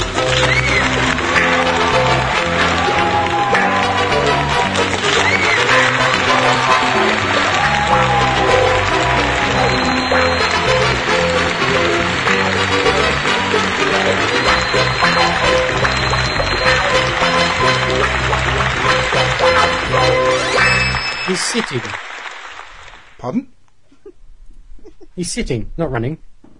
He's sitting. Pardon? He's sitting, not running.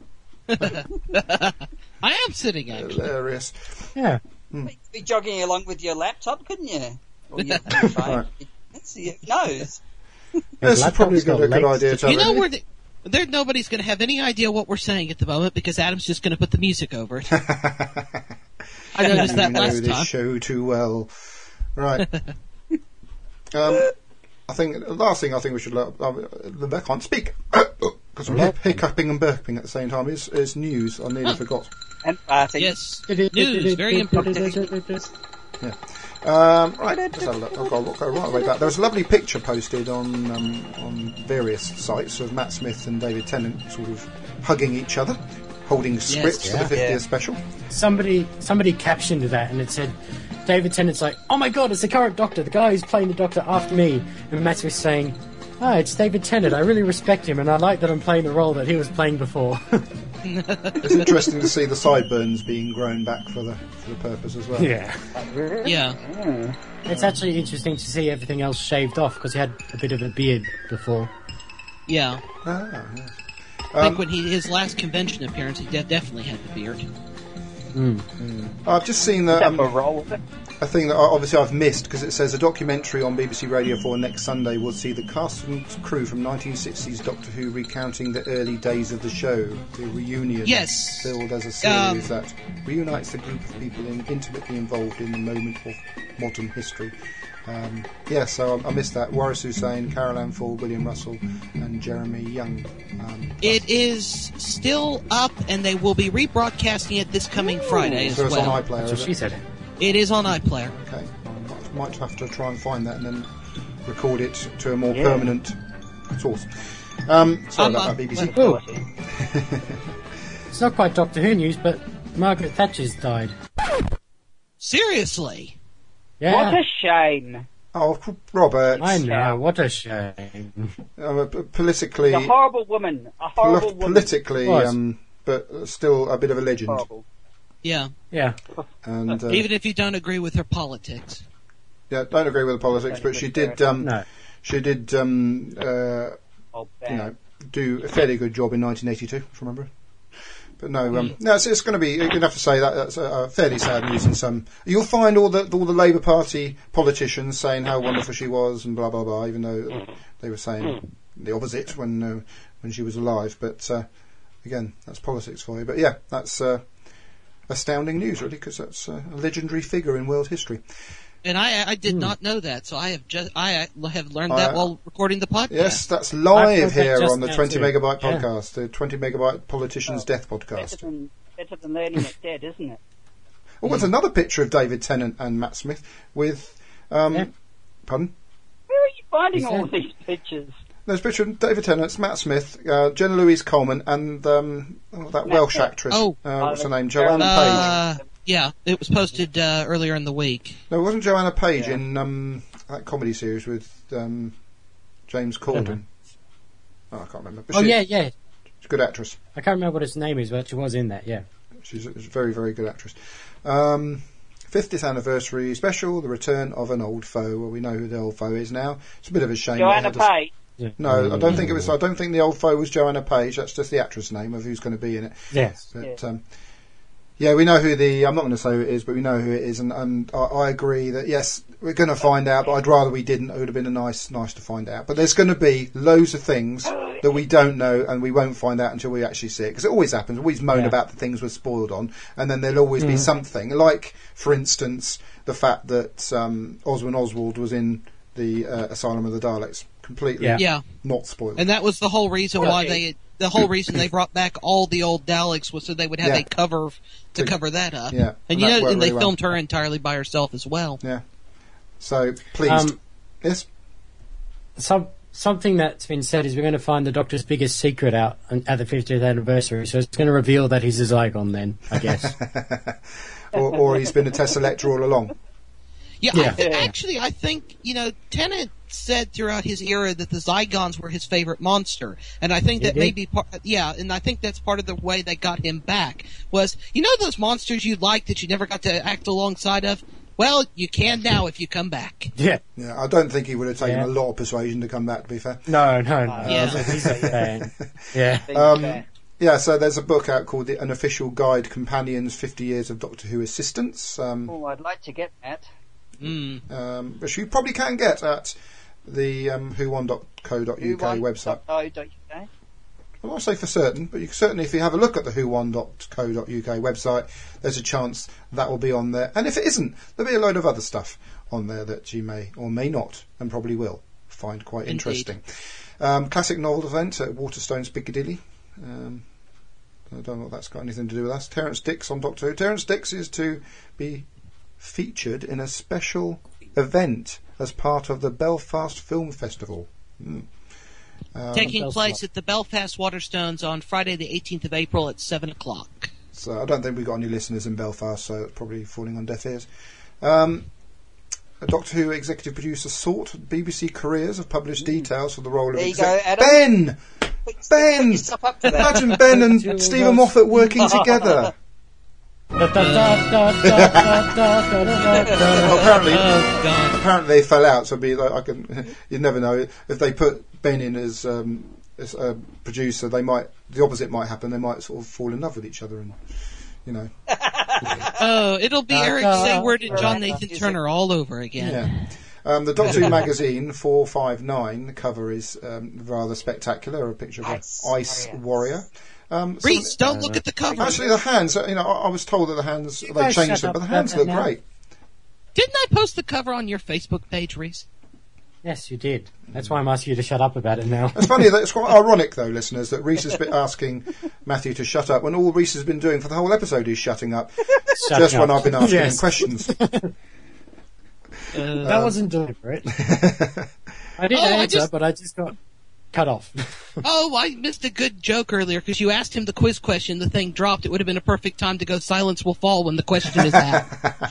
I am sitting, actually. Hilarious. Yeah. You could be jogging along with your laptop, couldn't you? Or your phone. Right. Who knows? This is probably a good idea to You know where there nobody's going to have any idea what we're saying at the moment because Adam's just going to put the music over it. I noticed that you know last this time. show too well. Right. I think the last thing I think we should I can't speak because I'm hiccuping and burping at the same time is news. I nearly forgot. And farting. Yes. News, very important. Yeah. Right, let's have a look. I'll go right away back. There was a lovely picture posted on various sites of Matt Smith and David Tennant sort of hugging each other, holding scripts for the 50th special. Somebody captioned that and it said, David Tennant's like, oh my god, it's the current Doctor, the guy who's playing the Doctor after me. And Matt Smith's saying, it's David Tennant, I really respect him and I like that I'm playing the role that he was playing before. It's interesting to see the sideburns being grown back for the purpose as well. Yeah. Yeah. It's actually interesting to see everything else shaved off because he had a bit of a beard before. Yeah. Yes. I think when his last convention appearance, he definitely had the beard. I've just seen that a thing that obviously I've missed because it says a documentary on BBC Radio 4 next Sunday will see the cast and crew from 1960s Doctor Who recounting the early days of the show, the reunion. Yes. Billed as a series that reunites the group of people intimately involved in the moment of modern history. So I missed that. Waris Hussein, Carol Ann Ford, William Russell and Jeremy Young. It is still up, and they will be rebroadcasting it this coming Friday as so it's well. on iPlayer, That's what she said. It is on iPlayer. Okay. I might have to try and find that and then record it to a more permanent source. Sorry about that, BBC. It's not quite Doctor Who news, but Margaret Thatcher's died. Seriously? Yeah. What a shame. Oh, Robert. I know, what a shame. Politically... A horrible woman. A horrible woman. Politically, but still a bit of a legend. Horrible. Yeah. Yeah. And, even if you don't agree with her politics. Yeah, don't agree with the politics, but she did. She did. Do a fairly good job in 1982, if I remember. But no, it's going to be. You'd have to say that's fairly sad news. In some, you'll find all the Labour Party politicians saying how wonderful she was and blah blah blah, even though they were saying the opposite when she was alive. But again, that's politics for you. But yeah, that's astounding news, really, because that's a legendary figure in world history. And I did not know that, so I have learned that while recording the podcast. Yes, that's live here on the 20 Megabyte podcast, the 20 Megabyte Politician's Death podcast. Better than learning it dead, isn't it? Oh, what's another picture of David Tennant and Matt Smith with... Pardon? Where are you finding all these pictures? There's a picture of David Tennant, Matt Smith, Jenna Louise Coleman, and that Welsh actress. What's her name? Joanne Page. Yeah, it was posted earlier in the week. No, it wasn't Joanna Page in that comedy series with James Corden. Oh, I can't remember. But yeah. She's a good actress. I can't remember what his name is, but she was in that, yeah. She's a very, very good actress. 50th anniversary special, the return of an old foe. Well, we know who the old foe is now. It's a bit of a shame. Joanna Page. No, I don't think it was. I don't think the old foe was Joanna Page. That's just the actress name of who's going to be in it. Yes. But, yeah, we know who the. I'm not going to say who it is, but we know who it is, and I agree that yes, we're going to find out. But I'd rather we didn't. It would have been nice to find out. But there's going to be loads of things that we don't know, and we won't find out until we actually see it. Because it always happens. We always moan about the things we're spoiled on, and then there'll always be something. Like, for instance, the fact that Oswald Oswald was in the Asylum of the Daleks. Completely not spoiled. And that was the whole reason why they brought back all the old Daleks was so they would have a cover to cover that up. Yeah. And they filmed her entirely by herself as well. Yeah. So, please. Yes? Something that's been said is we're going to find the Doctor's biggest secret out at the 50th anniversary, so it's going to reveal that he's a Zygon then, I guess. or he's been a Tesselector all along. Yeah. Actually, I think, Tennant said throughout his era that the Zygons were his favorite monster, and I think that may be and I think that's part of the way they got him back, was, those monsters you liked that you never got to act alongside of? Well, you can now if you come back. Yeah, I don't think he would have taken a lot of persuasion to come back, to be fair. No. Yeah, so there's a book out called An Official Guide Companions 50 Years of Doctor Who Assistance. I'd like to get that. Which you probably can get at the whon.co.uk website. Well, I'll say for certain, but you can certainly, if you have a look at the whon.co.uk website, there's a chance that will be on there. And if it isn't, there'll be a load of other stuff on there that you may or may not, and probably will, find quite interesting. Classic novel event at Waterstones Piccadilly. I don't know what that's got anything to do with us. Terence Dicks on Doctor Who. Terence Dicks is to be featured in a special event as part of the Belfast Film Festival. Taking place at the Belfast Waterstones on Friday the 18th of April at 7 o'clock. So I don't think we've got any listeners in Belfast, so it's probably falling on deaf ears. Doctor Who executive producer sought BBC careers have published details for the role of Ben! Imagine Ben and Stephen Moffat working together. Apparently they fell out, so you never know. If they put Ben in as a producer, the opposite might happen. They might sort of fall in love with each other, and it'll be Eric Sayward and John Nathan Turner all over again. Yeah. The Doctor Who magazine 459 cover is rather spectacular. A picture of an ice warrior. Reese, don't look at the cover. Actually, the hands. I was told that the hands they changed them, but the hands look great. Didn't I post the cover on your Facebook page, Reese? Yes, you did. That's why I'm asking you to shut up about it now. It's funny that it's quite ironic, though, listeners, that Reese has been asking Matthew to shut up when all Reese has been doing for the whole episode is shutting up. When I've been asking him questions. That wasn't deliberate. I did answer, but I just got cut off. I missed a good joke earlier because you asked him the quiz question. The thing dropped. It would have been a perfect time to go "Silence will fall" when the question is asked.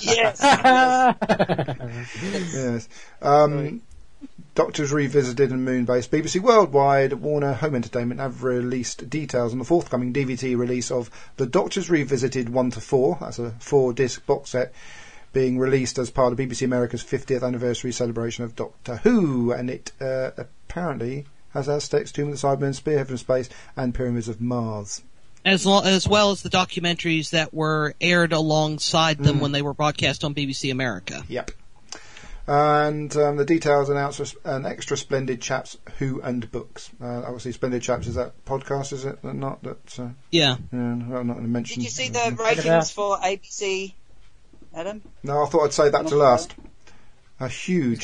Yes. Doctors Revisited and Moonbase. BBC Worldwide, Warner Home Entertainment have released details on the forthcoming DVD release of The Doctors Revisited 1-4. That's a 4-disc box set being released as part of BBC America's 50th anniversary celebration of Doctor Who, and it apparently has Aztecs, Tomb of the Cybermen, Spearhead from Space, and Pyramids of Mars. As well as the documentaries that were aired alongside them when they were broadcast on BBC America. Yep. And the details announce an extra Splendid Chaps Who and Books. Obviously, Splendid Chaps is that podcast, is it? Not that. Yeah. I'm not going to mention. Did you see the ratings for ABC, Adam? No, I thought I'd say that to last. A huge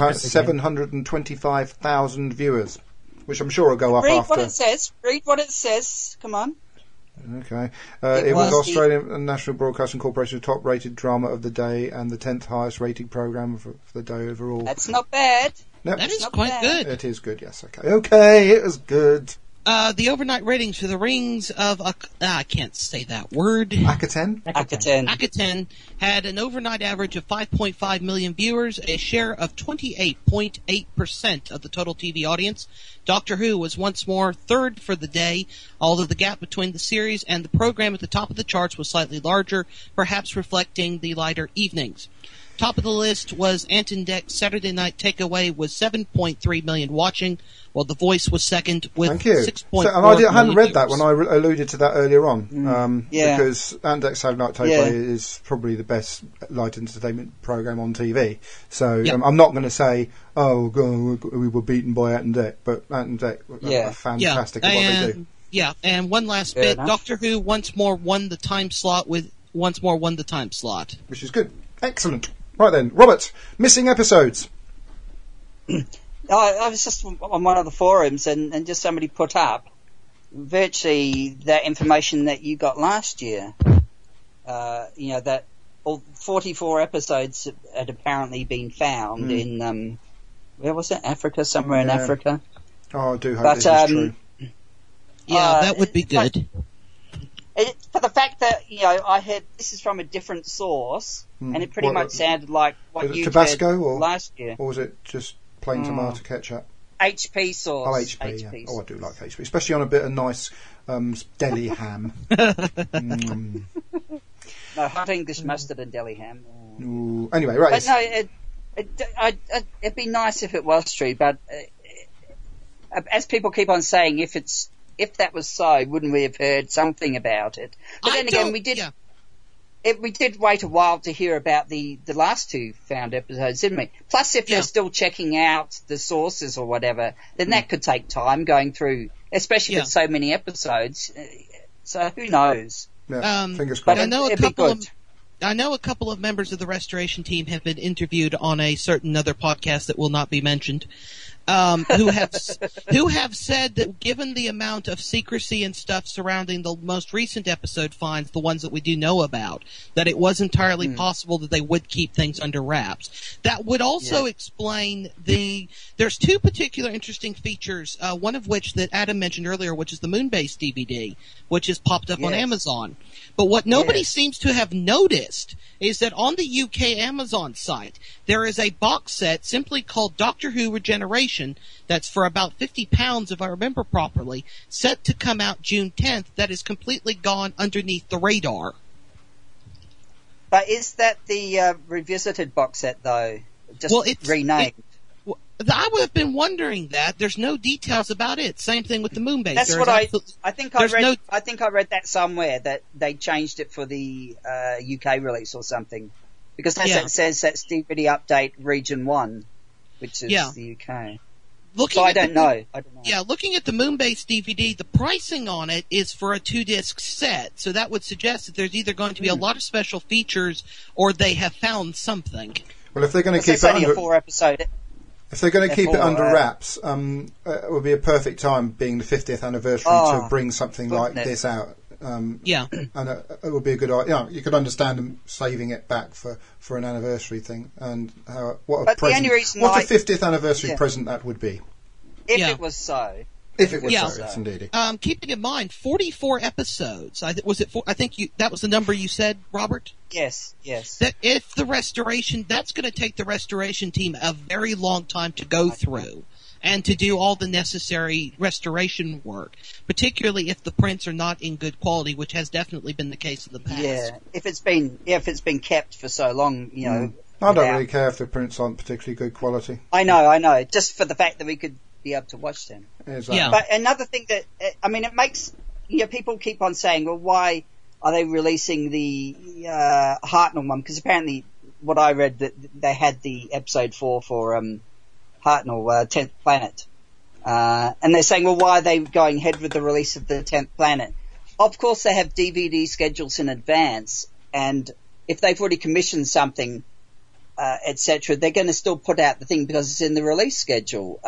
725,000 viewers, which I'm sure will go up after. Read what it says. Come on. Okay. It was Australian National Broadcasting Corporation's top-rated drama of the day and the 10th highest-rated programme for the day overall. That's not bad. Nope. That is quite good. It is good, yes. Okay, it was good. The overnight ratings for the Rings of I can't say that word. Akaten had an overnight average of 5.5 million viewers, a share of 28.8% of the total TV audience. Doctor Who was once more third for the day, although the gap between the series and the program at the top of the charts was slightly larger, perhaps reflecting the lighter evenings. Top of the list was Ant and Dec's Saturday Night Takeaway with 7.3 million watching, while The Voice was second with 6.4 million. I hadn't read that when I alluded to that earlier on, because Ant and Dec's Saturday Night Takeaway is probably the best light entertainment program on TV. So I'm not going to say, oh, God, we were beaten by Ant and Dec, but Ant and Dec are fantastic at what they do. Yeah, and one last bit, Doctor Who once more won the time slot, which is good. Excellent. Right then, Robert, missing episodes. I was just on one of the forums and just somebody put up virtually that information that you got last year. That all 44 episodes had apparently been found in, where was it? Africa, somewhere in Africa. Oh, I do hope this is true. Yeah, that would be good. For the fact that, I heard this is from a different source, and it pretty much sounded like what you Tabasco did last year. Or was it just plain tomato ketchup? HP sauce. Oh, HP, yeah. Oh, I do like HP, especially on a bit of nice deli ham. No, hot English mustard and deli ham. Ooh. Anyway, right. But no, it'd be nice if it was true, but as people keep on saying, if that was so, wouldn't we have heard something about it? But then again, we did. Yeah. We did wait a while to hear about the last two found episodes, didn't we? Plus, if you're still checking out the sources or whatever, then that could take time going through, especially with so many episodes. So who knows? Yeah, fingers crossed. I know a couple of members of the restoration team have been interviewed on a certain other podcast that will not be mentioned. Who have said that given the amount of secrecy and stuff surrounding the most recent episode finds, the ones that we do know about, that it was entirely possible that they would keep things under wraps. That would also explain there's two particular interesting features, one of which that Adam mentioned earlier, which is the Moonbase DVD, which has popped up on Amazon. But what nobody seems to have noticed is that on the UK Amazon site, there is a box set simply called Doctor Who Regeneration that's for about £50, if I remember properly, set to come out June 10th, that is completely gone underneath the radar. But is that the revisited box set, though? Just renamed? I would have been wondering that. There's no details about it. Same thing with the Moonbase. That's what I think I read. I think I read that somewhere that they changed it for the UK release or something, because it says that's DVD update region 1, which is the UK. I don't know. Yeah, looking at the Moonbase DVD, the pricing on it is for a 2-disc set, so that would suggest that there's either going to be a lot of special features or they have found something. Well, if they're going to keep it only a 4-episode. If they're going to keep it under wraps, it would be a perfect time, being the 50th anniversary, to bring something like this out. And it would be a good idea. You could understand them saving it back for an anniversary thing, and what a 50th anniversary present that would be. If it was so. If it was so, yes, indeed. Keeping in mind, 44 episodes. I think that was the number you said, Robert? Yes. That if the restoration, that's going to take the restoration team a very long time to go through and to do all the necessary restoration work, particularly if the prints are not in good quality, which has definitely been the case in the past. Yeah, if it's been kept for so long, I don't really care if the prints aren't particularly good quality. I know. Just for the fact that we could be able to watch them. Exactly. Yeah. But another thing that, it makes, people keep on saying, well, why are they releasing the Hartnell one? Because apparently what I read, that they had the episode 4 for Hartnell, 10th Planet. And they're saying, well, why are they going ahead with the release of the 10th Planet? Of course they have DVD schedules in advance, and if they've already commissioned something, etc., they're going to still put out the thing because it's in the release schedule.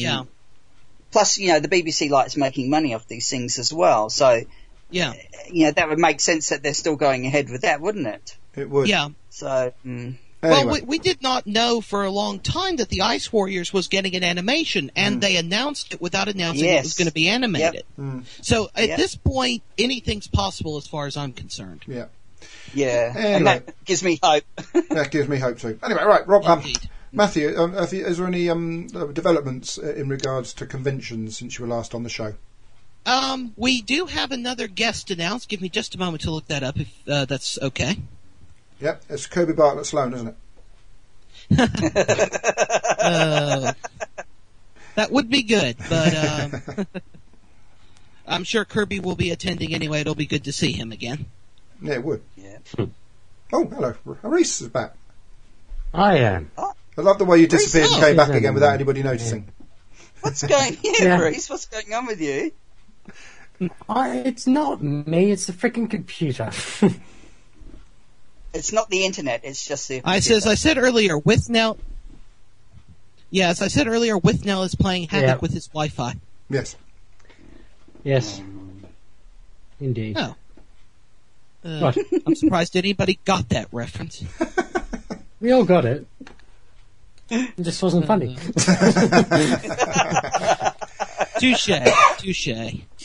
Plus, the BBC likes making money off these things as well. So, that would make sense that they're still going ahead with that, wouldn't it? It would. Yeah. So, Anyway. Well, we did not know for a long time that the Ice Warriors was getting an animation, and they announced it without announcing it was going to be animated. Yep. So at this point, anything's possible as far as I'm concerned. Yeah. Yeah, Anyway. and that gives me hope. That gives me hope too. Anyway, right, Rob. Matthew, is there any developments in regards to conventions since you were last on the show? We do have another guest announced. Give me just a moment to look that up, if that's okay. Yep, it's Kirby Bartlett Sloan, isn't it? That would be good, but I'm sure Kirby will be attending anyway. It'll be good to see him again. Yeah, it would. Yeah. Oh, hello. Reese is back. I am. Oh, I love the way you disappeared and came back Reese. again without anybody noticing. what's going on, Yeah. Reese? What's going on with you? It's not me, it's the freaking computer. It's not the internet. It's just the. As I said earlier, Withnell. Yeah, as I said earlier, Withnell is playing havoc with his Wi-Fi. Yes. Yes. Indeed. Oh. What? I'm surprised anybody got that reference. We all got it. It just wasn't funny. Touche.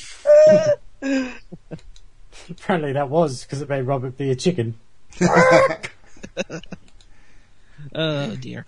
Apparently that was because it made Robert be a chicken. Oh dear.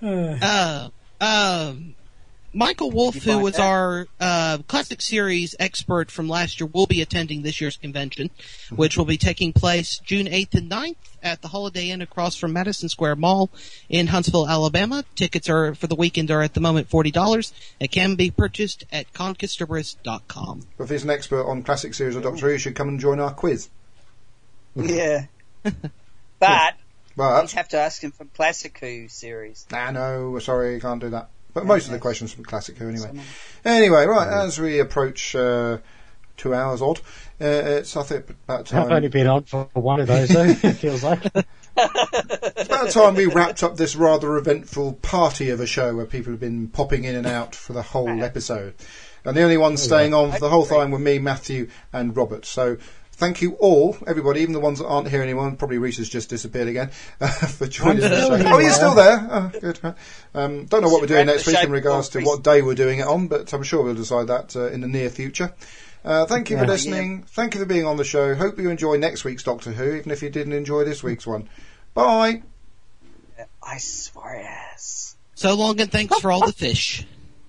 Michael Wolf, who was our Classic Series expert from last year, will be attending this year's convention, which will be taking place June 8th and 9th at the Holiday Inn across from Madison Square Mall in Huntsville, Alabama. Tickets are for the weekend are at the moment $40. It can be purchased at conquistadorist.com. If he's an expert on Classic Series of Doctor Who, you should come and join our quiz. Yeah. But But you'd have to ask him from Classic Who series. Nah, no, sorry, you can't do that. But most of the questions from Classic Who anyway. Anyway, right, as we approach 2 hours odd, it's, I think, about time. I've only been on for one of those, though, it feels like. It's about time we wrapped up this rather eventful party of a show where people have been popping in and out for the whole episode. And the only ones staying on for the whole time were me, Matthew, and Robert. So thank you all, everybody, even the ones that aren't here anymore. Probably Reese has just disappeared again, for joining the show. Oh, you're still there? Oh, good. Don't know what we're doing next week in regards to what day we're doing it on, but I'm sure we'll decide that in the near future. Thank you for listening. Thank you for being on the show. Hope you enjoy next week's Doctor Who, even if you didn't enjoy this week's one. Bye. I swear yes. So long and thanks for all the fish.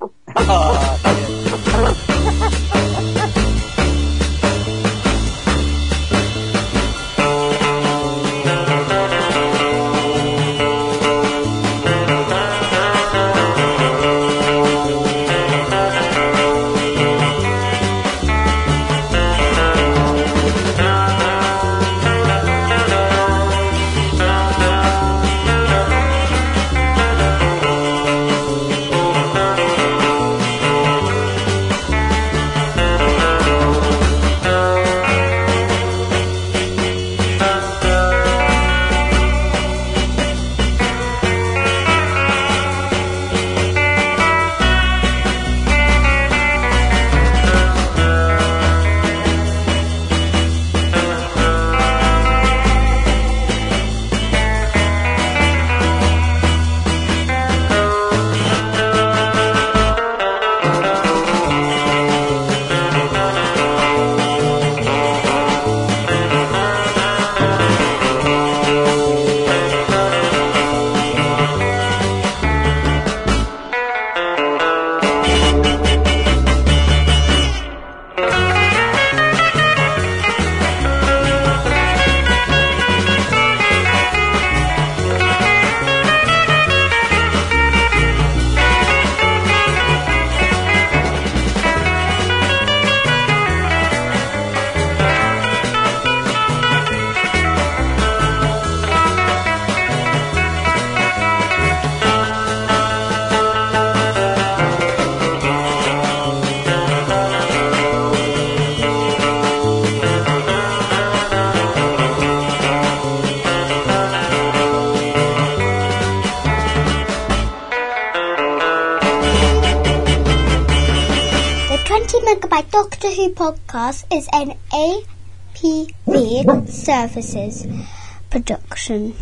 Doctor Who podcast is an APV Services production.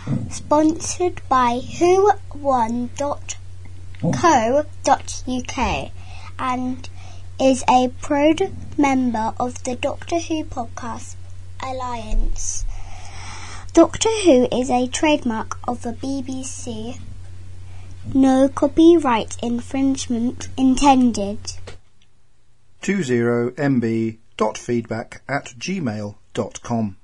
Sponsored by whowon.co.uk and is a proud member of the Doctor Who Podcast Alliance. Doctor Who is a trademark of the BBC. No copyright infringement intended. 20mb.feedback@gmail.com